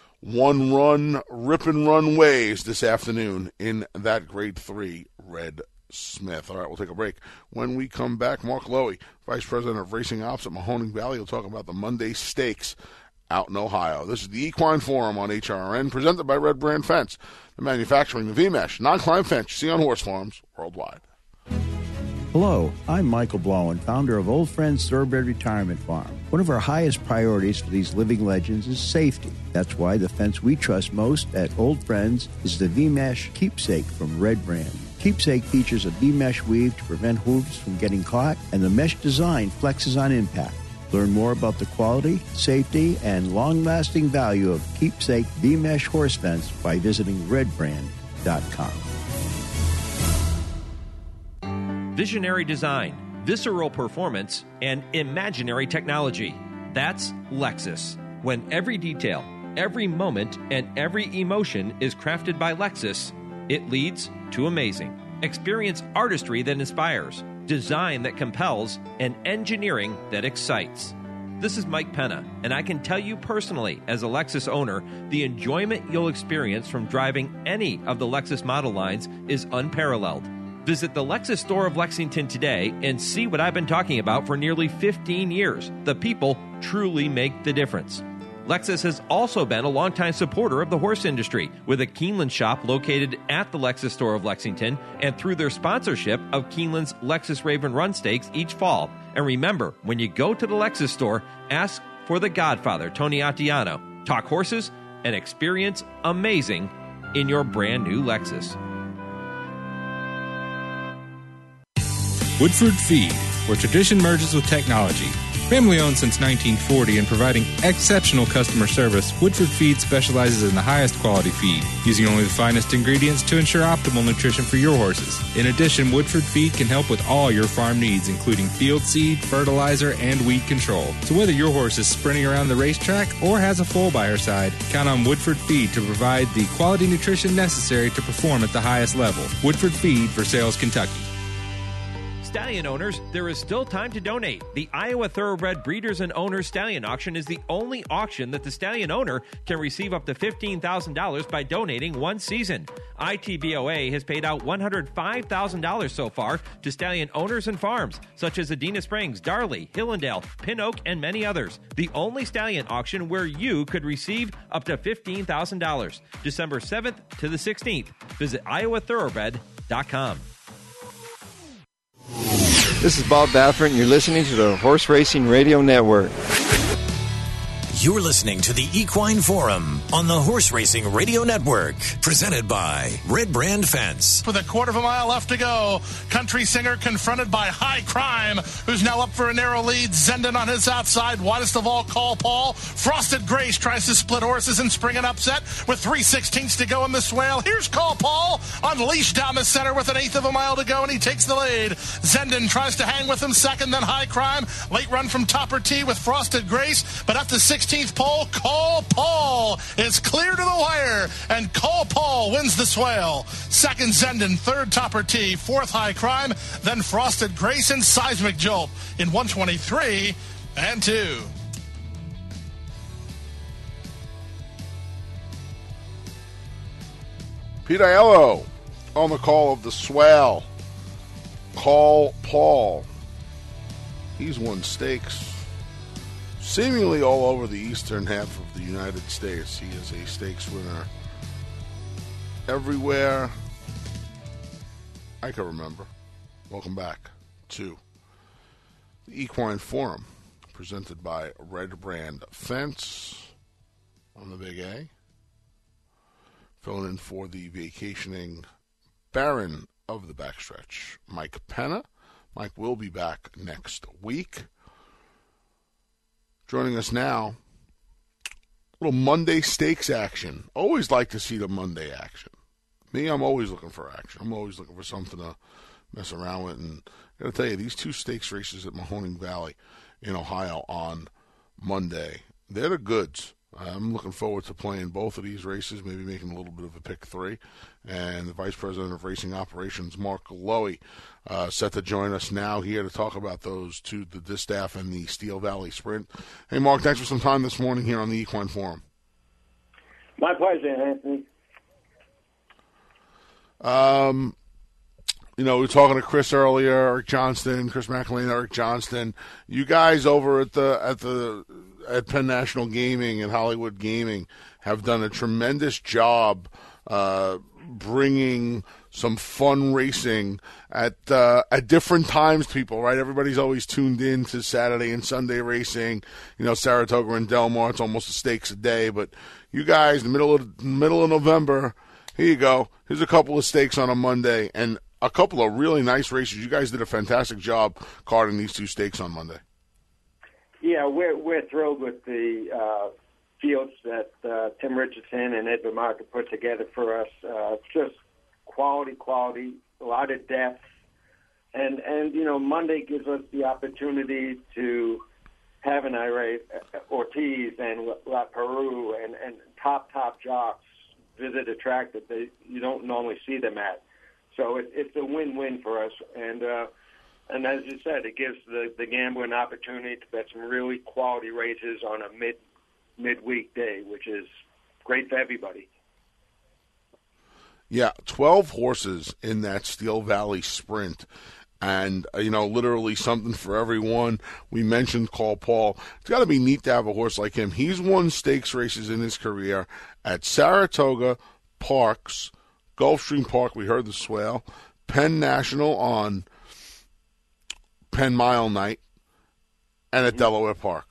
one-run, rip-and-run ways this afternoon in that Grade three Red Smith. All right, we'll take a break. When we come back, Mark Lowy, Vice President of Racing Ops at Mahoning Valley, will talk about the Monday Stakes out in Ohio. This is the Equine Forum on H R N, presented by Red Brand Fence, the manufacturing the V-Mesh, non-climb fence you see on horse farms worldwide. Hello, I'm Michael Blowen, founder of Old Friends Thoroughbred Retirement Farm. One of our highest priorities for these living legends is safety. That's why the fence we trust most at Old Friends is the V-Mesh Keepsake from Red Brand. Keepsake features a V-mesh weave to prevent hooves from getting caught, and the mesh design flexes on impact. Learn more about the quality, safety, and long-lasting value of Keepsake V-Mesh horse fence by visiting red brand dot com. Visionary design, visceral performance, and imaginary technology. That's Lexus. When every detail, every moment, and every emotion is crafted by Lexus, it leads to amazing. Experience artistry that inspires, design that compels, and engineering that excites. This is Mike Penna, and I can tell you personally, as a Lexus owner, the enjoyment you'll experience from driving any of the Lexus model lines is unparalleled. Visit the Lexus store of Lexington today and see what I've been talking about for nearly fifteen years. The people truly make the difference. Lexus has also been a longtime supporter of the horse industry, with a Keeneland shop located at the Lexus store of Lexington and through their sponsorship of Keeneland's Lexus Raven Run Stakes each fall. And remember, when you go to the Lexus store, ask for the Godfather, Tony Attiano. Talk horses and experience amazing in your brand new Lexus. Woodford Feed, where tradition merges with technology. Family owned since nineteen forty and providing exceptional customer service, Woodford Feed specializes in the highest quality feed, using only the finest ingredients to ensure optimal nutrition for your horses. In addition, Woodford Feed can help with all your farm needs, including field seed, fertilizer, and weed control. So whether your horse is sprinting around the racetrack or has a foal by her side, count on Woodford Feed to provide the quality nutrition necessary to perform at the highest level. Woodford Feed for Sales, Kentucky. Stallion owners, there is still time to donate. The Iowa Thoroughbred Breeders and Owners Stallion Auction is the only auction that the stallion owner can receive up to fifteen thousand dollars by donating one season. I T B O A has paid out one hundred five thousand dollars so far to stallion owners and farms, such as Adena Springs, Darley, Hillendale, Pin Oak, and many others. The only stallion auction where you could receive up to fifteen thousand dollars. December seventh to the sixteenth. Visit iowa thoroughbred dot com. This is Bob Baffert, and you're listening to the Horse Racing Radio Network. You're listening to the Equine Forum on the Horse Racing Radio Network, presented by Red Brand Fence. With a quarter of a mile left to go, Country Singer confronted by High Crime, who's now up for a narrow lead. Zenden on his outside, widest of all, Call Paul. Frosted Grace tries to split horses and spring an upset with three sixteenths to go in the swale. Here's Call Paul unleashed down the center with an eighth of a mile to go, and he takes the lead. Zenden tries to hang with him second, then High Crime. Late run from Topper T with Frosted Grace, but up to sixteenth pole, Call Paul is clear to the wire, and Call Paul wins the swale. Second, Zenden. Third, Topper T. Fourth, High Crime. Then Frosted Grace and Seismic Jolt in one twenty-three and two. Pete Aiello on the call of the swale. Call Paul. He's won stakes seemingly all over the eastern half of the United States. He is a stakes winner everywhere I can remember. Welcome back to the Equine Forum, presented by Red Brand Fence on the Big A. Filling in for the vacationing Baron of the Backstretch, Mike Penna. Mike will be back next week. Joining us now, a little Monday stakes action. Always like to see the Monday action. Me, I'm always looking for action. I'm always looking for something to mess around with. And I got to tell you, these two stakes races at Mahoning Valley in Ohio on Monday, they're the goods. I'm looking forward to playing both of these races, maybe making a little bit of a pick three. And the Vice President of Racing Operations, Mark Lowy, uh, set to join us now here to talk about those two, the Distaff and the Steel Valley Sprint. Hey, Mark, thanks for some time this morning here on the Equine Forum. My pleasure, Anthony. Um, you know, we were talking to Chris earlier, Eric Johnston, Chris McElwain, Eric Johnston. You guys over at the at the at Penn National Gaming and Hollywood Gaming have done a tremendous job uh, bringing some fun racing at uh, at different times to people, right? Everybody's always tuned in to Saturday and Sunday racing. You know, Saratoga and Del Mar, it's almost a stakes a day. But you guys, the middle of middle of November, here you go. Here's a couple of stakes on a Monday and a couple of really nice races. You guys did a fantastic job carding these two stakes on Monday. Yeah, we're we're thrilled with the uh, fields that uh, Tim Richardson and Ed Vermark have put together for us. Uh, just quality, quality, a lot of depth, and and you know Monday gives us the opportunity to have an Ira Ortiz and La Peru and, and top top jocks visit a track that they you don't normally see them at. So it, it's a win-win for us, and. Uh, And as you said, it gives the, the gambler an opportunity to bet some really quality races on a mid midweek day, which is great for everybody. Yeah, twelve horses in that Steel Valley Sprint. And, uh, you know, literally something for everyone. We mentioned Call Paul. It's got to be neat to have a horse like him. He's won stakes races in his career at Saratoga, Parks, Gulfstream Park, we heard the swale, Penn National on Penn Mile Night, and at Delaware Park.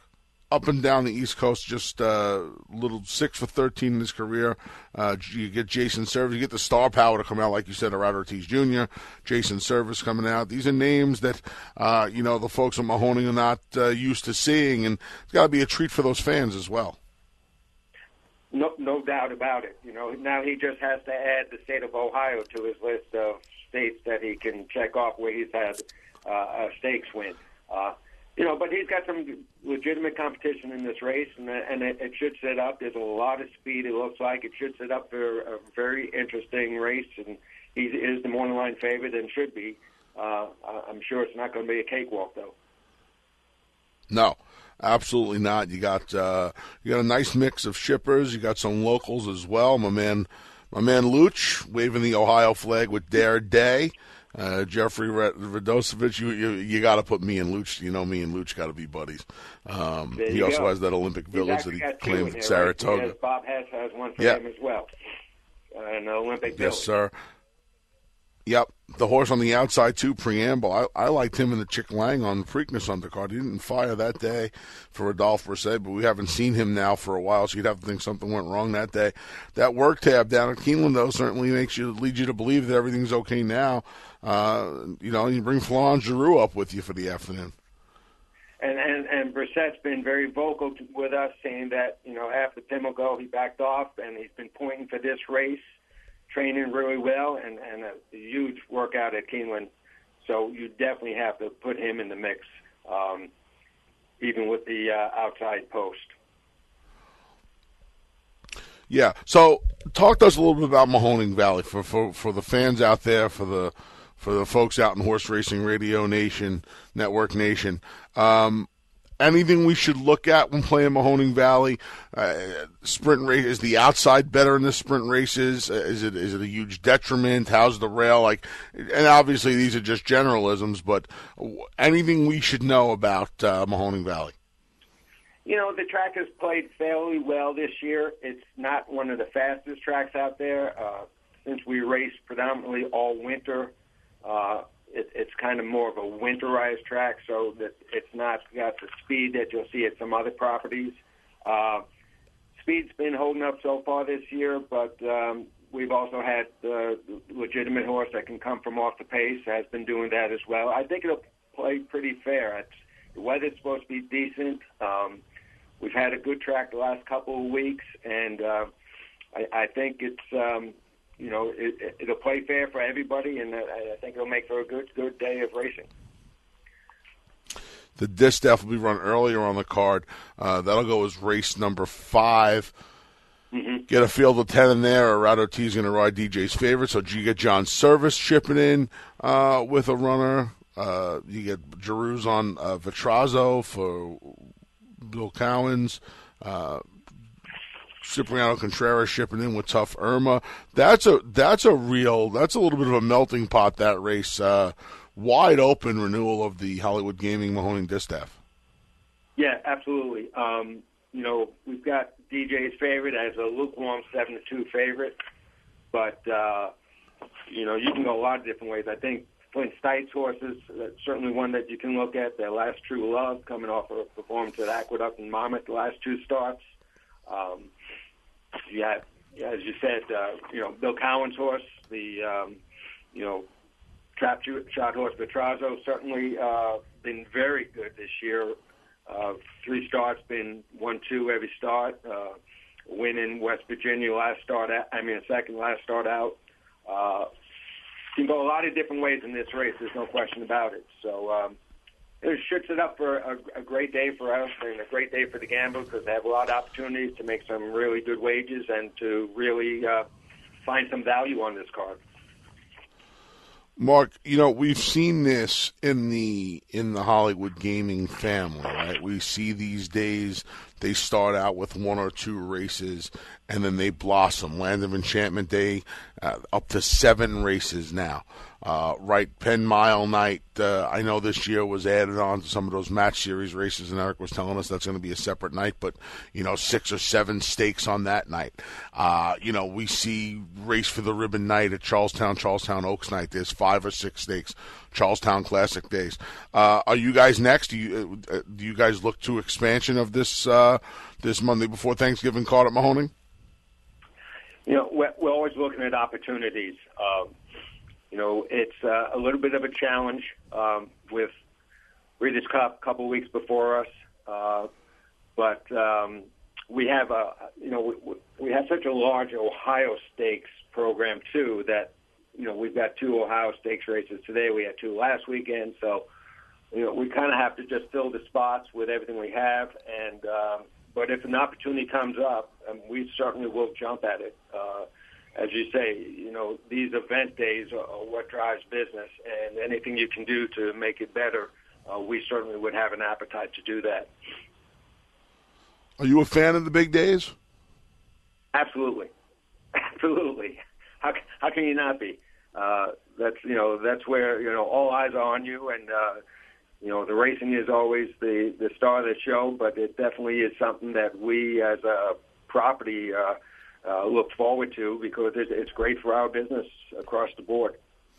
up and down the East Coast, just uh, little six for thirteen in his career. Uh, you get Jason Service, you get the star power to come out, like you said, Gerardo Ortiz Junior, Jason Service coming out. These are names that, uh, you know, the folks at Mahoning are not uh, used to seeing, and it's got to be a treat for those fans as well. No, no doubt about it. You know, now he just has to add the state of Ohio to his list of states that he can check off where he's had uh, a stakes win. Uh, You know, but he's got some legitimate competition in this race, and, and it, it should set up. There's a lot of speed, it looks like. It should set up for a very interesting race, and he is the morning line favorite and should be. Uh, I'm sure it's not going to be a cakewalk, though. No, absolutely not. You got uh, you got a nice mix of shippers. You got some locals as well. My man, my man Luch waving the Ohio flag with Dare Day. Uh, Jeffrey Radosevich, you you, you got to put me and Luch. You know, me and Luch got to be buddies. Um, he also go. has that Olympic Village that he claimed at Saratoga. Right? Has, Bob Hess has one for yep. him as well. Uh, an Olympic yes, Village. Yes, sir. Yep, the horse on the outside too. Preamble. I, I liked him in the Chick Lang on the Preakness undercard. He didn't fire that day for Rodolphe Merced, but we haven't seen him now for a while, so you'd have to think something went wrong that day. That work tab down at Keeneland though certainly makes you lead you to believe that everything's okay now. Uh, you know, you bring Florent Giroux up with you for the afternoon. And and and Brissett's been very vocal to, with us, saying that you know after Pimlico he backed off, and he's been pointing for this race, training really well, and and a, a huge workout at Keeneland. So you definitely have to put him in the mix, um, even with the uh, outside post. Yeah. So talk to us a little bit about Mahoning Valley for for for the fans out there, for the. For the folks out in Horse Racing Radio Nation, Network Nation, um, anything we should look at when playing Mahoning Valley? Uh, sprint race, is the outside better in the sprint races? Uh, is it is it a huge detriment? How's the rail? Like, and obviously these are just generalisms, but anything we should know about uh, Mahoning Valley? You know, the track has played fairly well this year. It's not one of the fastest tracks out there. Uh, since we race predominantly all winter, Uh, it, it's kind of more of a winterized track, so that it's not got the speed that you'll see at some other properties. Uh, speed's been holding up so far this year, but um, we've also had uh, legitimate horse that can come from off the pace, has been doing that as well. I think it'll play pretty fair. It's, the weather's supposed to be decent. Um, we've had a good track the last couple of weeks, and uh, I, I think it's... Um, You know, it, it'll play fair for everybody, and I think it'll make for a good, good day of racing. The Distaff will be run earlier on the card. Uh, that'll go as race number five. Mm-hmm. Get a field of ten in there. Gerardo T is going to ride D J's favorite, so you get John Service shipping in uh, with a runner. Uh, you get Giroux's on uh, Vitrazzo for Bill Cowens. Uh, Cipriano Contreras shipping in with Tough Irma. That's a that's a real that's a little bit of a melting pot, that race. Uh, wide open renewal of the Hollywood Gaming Mahoning Distaff. Yeah, absolutely. Um, you know, we've got D J's favorite as a lukewarm seven to two favorite, but uh, you know you can go a lot of different ways. I think Flint Stites horses, that's certainly one that you can look at. Their Last True Love, coming off of a performance at Aqueduct and Monmouth the last two starts. Um, Yeah, as you said, uh, you know, Bill Cowan's horse, the, um, you know, trap shot horse Vitrazzo, certainly uh, been very good this year. Uh, three starts, been one two every start. Uh, win in West Virginia last start, out, I mean, second last start out. Uh, can go a lot of different ways in this race. There's no question about it. So um, it should set up for a, a great day for us and a great day for the gamblers, because they have a lot of opportunities to make some really good wages and to really uh, find some value on this card. Mark, you know, we've seen this in the in the Hollywood gaming family, right? We see these days they start out with one or two races, and then they blossom. Land of Enchantment Day, uh, up to seven races now. Uh, right, Penn Mile Night, uh, I know this year was added on to some of those match series races, and Eric was telling us that's going to be a separate night, but, you know, six or seven stakes on that night. Uh, you know, we see Race for the Ribbon night at Charlestown, Charlestown Oaks night. There's five or six stakes, Charlestown Classic days. Uh, are you guys next? Do you, uh, do you guys look to expansion of this uh, this Monday before Thanksgiving card at Mahoning? You know, we're, we're always looking at opportunities. Uh, You know, it's uh, a little bit of a challenge um, with Breeders' Cup a couple of weeks before us, uh, but um, we have a you know we, we have such a large Ohio Stakes program too that you know we've got two Ohio Stakes races today. We had two last weekend, so you know we kind of have to just fill the spots with everything we have. And um, but if an opportunity comes up, um, we certainly will jump at it. Uh, As you say, you know, these event days are, are what drives business, and anything you can do to make it better, uh, we certainly would have an appetite to do that. Are you a fan of the big days? Absolutely, absolutely. How how can you not be? Uh, that's you know that's where you know all eyes are on you, and uh, you know the racing is always the the star of the show, but it definitely is something that we as a property. Uh, Uh, look forward to because it's, it's great for our business across the board.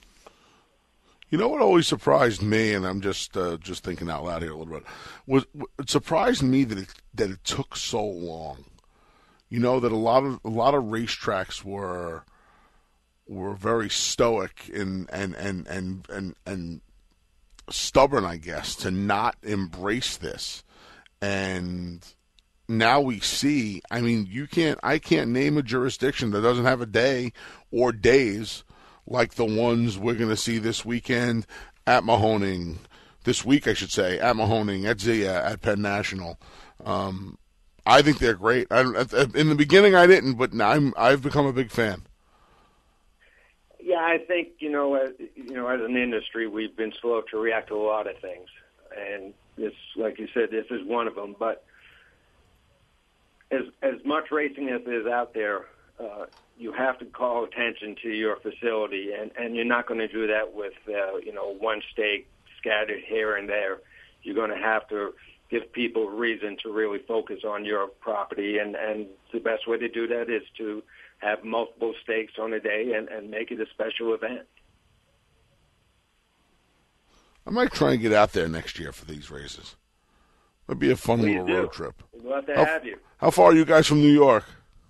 You know what always surprised me, and I'm just uh, just thinking out loud here a little bit, was it surprised me that it that it took so long. You know that a lot of a lot of racetracks were were very stoic and and and and and, and stubborn, I guess, to not embrace this. And now we see, I mean, you can't, I can't name a jurisdiction that doesn't have a day or days like the ones we're going to see this weekend at Mahoning, this week, I should say, at Mahoning, at Zia, at Penn National. Um, I think they're great. I, in the beginning, I didn't, but now I'm, I've become a big fan. Yeah, I think, you know, as, you know, as an industry, we've been slow to react to a lot of things. And this, like you said, this is one of them. But as as much racing as is out there, uh, you have to call attention to your facility, and, and you're not going to do that with, uh, you know, one stake scattered here and there. You're going to have to give people reason to really focus on your property, and, and the best way to do that is to have multiple stakes on a day and, and make it a special event. I might try and get out there next year for these races. It'd be a fun Please little do. road trip. We'd love to how, have you. How far are you guys from New York?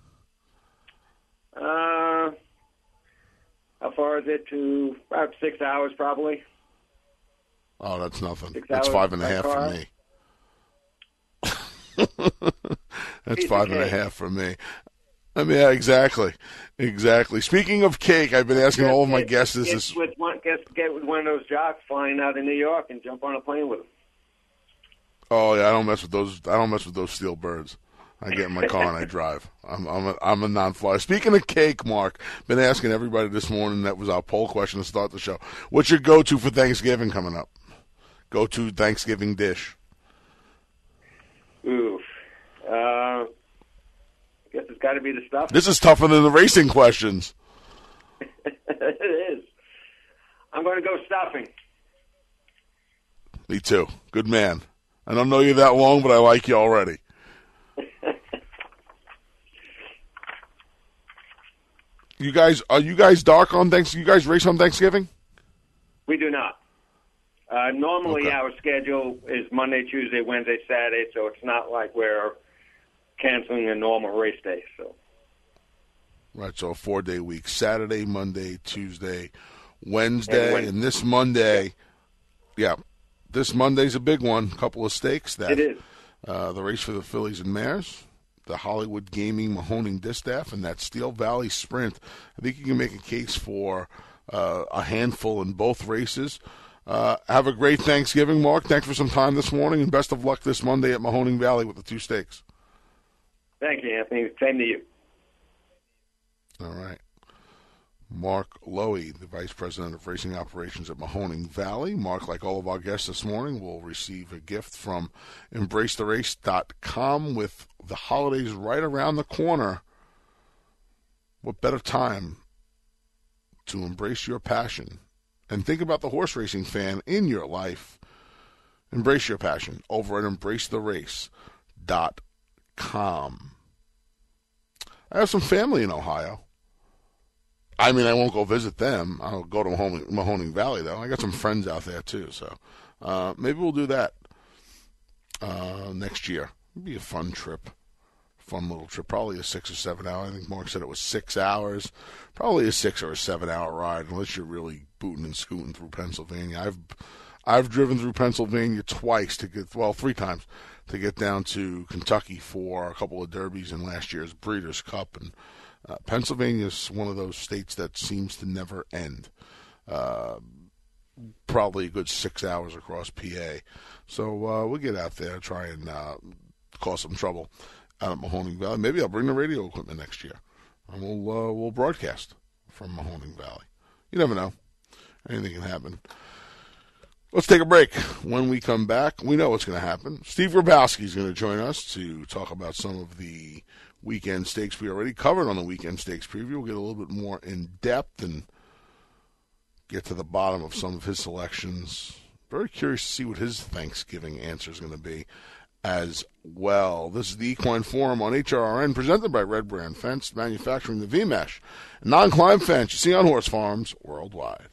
Uh, how far is it to about six hours probably? Oh, that's nothing. Six That's hours five and a by half car? for me. That's Piece five of and a cake. half for me. I mean, yeah, exactly, exactly. Speaking of cake, I've been asking all of my guests Get this. with one, get, get with one of those jocks flying out of New York and jump on a plane with them. Oh yeah, I don't mess with those. I don't mess with those steel birds. I get in my car and I drive. I'm I'm a, I'm a non-flyer. Speaking of cake, Mark, been asking everybody this morning. That was our poll question to start the show. What's your go-to for Thanksgiving coming up? Go-to Thanksgiving dish. Oof. Uh, I guess it's got to be the stuff. This is tougher than the racing questions. It is. I'm going to go stuffing. Me too. Good man. I don't know you that long, but I like you already. You guys, are you guys dark on Thanksgiving? You guys race on Thanksgiving? We do not. Uh, normally, Okay. our schedule is Monday, Tuesday, Wednesday, Saturday, so it's not like we're canceling a normal race day. So, Right, so a four-day week. Saturday, Monday, Tuesday, Wednesday, And Wednesday. and this Monday. Yeah, this Monday's a big one. Couple of stakes. That, It is. Uh, the race for the Fillies and Mares, the Hollywood Gaming Mahoning Distaff, and that Steel Valley Sprint. I think you can make a case for uh, a handful in both races. Uh, have a great Thanksgiving, Mark. Thanks for some time this morning, and best of luck this Monday at Mahoning Valley with the two stakes. thank you, Anthony. Same to you. All right. Mark Lowy, the Vice President of Racing Operations at Mahoning Valley. Mark, like all of our guests this morning, will receive a gift from embrace the race dot com with the holidays right around the corner. What better time to embrace your passion and think about the horse racing fan in your life? Embrace your passion over at embrace the race dot com. I have some family in Ohio. I mean, I won't go visit them. I'll go to Mahoning, Mahoning Valley, though. I got some friends out there, too. So uh, maybe we'll do that uh, next year. It'd be a fun trip. Fun little trip. Probably a six or seven hour. I think Mark said it was six hours. Probably a six or a seven hour ride, unless you're really booting and scooting through Pennsylvania. I've I've driven through Pennsylvania twice to get, well, three times to get down to Kentucky for a couple of derbies in last year's Breeders' Cup. And Uh, Pennsylvania is one of those states that seems to never end. Uh, probably a good six hours across P A. So uh, we'll get out there, try and uh, cause some trouble out at Mahoning Valley. Maybe I'll bring the radio equipment next year, and we'll uh, we'll broadcast from Mahoning Valley. You never know. Anything can happen. Let's take a break. When we come back, we know what's going to happen. Steve Grabowski is going to join us to talk about some of the weekend stakes we already covered on the weekend stakes preview. We'll get a little bit more in depth and get to the bottom of some of his selections. Very curious to see what his Thanksgiving answer is going to be as well. This is the Equine Forum on H R R N, presented by Red Brand Fence, manufacturing the V-Mesh, non-climb fence you see on horse farms worldwide.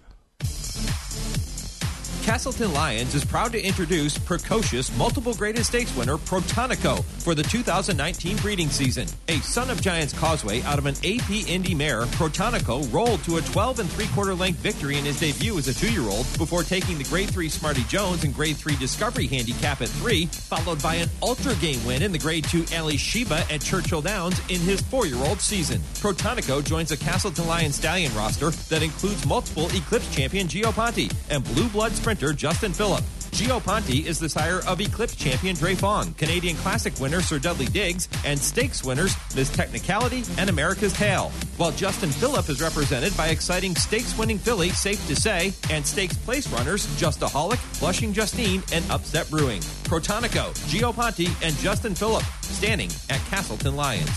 Castleton Lions is proud to introduce precocious multiple graded stakes winner Protonico for the two thousand nineteen breeding season. A Son of Giants Causeway out of an A P Indy mare, Protonico rolled to a twelve and three quarter length victory in his debut as a two-year-old before taking the Grade three Smarty Jones and Grade three Discovery handicap at three, followed by an Ultra Game win in the Grade two Ali Sheba at Churchill Downs in his four-year-old season. Protonico joins a Castleton Lions stallion roster that includes multiple Eclipse champion Gio Ponti and Blue Blood sprinter Justin Phillip. Gio Ponti is the sire of Eclipse champion Dre Fong, Canadian Classic winner Sir Dudley Diggs, and stakes winners Miss Technicality and America's Tale. While Justin Phillip is represented by exciting stakes-winning filly Safe to Say and stakes place runners Justaholic, Blushing Justine, and Upset Brewing. Protonico, Gio Ponti, and Justin Phillip standing at Castleton Lions.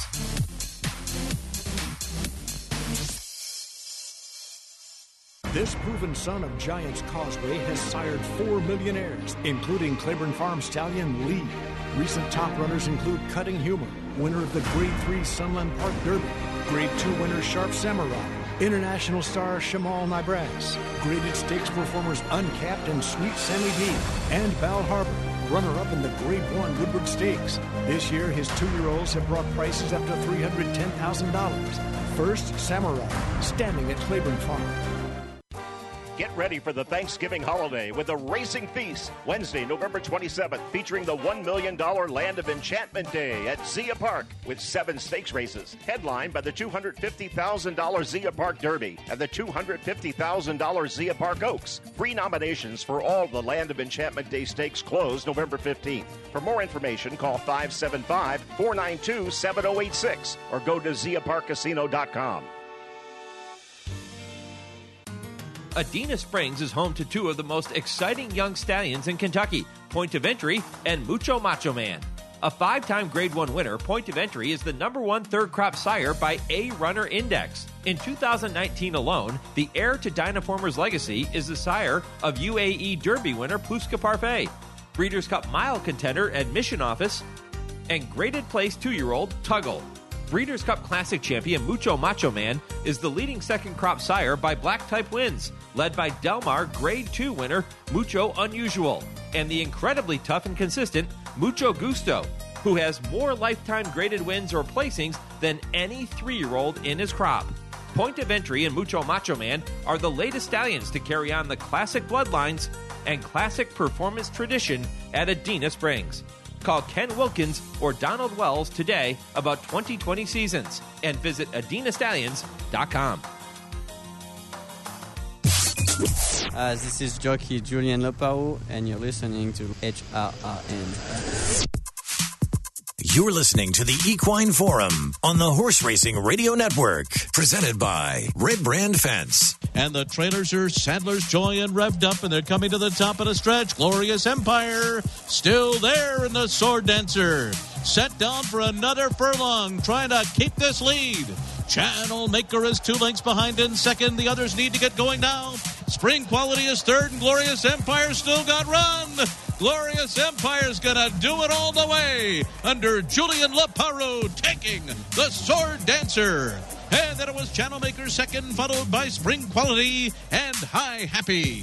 This proven son of Giants Causeway has sired four millionaires, including Claiborne Farm stallion Lee. Recent top runners include Cutting Humor, winner of the Grade three Sunland Park Derby, Grade two winner Sharp Samurai, international star Shamal Nibras, graded stakes performers Uncapped and Sweet Sammy D, and Bal Harbor, runner-up in the Grade one Woodward Stakes. This year, his two-year-olds have brought prices up to three hundred ten thousand dollars. First, Samurai, standing at Claiborne Farm. Get ready for the Thanksgiving holiday with the Racing Feast, Wednesday, November twenty-seventh, featuring the one million dollars Land of Enchantment Day at Zia Park with seven stakes races, headlined by the two hundred fifty thousand dollars Zia Park Derby and the two hundred fifty thousand dollars Zia Park Oaks. Free nominations for all the Land of Enchantment Day stakes close November fifteenth. For more information, call five seven five, four nine two, seven oh eight six or go to zia park casino dot com. Adena Springs is home to two of the most exciting young stallions in Kentucky, Point of Entry and Mucho Macho Man. A five-time Grade one winner, Point of Entry is the number one third-crop sire by A Runner Index. In two thousand nineteen alone, the heir to Dynaformer's legacy is the sire of U A E Derby winner Pluska Parfait, Breeders' Cup Mile contender Admission Office, and graded place two-year-old Tuggle. Breeders' Cup Classic champion Mucho Macho Man is the leading second-crop sire by Black Type Wins, led by Delmar Grade two winner Mucho Unusual, and the incredibly tough and consistent Mucho Gusto, who has more lifetime graded wins or placings than any three-year-old in his crop. Point of Entry and Mucho Macho Man are the latest stallions to carry on the classic bloodlines and classic performance tradition at Adena Springs. Call Ken Wilkins or Donald Wells today about twenty twenty seasons and visit adena stallions dot com. Uh, this is jockey Julian Lopao, and you're listening to H R R N. You're listening to the Equine Forum on the Horse Racing Radio Network, presented by Red Brand Fence. And the trailers are Sadler's Joy and revved up, and they're coming to the top of the stretch. Glorious Empire still there in the Sword Dancer. Set down for another furlong, trying to keep this lead. Channel Maker is two lengths behind in second. The others need to get going now. Spring Quality is third, and Glorious Empire still got run. Glorious Empire's gonna do it all the way under Julian Laparo taking the Sword Dancer. And then it was Channel Maker second, followed by Spring Quality and High Happy.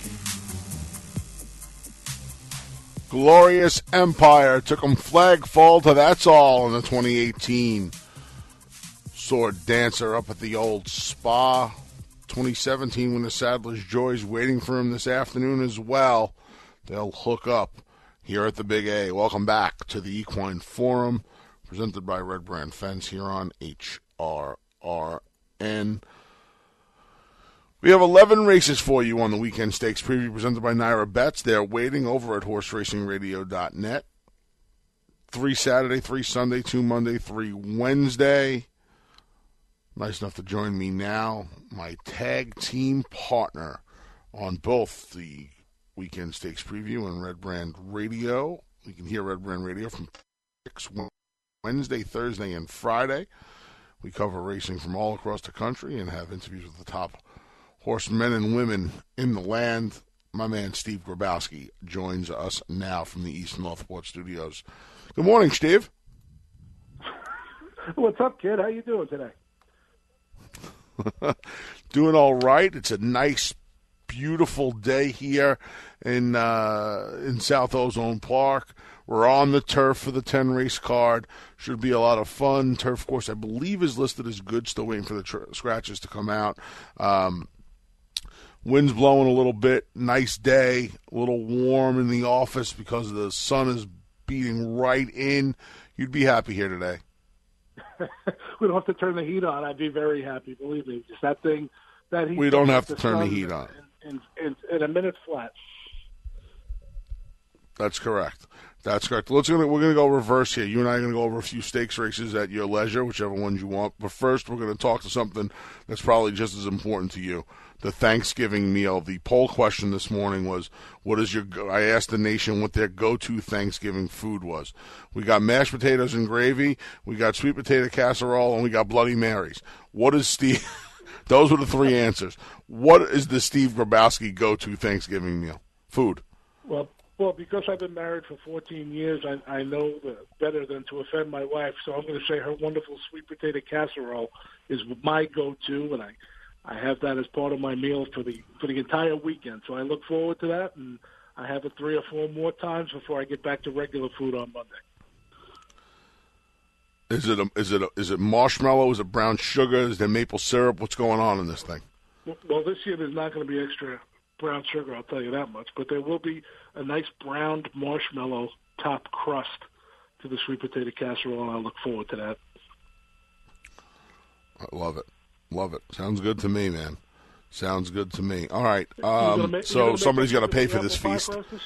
Glorious Empire took them flag fall to that's all in the twenty eighteen Sword Dancer up at the old Spa. twenty seventeen when the Sadler's Joy's waiting for him this afternoon as well. They'll hook up here at the Big A. Welcome back to the Equine Forum, presented by Red Brand Fence here on H R R N. We have eleven races for you on the Weekend Stakes preview presented by Naira Bets. They're waiting over at horse racing radio dot net. Three Saturday, three Sunday, two Monday, three Wednesday. Nice enough to join me now, my tag team partner on both the Weekend Stakes preview and Red Brand Radio. You can hear Red Brand Radio from six Wednesday, Thursday, and Friday. We cover racing from all across the country and have interviews with the top horsemen and women in the land. My man Steve Grabowski joins us now from the East Northport studios. Good morning, Steve. What's up, kid? How you doing today? Doing all right. It's a nice, beautiful day here in uh, in South Ozone Park. We're on the turf for the ten race card. Should be a lot of fun. Turf course, I believe, is listed as good. Still waiting for the tr- scratches to come out. Um, wind's blowing a little bit. Nice day. A little warm in the office because the sun is beating right in. You'd be happy here today. We don't have to turn the heat on. I'd be very happy. Believe me, just that thing. That heat. We don't have to turn the heat on. In, in, in a minute flat. That's correct. That's correct. Let's gonna we're gonna go reverse here. You and I are gonna go over a few stakes races at your leisure, whichever ones you want. But first, we're gonna talk to something that's probably just as important to you: the Thanksgiving meal. The poll question this morning was, "What is your?" I asked the nation what their go-to Thanksgiving food was. We got mashed potatoes and gravy, we got sweet potato casserole, and we got Bloody Marys. What is Steve? Those were the three answers. What is the Steve Grabowski go-to Thanksgiving meal? Food. Well, well, because I've been married for fourteen years, I, I know better than to offend my wife. So I'm going to say her wonderful sweet potato casserole is my go-to, and I, I have that as part of my meal for the for the entire weekend. So I look forward to that, and I have it three or four more times before I get back to regular food on Monday. Is it a, is it a, is it marshmallow? Is it brown sugar? Is there maple syrup? What's going on in this thing? Well, this year there's not going to be extra brown sugar, I'll tell you that much. But there will be a nice browned marshmallow top crust to the sweet potato casserole, and I look forward to that. I love it. Love it. Sounds good to me, man. Sounds good to me. All right. Um, make, so somebody's got to pay for this feast. This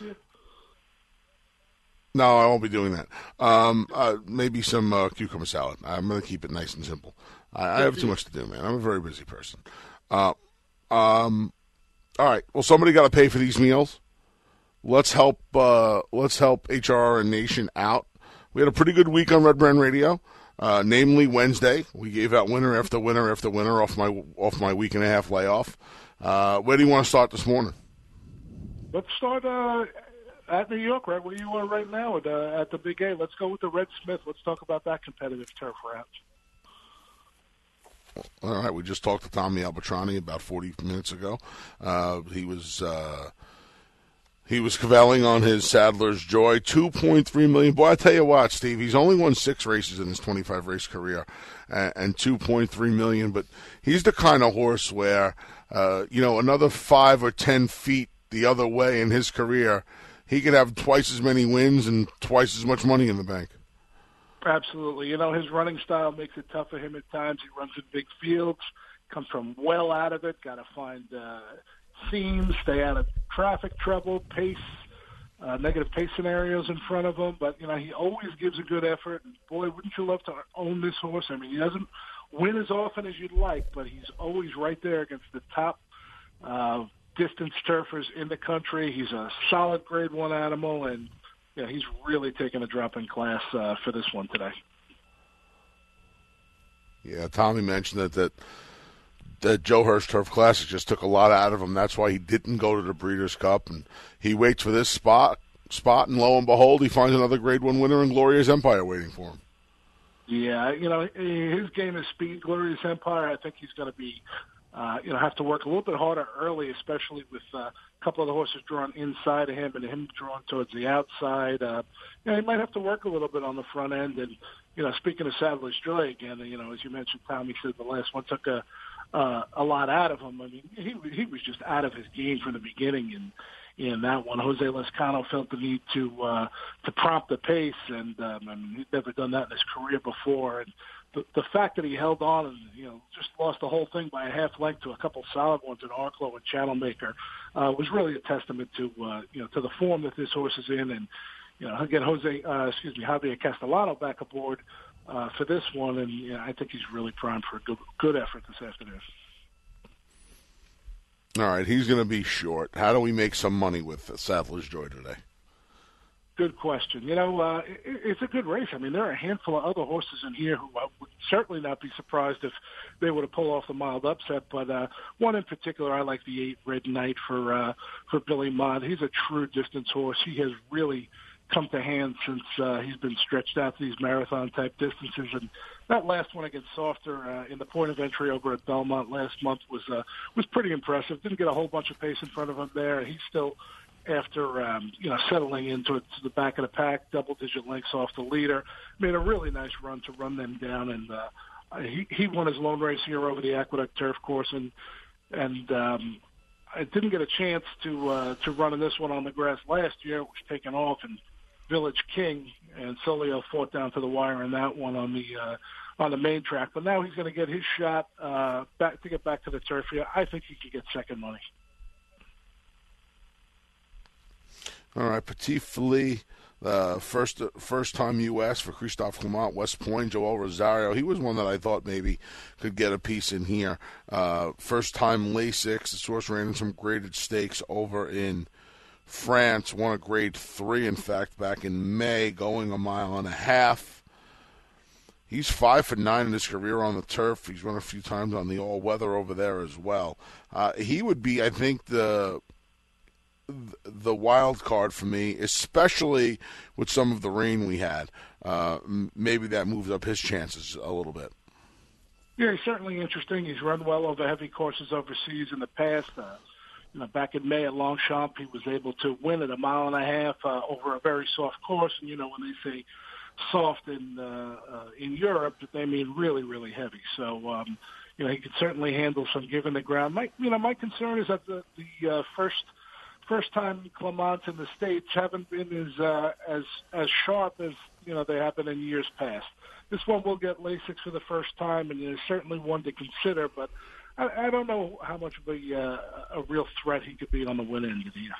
no, I won't be doing that. Um, uh, maybe some uh, cucumber salad. I'm going to keep it nice and simple. I, I have too much to do, man. I'm a very busy person. Uh, um, all right. Well, somebody got to pay for these meals. Let's help. Uh, let's help H R R and Nation out. We had a pretty good week on Red Brand Radio. Uh, namely Wednesday, we gave out winner after winner after winner off my off my week and a half layoff. Uh, where do you want to start this morning? Let's start uh, at New York, right where you are right now at, uh, at the Big A. Let's go with the Red Smith. Let's talk about that competitive turf route. All right, we just talked to Tommy Albatrani about forty minutes ago. Uh, he was. Uh, He was cavelling on his Sadler's Joy, two point three million dollars. Boy, I tell you what, Steve, he's only won six races in his twenty-five race career, and, and two point three million dollars. But he's the kind of horse where, uh, you know, another five or ten feet the other way in his career, he could have twice as many wins and twice as much money in the bank. Absolutely. You know, his running style makes it tough for him at times. He runs in big fields, comes from well out of it, got to find uh, seams, stay out of traffic trouble, pace uh, negative pace scenarios in front of him, but, you know, he always gives a good effort. And boy, wouldn't you love to own this horse? I mean, he doesn't win as often as you'd like, but he's always right there against the top uh, distance turfers in the country. He's a solid grade one animal, and yeah, he's really taken a drop in class uh, for this one today. Yeah, Tommy mentioned that that that Joe Hirsch Turf Classic just took a lot out of him. That's why he didn't go to the Breeders' Cup, and he waits for this spot, spot, and lo and behold, he finds another Grade One winner in Glorious Empire waiting for him. Yeah, you know, his game is speed. Glorious Empire, I think he's going to be, uh, you know, have to work a little bit harder early, especially with uh, a couple of the horses drawn inside of him and him drawn towards the outside. Uh, you know, he might have to work a little bit on the front end. And, you know, speaking of Sadler's Joy again, you know, as you mentioned, Tommy said the last one took a uh, a lot out of him. I mean, he he was just out of his game from the beginning, and in that one, Jose Lezcano felt the need to uh, to prompt the pace, and um, I mean, he'd never done that in his career before. And the, the fact that he held on and, you know, just lost the whole thing by a half length to a couple solid ones in Arklow and Channel Maker uh, was really a testament to uh, you know to the form that this horse is in. And you know, again, Jose, uh, excuse me, Javier Castellano back aboard uh, for this one, and you know, I think he's really primed for a good, good effort this afternoon. All right, he's going to be short. How do we make some money with Sadler's Joy today? Good question. You know, uh, it, it's a good race. I mean, there are a handful of other horses in here who I would certainly not be surprised if they were to pull off the mild upset. But uh, one in particular, I like the eight Red Knight for uh, for Billy Mott. He's a true distance horse. He has really come to hand since uh, he's been stretched out to these marathon-type distances. And that last one against Softer uh, in the point of entry over at Belmont last month was uh, was pretty impressive. Didn't get a whole bunch of pace in front of him there. He's still, after um, you know settling into it, to the back of the pack, double-digit lengths off the leader, made a really nice run to run them down. And uh, he, he won his lone race here over the Aqueduct Turf Course, and and um, I didn't get a chance to uh, to run in this one on the grass last year. It was taken off, and Village King and Solio fought down to the wire in that one on the uh, on the main track. But now he's going to get his shot uh, back to get back to the turf here. I think he could get second money. All right, Petit Filly, uh, first first time U S for Christophe Clement, West Point, Joel Rosario. He was one that I thought maybe could get a piece in here. Uh, first time Lasix. The source ran in some graded stakes over in France, won a grade three, in fact, back in May, going a mile and a half. He's five for nine in his career on the turf. He's run a few times on the all-weather over there as well. Uh, he would be, I think, the the wild card for me, especially with some of the rain we had. Uh, maybe that moves up his chances a little bit. Yeah, he's certainly interesting. He's run well over heavy courses overseas in the past. Uh, You know, back in May at Longchamp, he was able to win at a mile and a half uh, over a very soft course. And, you know, when they say soft in uh, uh, in Europe, they mean really, really heavy. So, um, you know, he could certainly handle some give in the ground. My, you know, my concern is that the, the uh, first first time Clements in the States haven't been as uh, as as sharp as, you know, they have been in years past. This one will get Lasix for the first time, and there's certainly one to consider, but I, I don't know how much of a, uh, a real threat he could be on the win end of the year.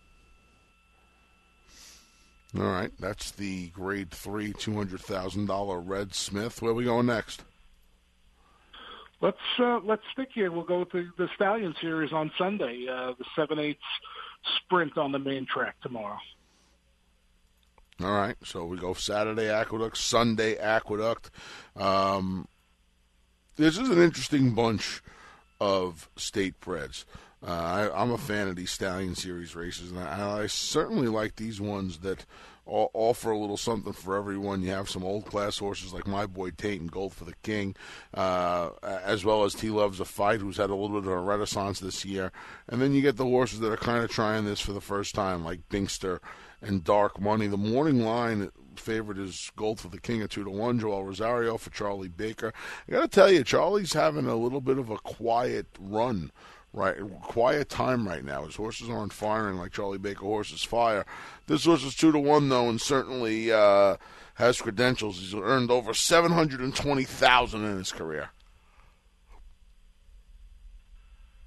All right, that's the grade three, two hundred thousand dollars Red Smith. Where are we going next? Let's uh, let's stick here. We'll go with the, the Stallion Series on Sunday, uh, the seven eighths sprint on the main track tomorrow. All right, so we go Saturday Aqueduct, Sunday Aqueduct. Um, this is an interesting bunch of state breds. Uh, I, I'm a fan of these Stallion Series races, and I, I certainly like these ones that all, offer a little something for everyone. You have some old class horses like My Boy Tate and Gold for the King, uh, as well as T Loves a Fight, who's had a little bit of a renaissance this year. And then you get the horses that are kind of trying this for the first time, like Binkster and Dark Money. The morning line favorite is Gold for the King at two to one. Joel Rosario for Charlie Baker. I got to tell you, Charlie's having a little bit of a quiet run, right? Quiet time right now. His horses aren't firing like Charlie Baker horses fire. This horse is two to one though, and certainly uh, has credentials. He's earned over seven hundred and twenty thousand in his career.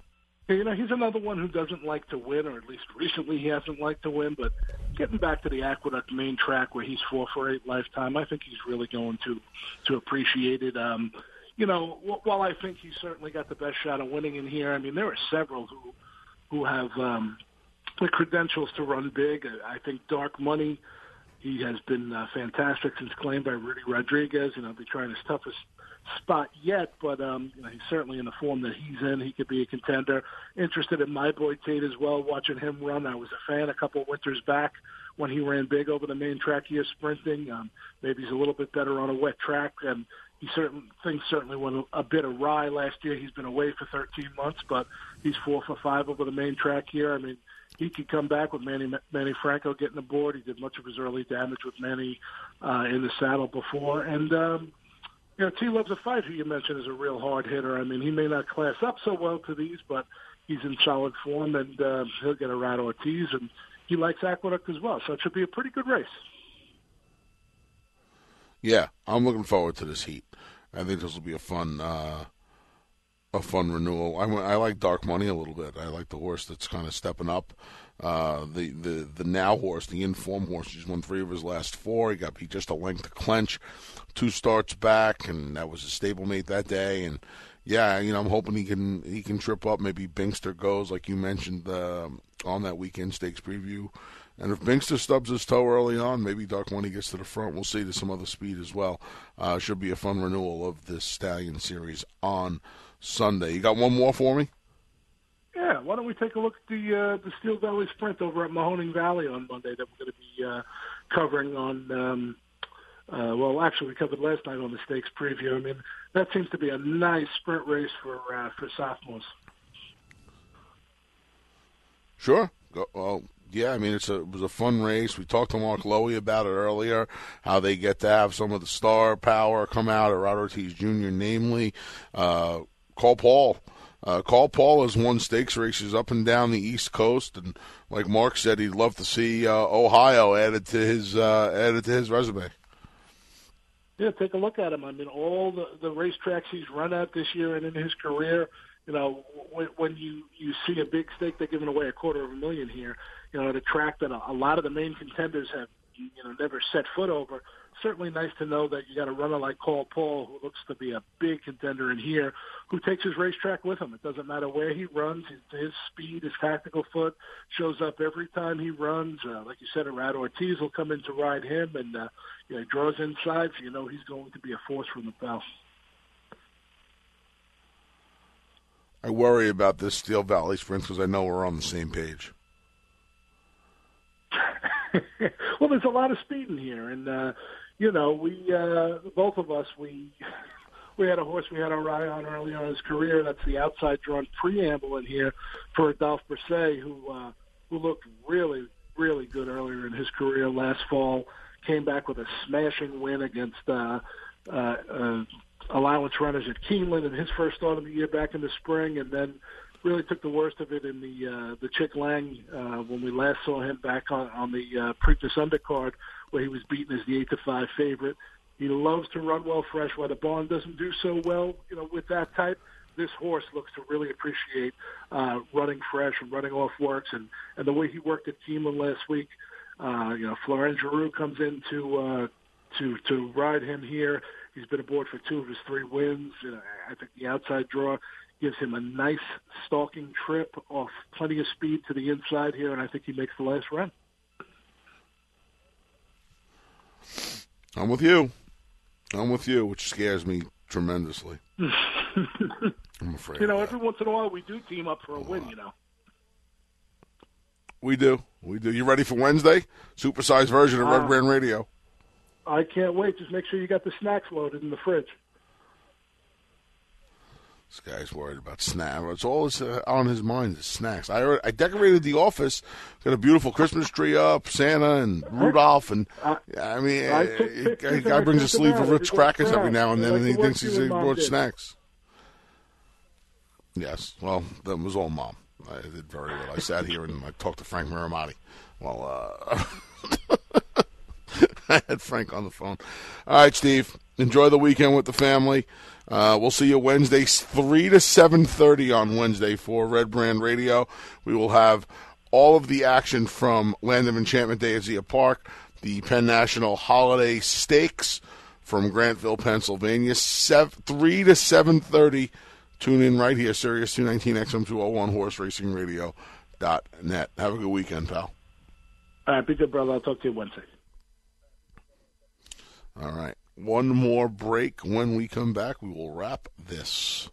You know, he's another one who doesn't like to win, or at least recently he hasn't liked to win. But getting back to the Aqueduct main track where he's four for eight lifetime, I think he's really going to to appreciate it. Um, you know, while I think he's certainly got the best shot of winning in here, I mean, there are several who who have um, the credentials to run big. I think Dark Money, he has been uh, fantastic since claimed by Rudy Rodriguez. You know, they're trying his toughest spot yet, but um, you know, he's certainly in the form that he's in. He could be a contender. Interested in My Boy Tate as well, watching him run. I was a fan a couple of winters back when he ran big over the main track here sprinting. Um, maybe he's a little bit better on a wet track, and he certain things certainly went a bit awry last year. He's been away for thirteen months, but he's four for five over the main track here. I mean, he could come back with Manny Manny Franco getting aboard. He did much of his early damage with Manny uh, in the saddle before, and um, you know, T Loves a Fight, who you mentioned, is a real hard hitter. I mean, he may not class up so well to these, but he's in solid form, and uh, he'll get around Ortiz, and he likes Aqueduct as well. So it should be a pretty good race. Yeah, I'm looking forward to this heat. I think this will be a fun, uh, a fun renewal. I, I like Dark Money a little bit. I like the horse that's kind of stepping up. Uh, the, the the now horse, the inform horse, he's won three of his last four. He got beat just a length to clench, two starts back, and that was his stablemate that day. And yeah, you know, I'm hoping he can he can trip up. Maybe Binkster goes, like you mentioned uh, on that weekend stakes preview. And if Binkster stubs his toe early on, maybe Dark Money gets to the front. We'll see to some other speed as well. Uh, should be a fun renewal of this Stallion Series on Sunday. You got one more for me? Yeah, why don't we take a look at the uh, the Steel Valley Sprint over at Mahoning Valley on Monday that we're going to be uh, covering on, um, uh, well, actually we covered last night on the stakes preview. I mean, that seems to be a nice sprint race for uh, for sophomores. Sure. Go, well, yeah, I mean, it's a, it was a fun race. We talked to Mark Lowy about it earlier, how they get to have some of the star power come out of Rod Ortiz Junior, namely uh, Cole Paul. Uh, Cole Paul has won stakes races up and down the East Coast, and like Mark said, he'd love to see uh, Ohio added to his uh, added to his resume. Yeah, take a look at him. I mean, all the, the racetracks he's run at this year and in his career, you know, when, when you, you see a big stake, they're giving away a quarter of a million here, you know, at a track that a, a lot of the main contenders have, you know, never set foot over. Certainly nice to know that you got a runner like Cole Paul, who looks to be a big contender in here, who takes his racetrack with him. It doesn't matter where he runs. His, his speed, his tactical foot shows up every time he runs. Uh, like you said, Rad Ortiz will come in to ride him, and uh, you know, he draws inside, so you know he's going to be a force from the bell. I worry about this Steel Valley Sprint because I know we're on the same page. Well, there's a lot of speed in here, and uh, you know, we uh, both of us we we had a horse we had our eye on early on in his career. That's the outside drawn Preamble in here for Adolphe Brisset, who uh, who looked really really good earlier in his career last fall. Came back with a smashing win against uh, uh, uh, allowance runners at Keeneland in his first start of the year back in the spring, and then really took the worst of it in the uh, the Chick Lang uh, when we last saw him back on, on the uh, Preakness undercard, where he was beaten as the eight to five favorite. He loves to run well fresh, while the barn doesn't do so well, you know, with that type. This horse looks to really appreciate uh, running fresh and running off works, and, and the way he worked at Keeneland last week. Uh, you know, Florent Giroux comes in to uh, to to ride him here. He's been aboard for two of his three wins. Uh, I think the outside draw gives him a nice stalking trip off plenty of speed to the inside here, and I think he makes the last run. I'm with you. I'm with you, which scares me tremendously. I'm afraid. You know, every once in a while we do team up for a win, you know. We do. We do. You ready for Wednesday? Supersized version of uh, Red Brand Radio. I can't wait. Just make sure you got the snacks loaded in the fridge. This guy's worried about snacks. It's all his, uh, on his mind is snacks. I I decorated the office. Got a beautiful Christmas tree up, Santa and Rudolph, and I, I mean, I uh, guy, guy brings a sleeve of Ritz crackers every now and then, and he thinks he's brought snacks. Yes, well, that was all Mom. I did very well. I sat here and I talked to Frank Miramati. Well, uh, I had Frank on the phone. All right, Steve. enjoy the weekend with the family. Uh, we'll see you Wednesday, three to seven thirty on Wednesday for Red Brand Radio. We will have all of the action from Land of Enchantment Day at Zia Park, the Penn National Holiday Stakes from Grantville, Pennsylvania, seven, three to seven thirty. Tune in right here, Sirius two nineteen X M two oh one, horse racing radio dot net. Have a good weekend, pal. All right, be good, brother. I'll talk to you Wednesday. All right. One more break. When we come back, we will wrap this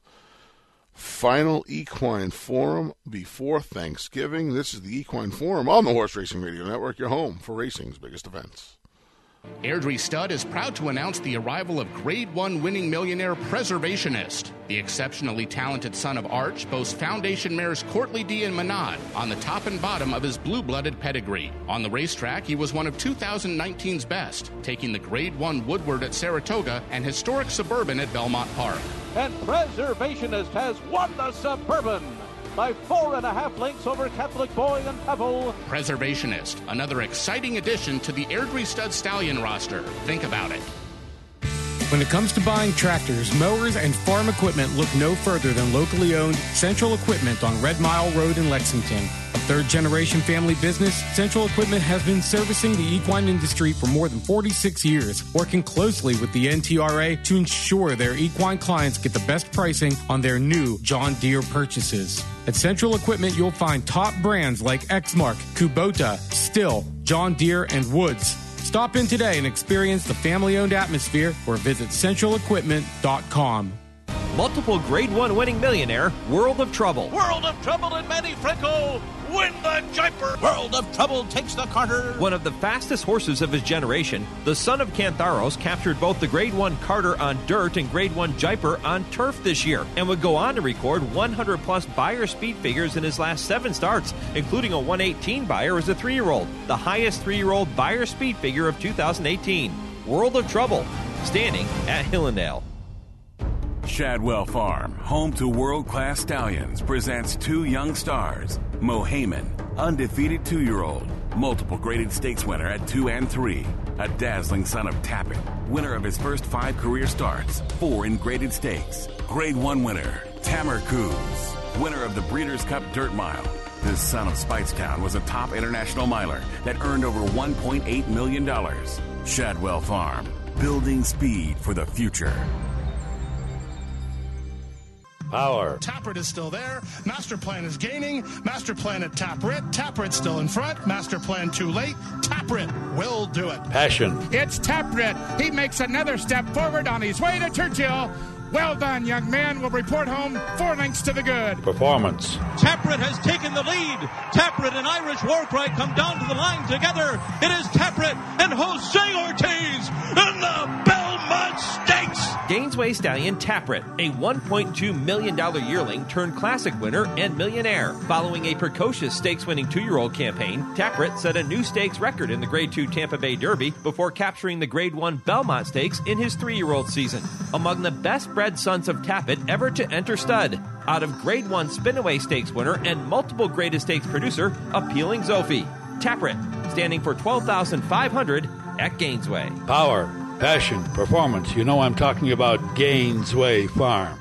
final Equine Forum before Thanksgiving. This is the Equine Forum on the Horse Racing Radio Network, your home for racing's biggest events. Airdrie Stud is proud to announce the arrival of Grade one winning millionaire Preservationist. The exceptionally talented son of Arch boasts foundation mares Courtly D and Manad on the top and bottom of his blue-blooded pedigree. On the racetrack, he was one of two thousand nineteen's best, taking the Grade one Woodward at Saratoga and historic Suburban at Belmont Park. And Preservationist has won the Suburban by four and a half lengths over Catholic Boy and Pebble. Preservationist, another exciting addition to the Airdrie Stud Stallion roster. Think about it. When it comes to buying tractors, mowers, and farm equipment, look no further than locally owned Central Equipment on Red Mile Road in Lexington. A third-generation family business, Central Equipment has been servicing the equine industry for more than forty-six years, working closely with the N T R A to ensure their equine clients get the best pricing on their new John Deere purchases. At Central Equipment, you'll find top brands like Exmark, Kubota, Stihl, John Deere, and Woods. Stop in today and experience the family-owned atmosphere or visit central equipment dot com. Multiple Grade one winning millionaire, World of Trouble. World of Trouble and Manny Franco win the Jaipur. World of Trouble takes the Carter. One of the fastest horses of his generation, the son of Cantharos captured both the Grade one Carter on dirt and Grade one Jaipur on turf this year, and would go on to record one hundred plus Beyer speed figures in his last seven starts, including a one eighteen Beyer as a three-year-old, the highest three-year-old Beyer speed figure of two thousand eighteen. World of Trouble, standing at Hillendale. Shadwell Farm, home to world-class stallions, presents two young stars. Mo Heyman, undefeated two-year-old, multiple graded stakes winner at two and three. A dazzling son of Tappet, winner of his first five career starts, four in graded stakes. Grade one winner, Tamer Coos, winner of the Breeders' Cup Dirt Mile. This son of Speightstown was a top international miler that earned over one point eight million dollars. Shadwell Farm, building speed for the future. Power. Taprit is still there. Master Plan is gaining. Master Plan at Taprit. Taprit still in front. Master Plan too late. Taprit will do it. Passion. It's Taprit. He makes another step forward on his way to Churchill. Well done, young man. We'll report home four lengths to the good. Performance. Taprit has taken the lead. Taprit and Irish Warcry come down to the line together. It is Taprit and Jose Ortiz in the Belmont Stakes. Gainesway Stallion Taprit, a one point two million dollars yearling turned classic winner and millionaire. Following a precocious stakes-winning two-year-old campaign, Taprit set a new stakes record in the Grade two Tampa Bay Derby before capturing the Grade one Belmont Stakes in his three-year-old season. Among the best-bred sons of Tappet ever to enter stud. Out of Grade one Spinaway Stakes winner and multiple graded stakes producer, Appealing Zophie. Taprit, standing for twelve thousand five hundred dollars at Gainesway. Power, passion, performance. You know I'm talking about Gainesway Farm.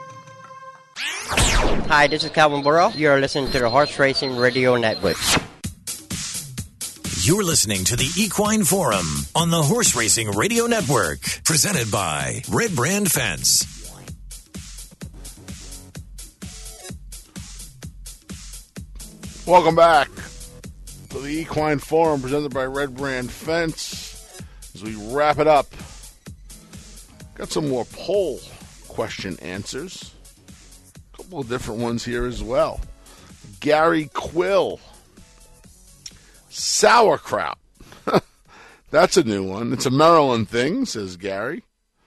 Hi, this is Calvin Burrow. You're listening to the Horse Racing Radio Network. You're listening to the Equine Forum on the Horse Racing Radio Network, presented by Red Brand Fence. Welcome back to the Equine Forum presented by Red Brand Fence. As we wrap it up, got some more poll question answers. A couple of different ones here as well. Gary Quill. Sauerkraut. That's a new one. It's a Maryland thing, says Gary.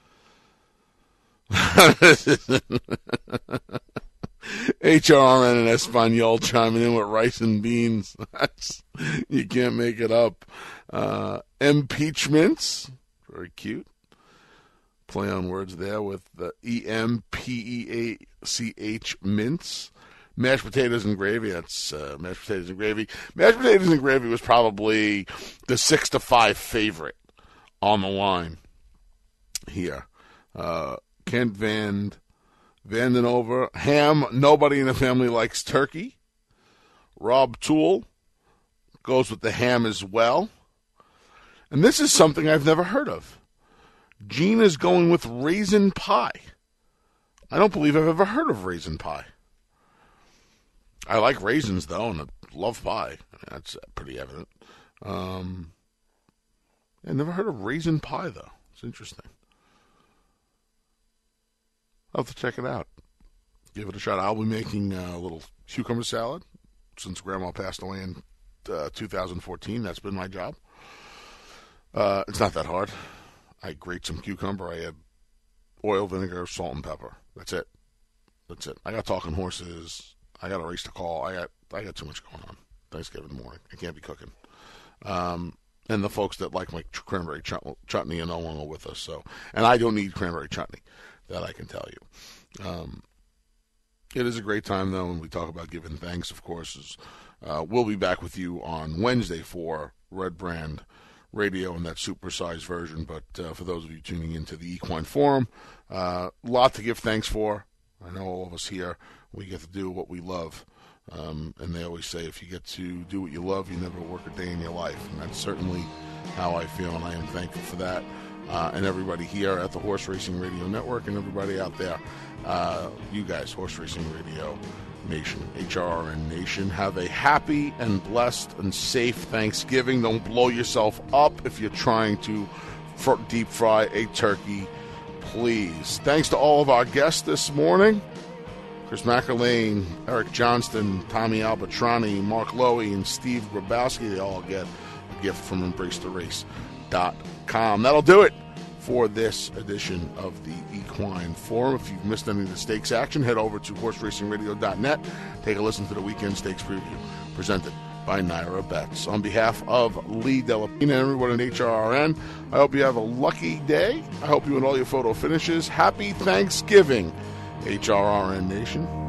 H R N and Espanol chiming in with rice and beans. That's, you can't make it up. Uh, impeachments. Very cute. Play on words there with the E M P E A C H mints. Mashed potatoes and gravy. That's uh, mashed potatoes and gravy. Mashed potatoes and gravy was probably the six to five favorite on the line. here. Uh, Kent Van Vandenover. Ham, nobody in the family likes turkey. Rob Toole goes with the ham as well. And this is something I've never heard of. Gene is going with raisin pie. I don't believe I've ever heard of raisin pie. I like raisins, though, and I love pie. I mean, that's pretty evident. Um, I never heard of raisin pie, though. It's interesting. I'll have to check it out. Give it a shot. I'll be making a little cucumber salad since Grandma passed away in uh, two thousand fourteen. That's been my job. Uh, it's not that hard. I grate some cucumber. I add oil, vinegar, salt, and pepper. That's it. That's it. I got talking horses. I got a race to call. I got I got too much going on. Thanksgiving morning. I can't be cooking. Um, and the folks that like my cranberry chut- chutney are no longer with us. So, and I don't need cranberry chutney. That I can tell you. Um, it is a great time, though, when we talk about giving thanks, of course. Is, uh, we'll be back with you on Wednesday for Red Brand Radio in that supersized version. But uh, for those of you tuning into the Equine Forum, a uh, lot to give thanks for. I know all of us here, we get to do what we love. Um, and they always say if you get to do what you love, you never work a day in your life. And that's certainly how I feel, and I am thankful for that. Uh, and everybody here at the Horse Racing Radio Network and everybody out there, uh, you guys, Horse Racing Radio Nation, H R R N Nation, have a happy and blessed and safe Thanksgiving. Don't blow yourself up if you're trying to fr- deep fry a turkey, please. Thanks to all of our guests this morning. Chris McElwain, Eric Johnston, Tommy Albatrani, Mark Lowy, and Steve Grabowski. They all get a gift from embrace the race dot com. That'll do it for this edition of the Equine Forum. If you've missed any of the stakes action, head over to horse racing radio dot net. Take a listen to the weekend stakes preview presented by Naira Bets. On behalf of Lee Delapina and everyone at H R R N, I hope you have a lucky day. I hope you and all your photo finishes. Happy Thanksgiving, H R R N Nation.